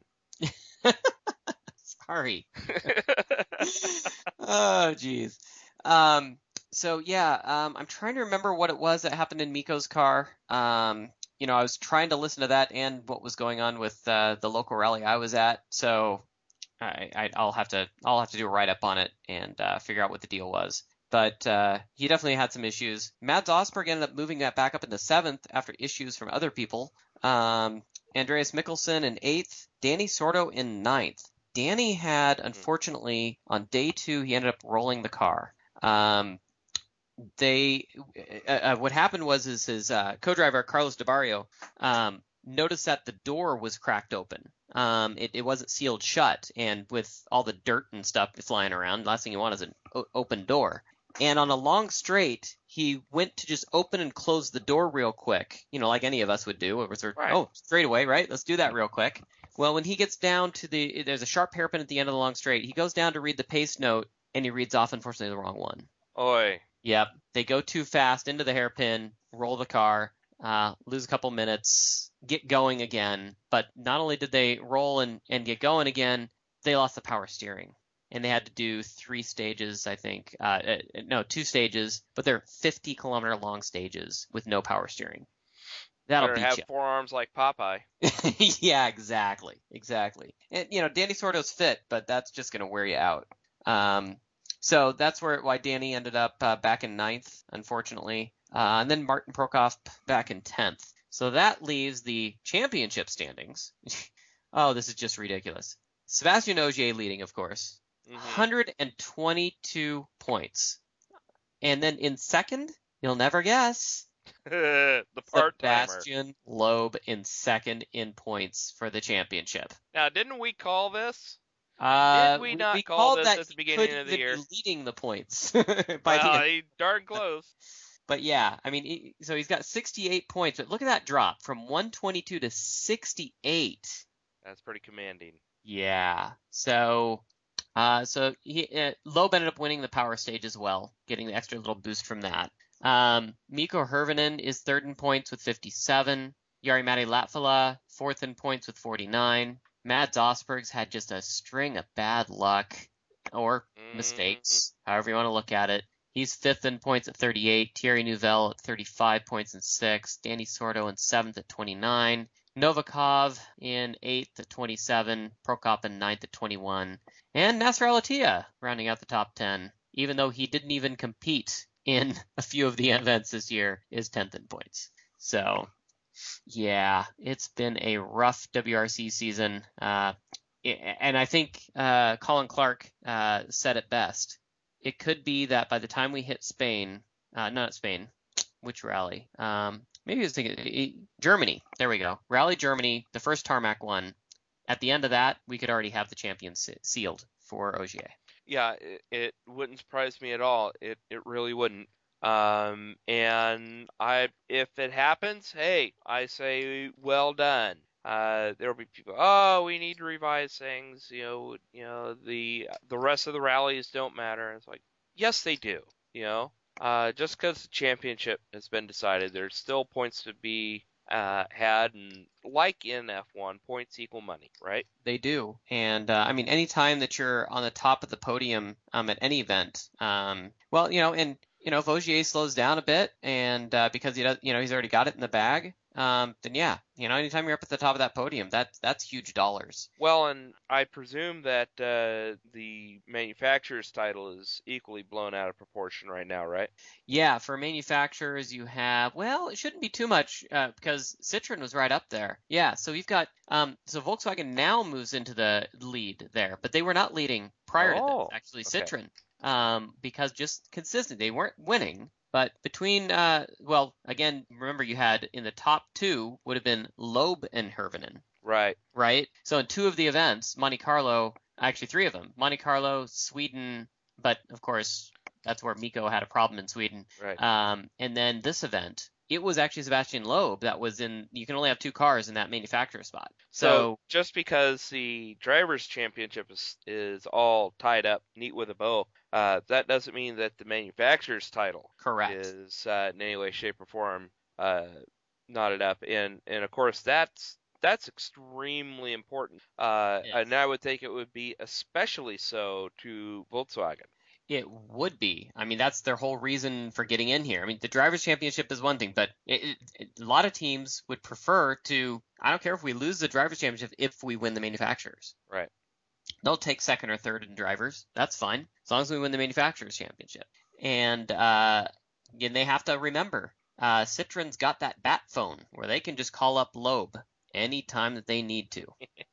sorry. Oh, geez. Um, so yeah, um, I'm trying to remember what it was that happened in Mikko's car. Um, you know, I was trying to listen to that and what was going on with uh, the local rally I was at. So I, I, I'll have to I'll have to do a write up on it and uh, figure out what the deal was. But uh, he definitely had some issues. Mads Osberg ended up moving that back up into seventh after issues from other people. Um, Andreas Mikkelsen in eighth. Danny Sordo in ninth. Danny had, unfortunately, on day two, he ended up rolling the car. Um, they, uh, uh, what happened was is his uh, co-driver Carlos DeBarrio um, noticed that the door was cracked open. Um, it, it wasn't sealed shut, and with all the dirt and stuff flying around, the last thing you want is an o- open door. And on a long straight, he went to just open and close the door real quick, you know, like any of us would do. It was sort of, Right. oh, straight away, right? Let's do that real quick. Well, when he gets down to the, there's a sharp hairpin at the end of the long straight. He goes down to read the pace note, and he reads off, unfortunately, the wrong one. Oi. Yep. They go too fast into the hairpin, roll the car, uh, lose a couple minutes, get going again. But not only did they roll and, and get going again, they lost the power steering. And they had to do three stages, I think. Uh, uh, no, two stages, but they're fifty kilometer long stages with no power steering. That'll Better beat have you. forearms like Popeye. Yeah, exactly, exactly. And you know, Danny Sordo's fit, but that's just going to wear you out. Um, so that's where why Danny ended up uh, back in ninth, unfortunately, uh, and then Martin Prokop back in tenth. So that leaves the championship standings. Oh, this is just ridiculous. Sebastian Ogier leading, of course, Mhm. one hundred twenty-two points, and then in second, you'll never guess. The part timer. Sebastian Loeb in second in points for the championship. Now, didn't we call this? Uh, Did we not we call called this that at the he beginning could of the even year? be leading the points. by the Well, end. he darn close. But yeah, I mean, he, so he's got sixty-eight points. But look at that drop from one twenty-two to sixty-eight. That's pretty commanding. Yeah. So, uh, so he uh, Loeb ended up winning the power stage as well, getting the extra little boost from that. Um, Mikko Hirvonen is third in points with fifty-seven. Jari-Matti Latvala fourth in points with forty-nine. Mads Osberg's had just a string of bad luck or Mhm. mistakes, however you want to look at it. He's fifth in points at thirty-eight. Thierry Neuville at thirty-five points and sixth. Danny Sordo in seventh at twenty-nine. Novikov in eighth at twenty-seven. Prokop in ninth at twenty-one. And Nasser Al-Attiyah rounding out the top ten, even though he didn't even compete in a few of the events this year, is tenth in points. So, yeah, it's been a rough W R C season. Uh, and I think uh, Colin Clark uh, said it best. It could be that by the time we hit Spain, uh, not Spain, which rally? Um, maybe I was thinking Germany. There we go. Rally Germany, the first tarmac one. At the end of that, we could already have the champion se- sealed for Ogier. Yeah, it, it wouldn't surprise me at all. It it really wouldn't. Um, and I, if it happens, hey, I say well done. Uh, there'll be people. Oh, we need to revise things. You know, you know the the rest of the rallies don't matter. It's like, yes, they do. You know, uh, just because the championship has been decided, there's still points to be uh, had, and like in F one, points equal money, right? They do, and uh, I mean, anytime that you're on the top of the podium um, at any event, um, well, you know, and you know, if Ogier slows down a bit, and uh, because he does, you know, he's already got it in the bag, um, then yeah, you know, anytime you're up at the top of that podium, that that's huge dollars. Well, and I presume that uh, the manufacturer's title is equally blown out of proportion right now, right? Yeah, for manufacturers, you have, well, it shouldn't be too much uh, because Citroen was right up there. Yeah, so we've got, um, so Volkswagen now moves into the lead there, but they were not leading prior to this, Oh, actually, okay. Citroen, um, because just consistent. They weren't winning, but between, uh, well, again, remember you had in the top two would have been Loeb and Hirvonen, Right. right? So in two of the events, Monte Carlo, actually three of them, Monte Carlo, Sweden, but of course, that's where Miko had a problem in Sweden. Right. Um, and then this event, it was actually Sebastian Loeb that was in. You can only have two cars in that manufacturer spot. So, So, just because the drivers' championship is, is all tied up neat with a bow, uh, that doesn't mean that the manufacturer's title correct. is uh, in any way, shape, or form uh, knotted up. And and of course that's that's extremely important. Uh, Yes. and I would think it would be especially so to Volkswagen. It would be. I mean, that's their whole reason for getting in here. I mean, the drivers' championship is one thing, but it, it, it, a lot of teams would prefer to. I don't care if we lose the drivers' championship if we win the manufacturers. Right. They'll take second or third in drivers. That's fine, as long as we win the manufacturers' championship. And uh, and they have to remember, uh, Citroen's got that bat phone where they can just call up Loeb anytime that they need to.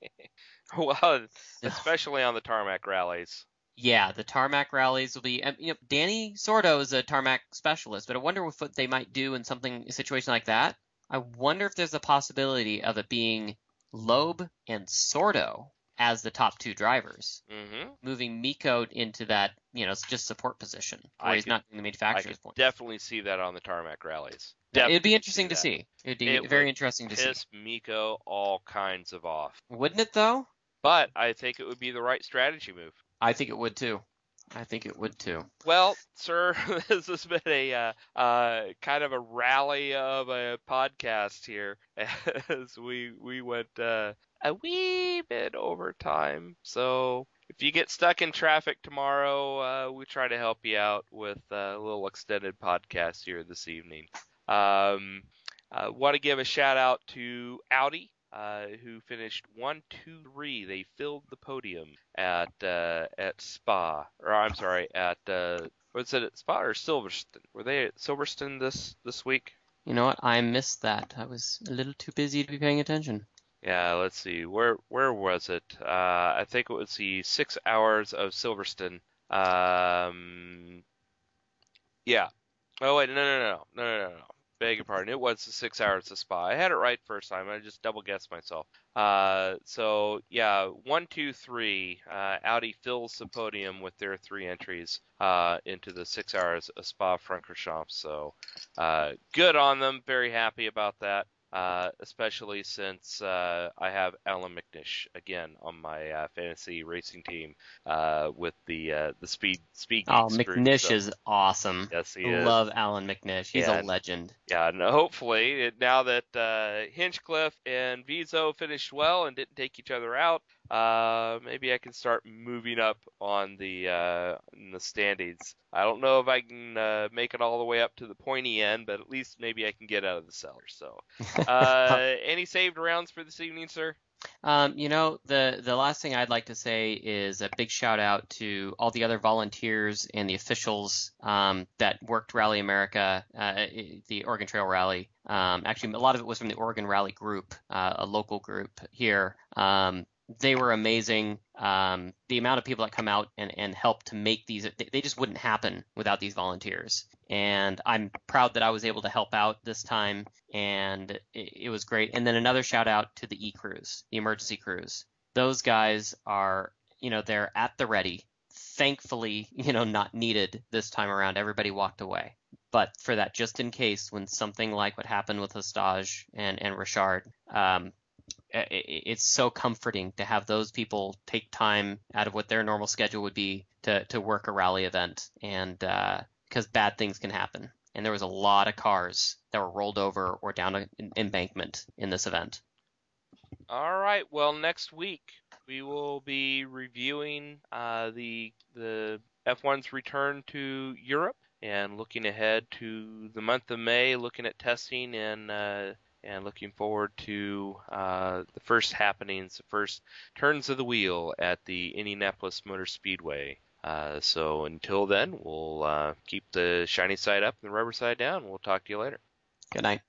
Well, especially on the tarmac rallies. Yeah, the tarmac rallies will be. You know, Danny Sordo is a tarmac specialist, but I wonder what they might do in something a situation like that. I wonder if there's a possibility of it being Loeb and Sordo as the top two drivers, mm-hmm. moving Miko into that, you know, just support position where I he's could, not doing the manufacturer's I point. Definitely see that on the tarmac rallies. Definitely It'd be see interesting to that. see. It'd be It very would interesting to see. Piss Miko all kinds of off. Wouldn't it though? But I think it would be the right strategy move. I think it would too. I think it would too. Well, sir, this has been a uh, uh, kind of a rally of a podcast here as we we went uh, a wee bit over time. So if you get stuck in traffic tomorrow, uh, we try to help you out with a little extended podcast here this evening. Um, uh, want to give a shout out to Audi. Uh, who finished one, two, three. They filled the podium at uh, at Spa, or I'm sorry, at uh, was it at Spa or Silverstone? Were they at Silverstone this this week? You know what? I missed that. I was a little too busy to be paying attention. Yeah, let's see. Where where was it? Uh, I think it was the six hours of Silverstone. Um, yeah. Oh wait, no, no, no, no, no, no, no. Beg your pardon. It was the six hours of Spa. I had it right first time. I just double guessed myself. Uh, so yeah, one, two, three. Uh, Audi fills the podium with their three entries uh, into the six hours of Spa Francorchamps. So uh, good on them. Very happy about that. Uh, especially since uh, I have Alan McNish again on my uh, fantasy racing team uh, with the uh, the speed speed. Oh, Geeks McNish group, so. is awesome. Yes, he I is. love Alan McNish. He's Yeah. a legend. Yeah, and hopefully it, now that uh, Hinchcliffe and Vizo finished well and didn't take each other out, uh, maybe I can start moving up on the uh, in the standings. I don't know if I can uh, make it all the way up to the pointy end, but at least maybe I can get out of the cellar. So, uh, any saved rounds for this evening, sir? Um, you know, the the last thing I'd like to say is a big shout out to all the other volunteers and the officials um, that worked Rally America, uh, the Oregon Trail Rally. Um, actually, a lot of it was from the Oregon Rally Group, uh, a local group here. Um, they were amazing. Um, the amount of people that come out and, and help to make these, they just wouldn't happen without these volunteers. And I'm proud that I was able to help out this time, and it, it was great. And then another shout out to the E-Crews, the emergency crews. Those guys are, you know, they're at the ready. Thankfully, you know, not needed this time around. Everybody walked away. But for that, just in case, when something like what happened with Hostage and, and Richard, um, it's so comforting to have those people take time out of what their normal schedule would be to, to work a rally event, and because uh, bad things can happen. And there was a lot of cars that were rolled over or down an embankment in this event. All right. Well, next week we will be reviewing uh, the the F one's return to Europe and looking ahead to the month of May, looking at testing in uh, and looking forward to uh, the first happenings, the first turns of the wheel at the Indianapolis Motor Speedway. Uh, so until then, we'll uh, keep the shiny side up and the rubber side down. We'll talk to you later. Good night.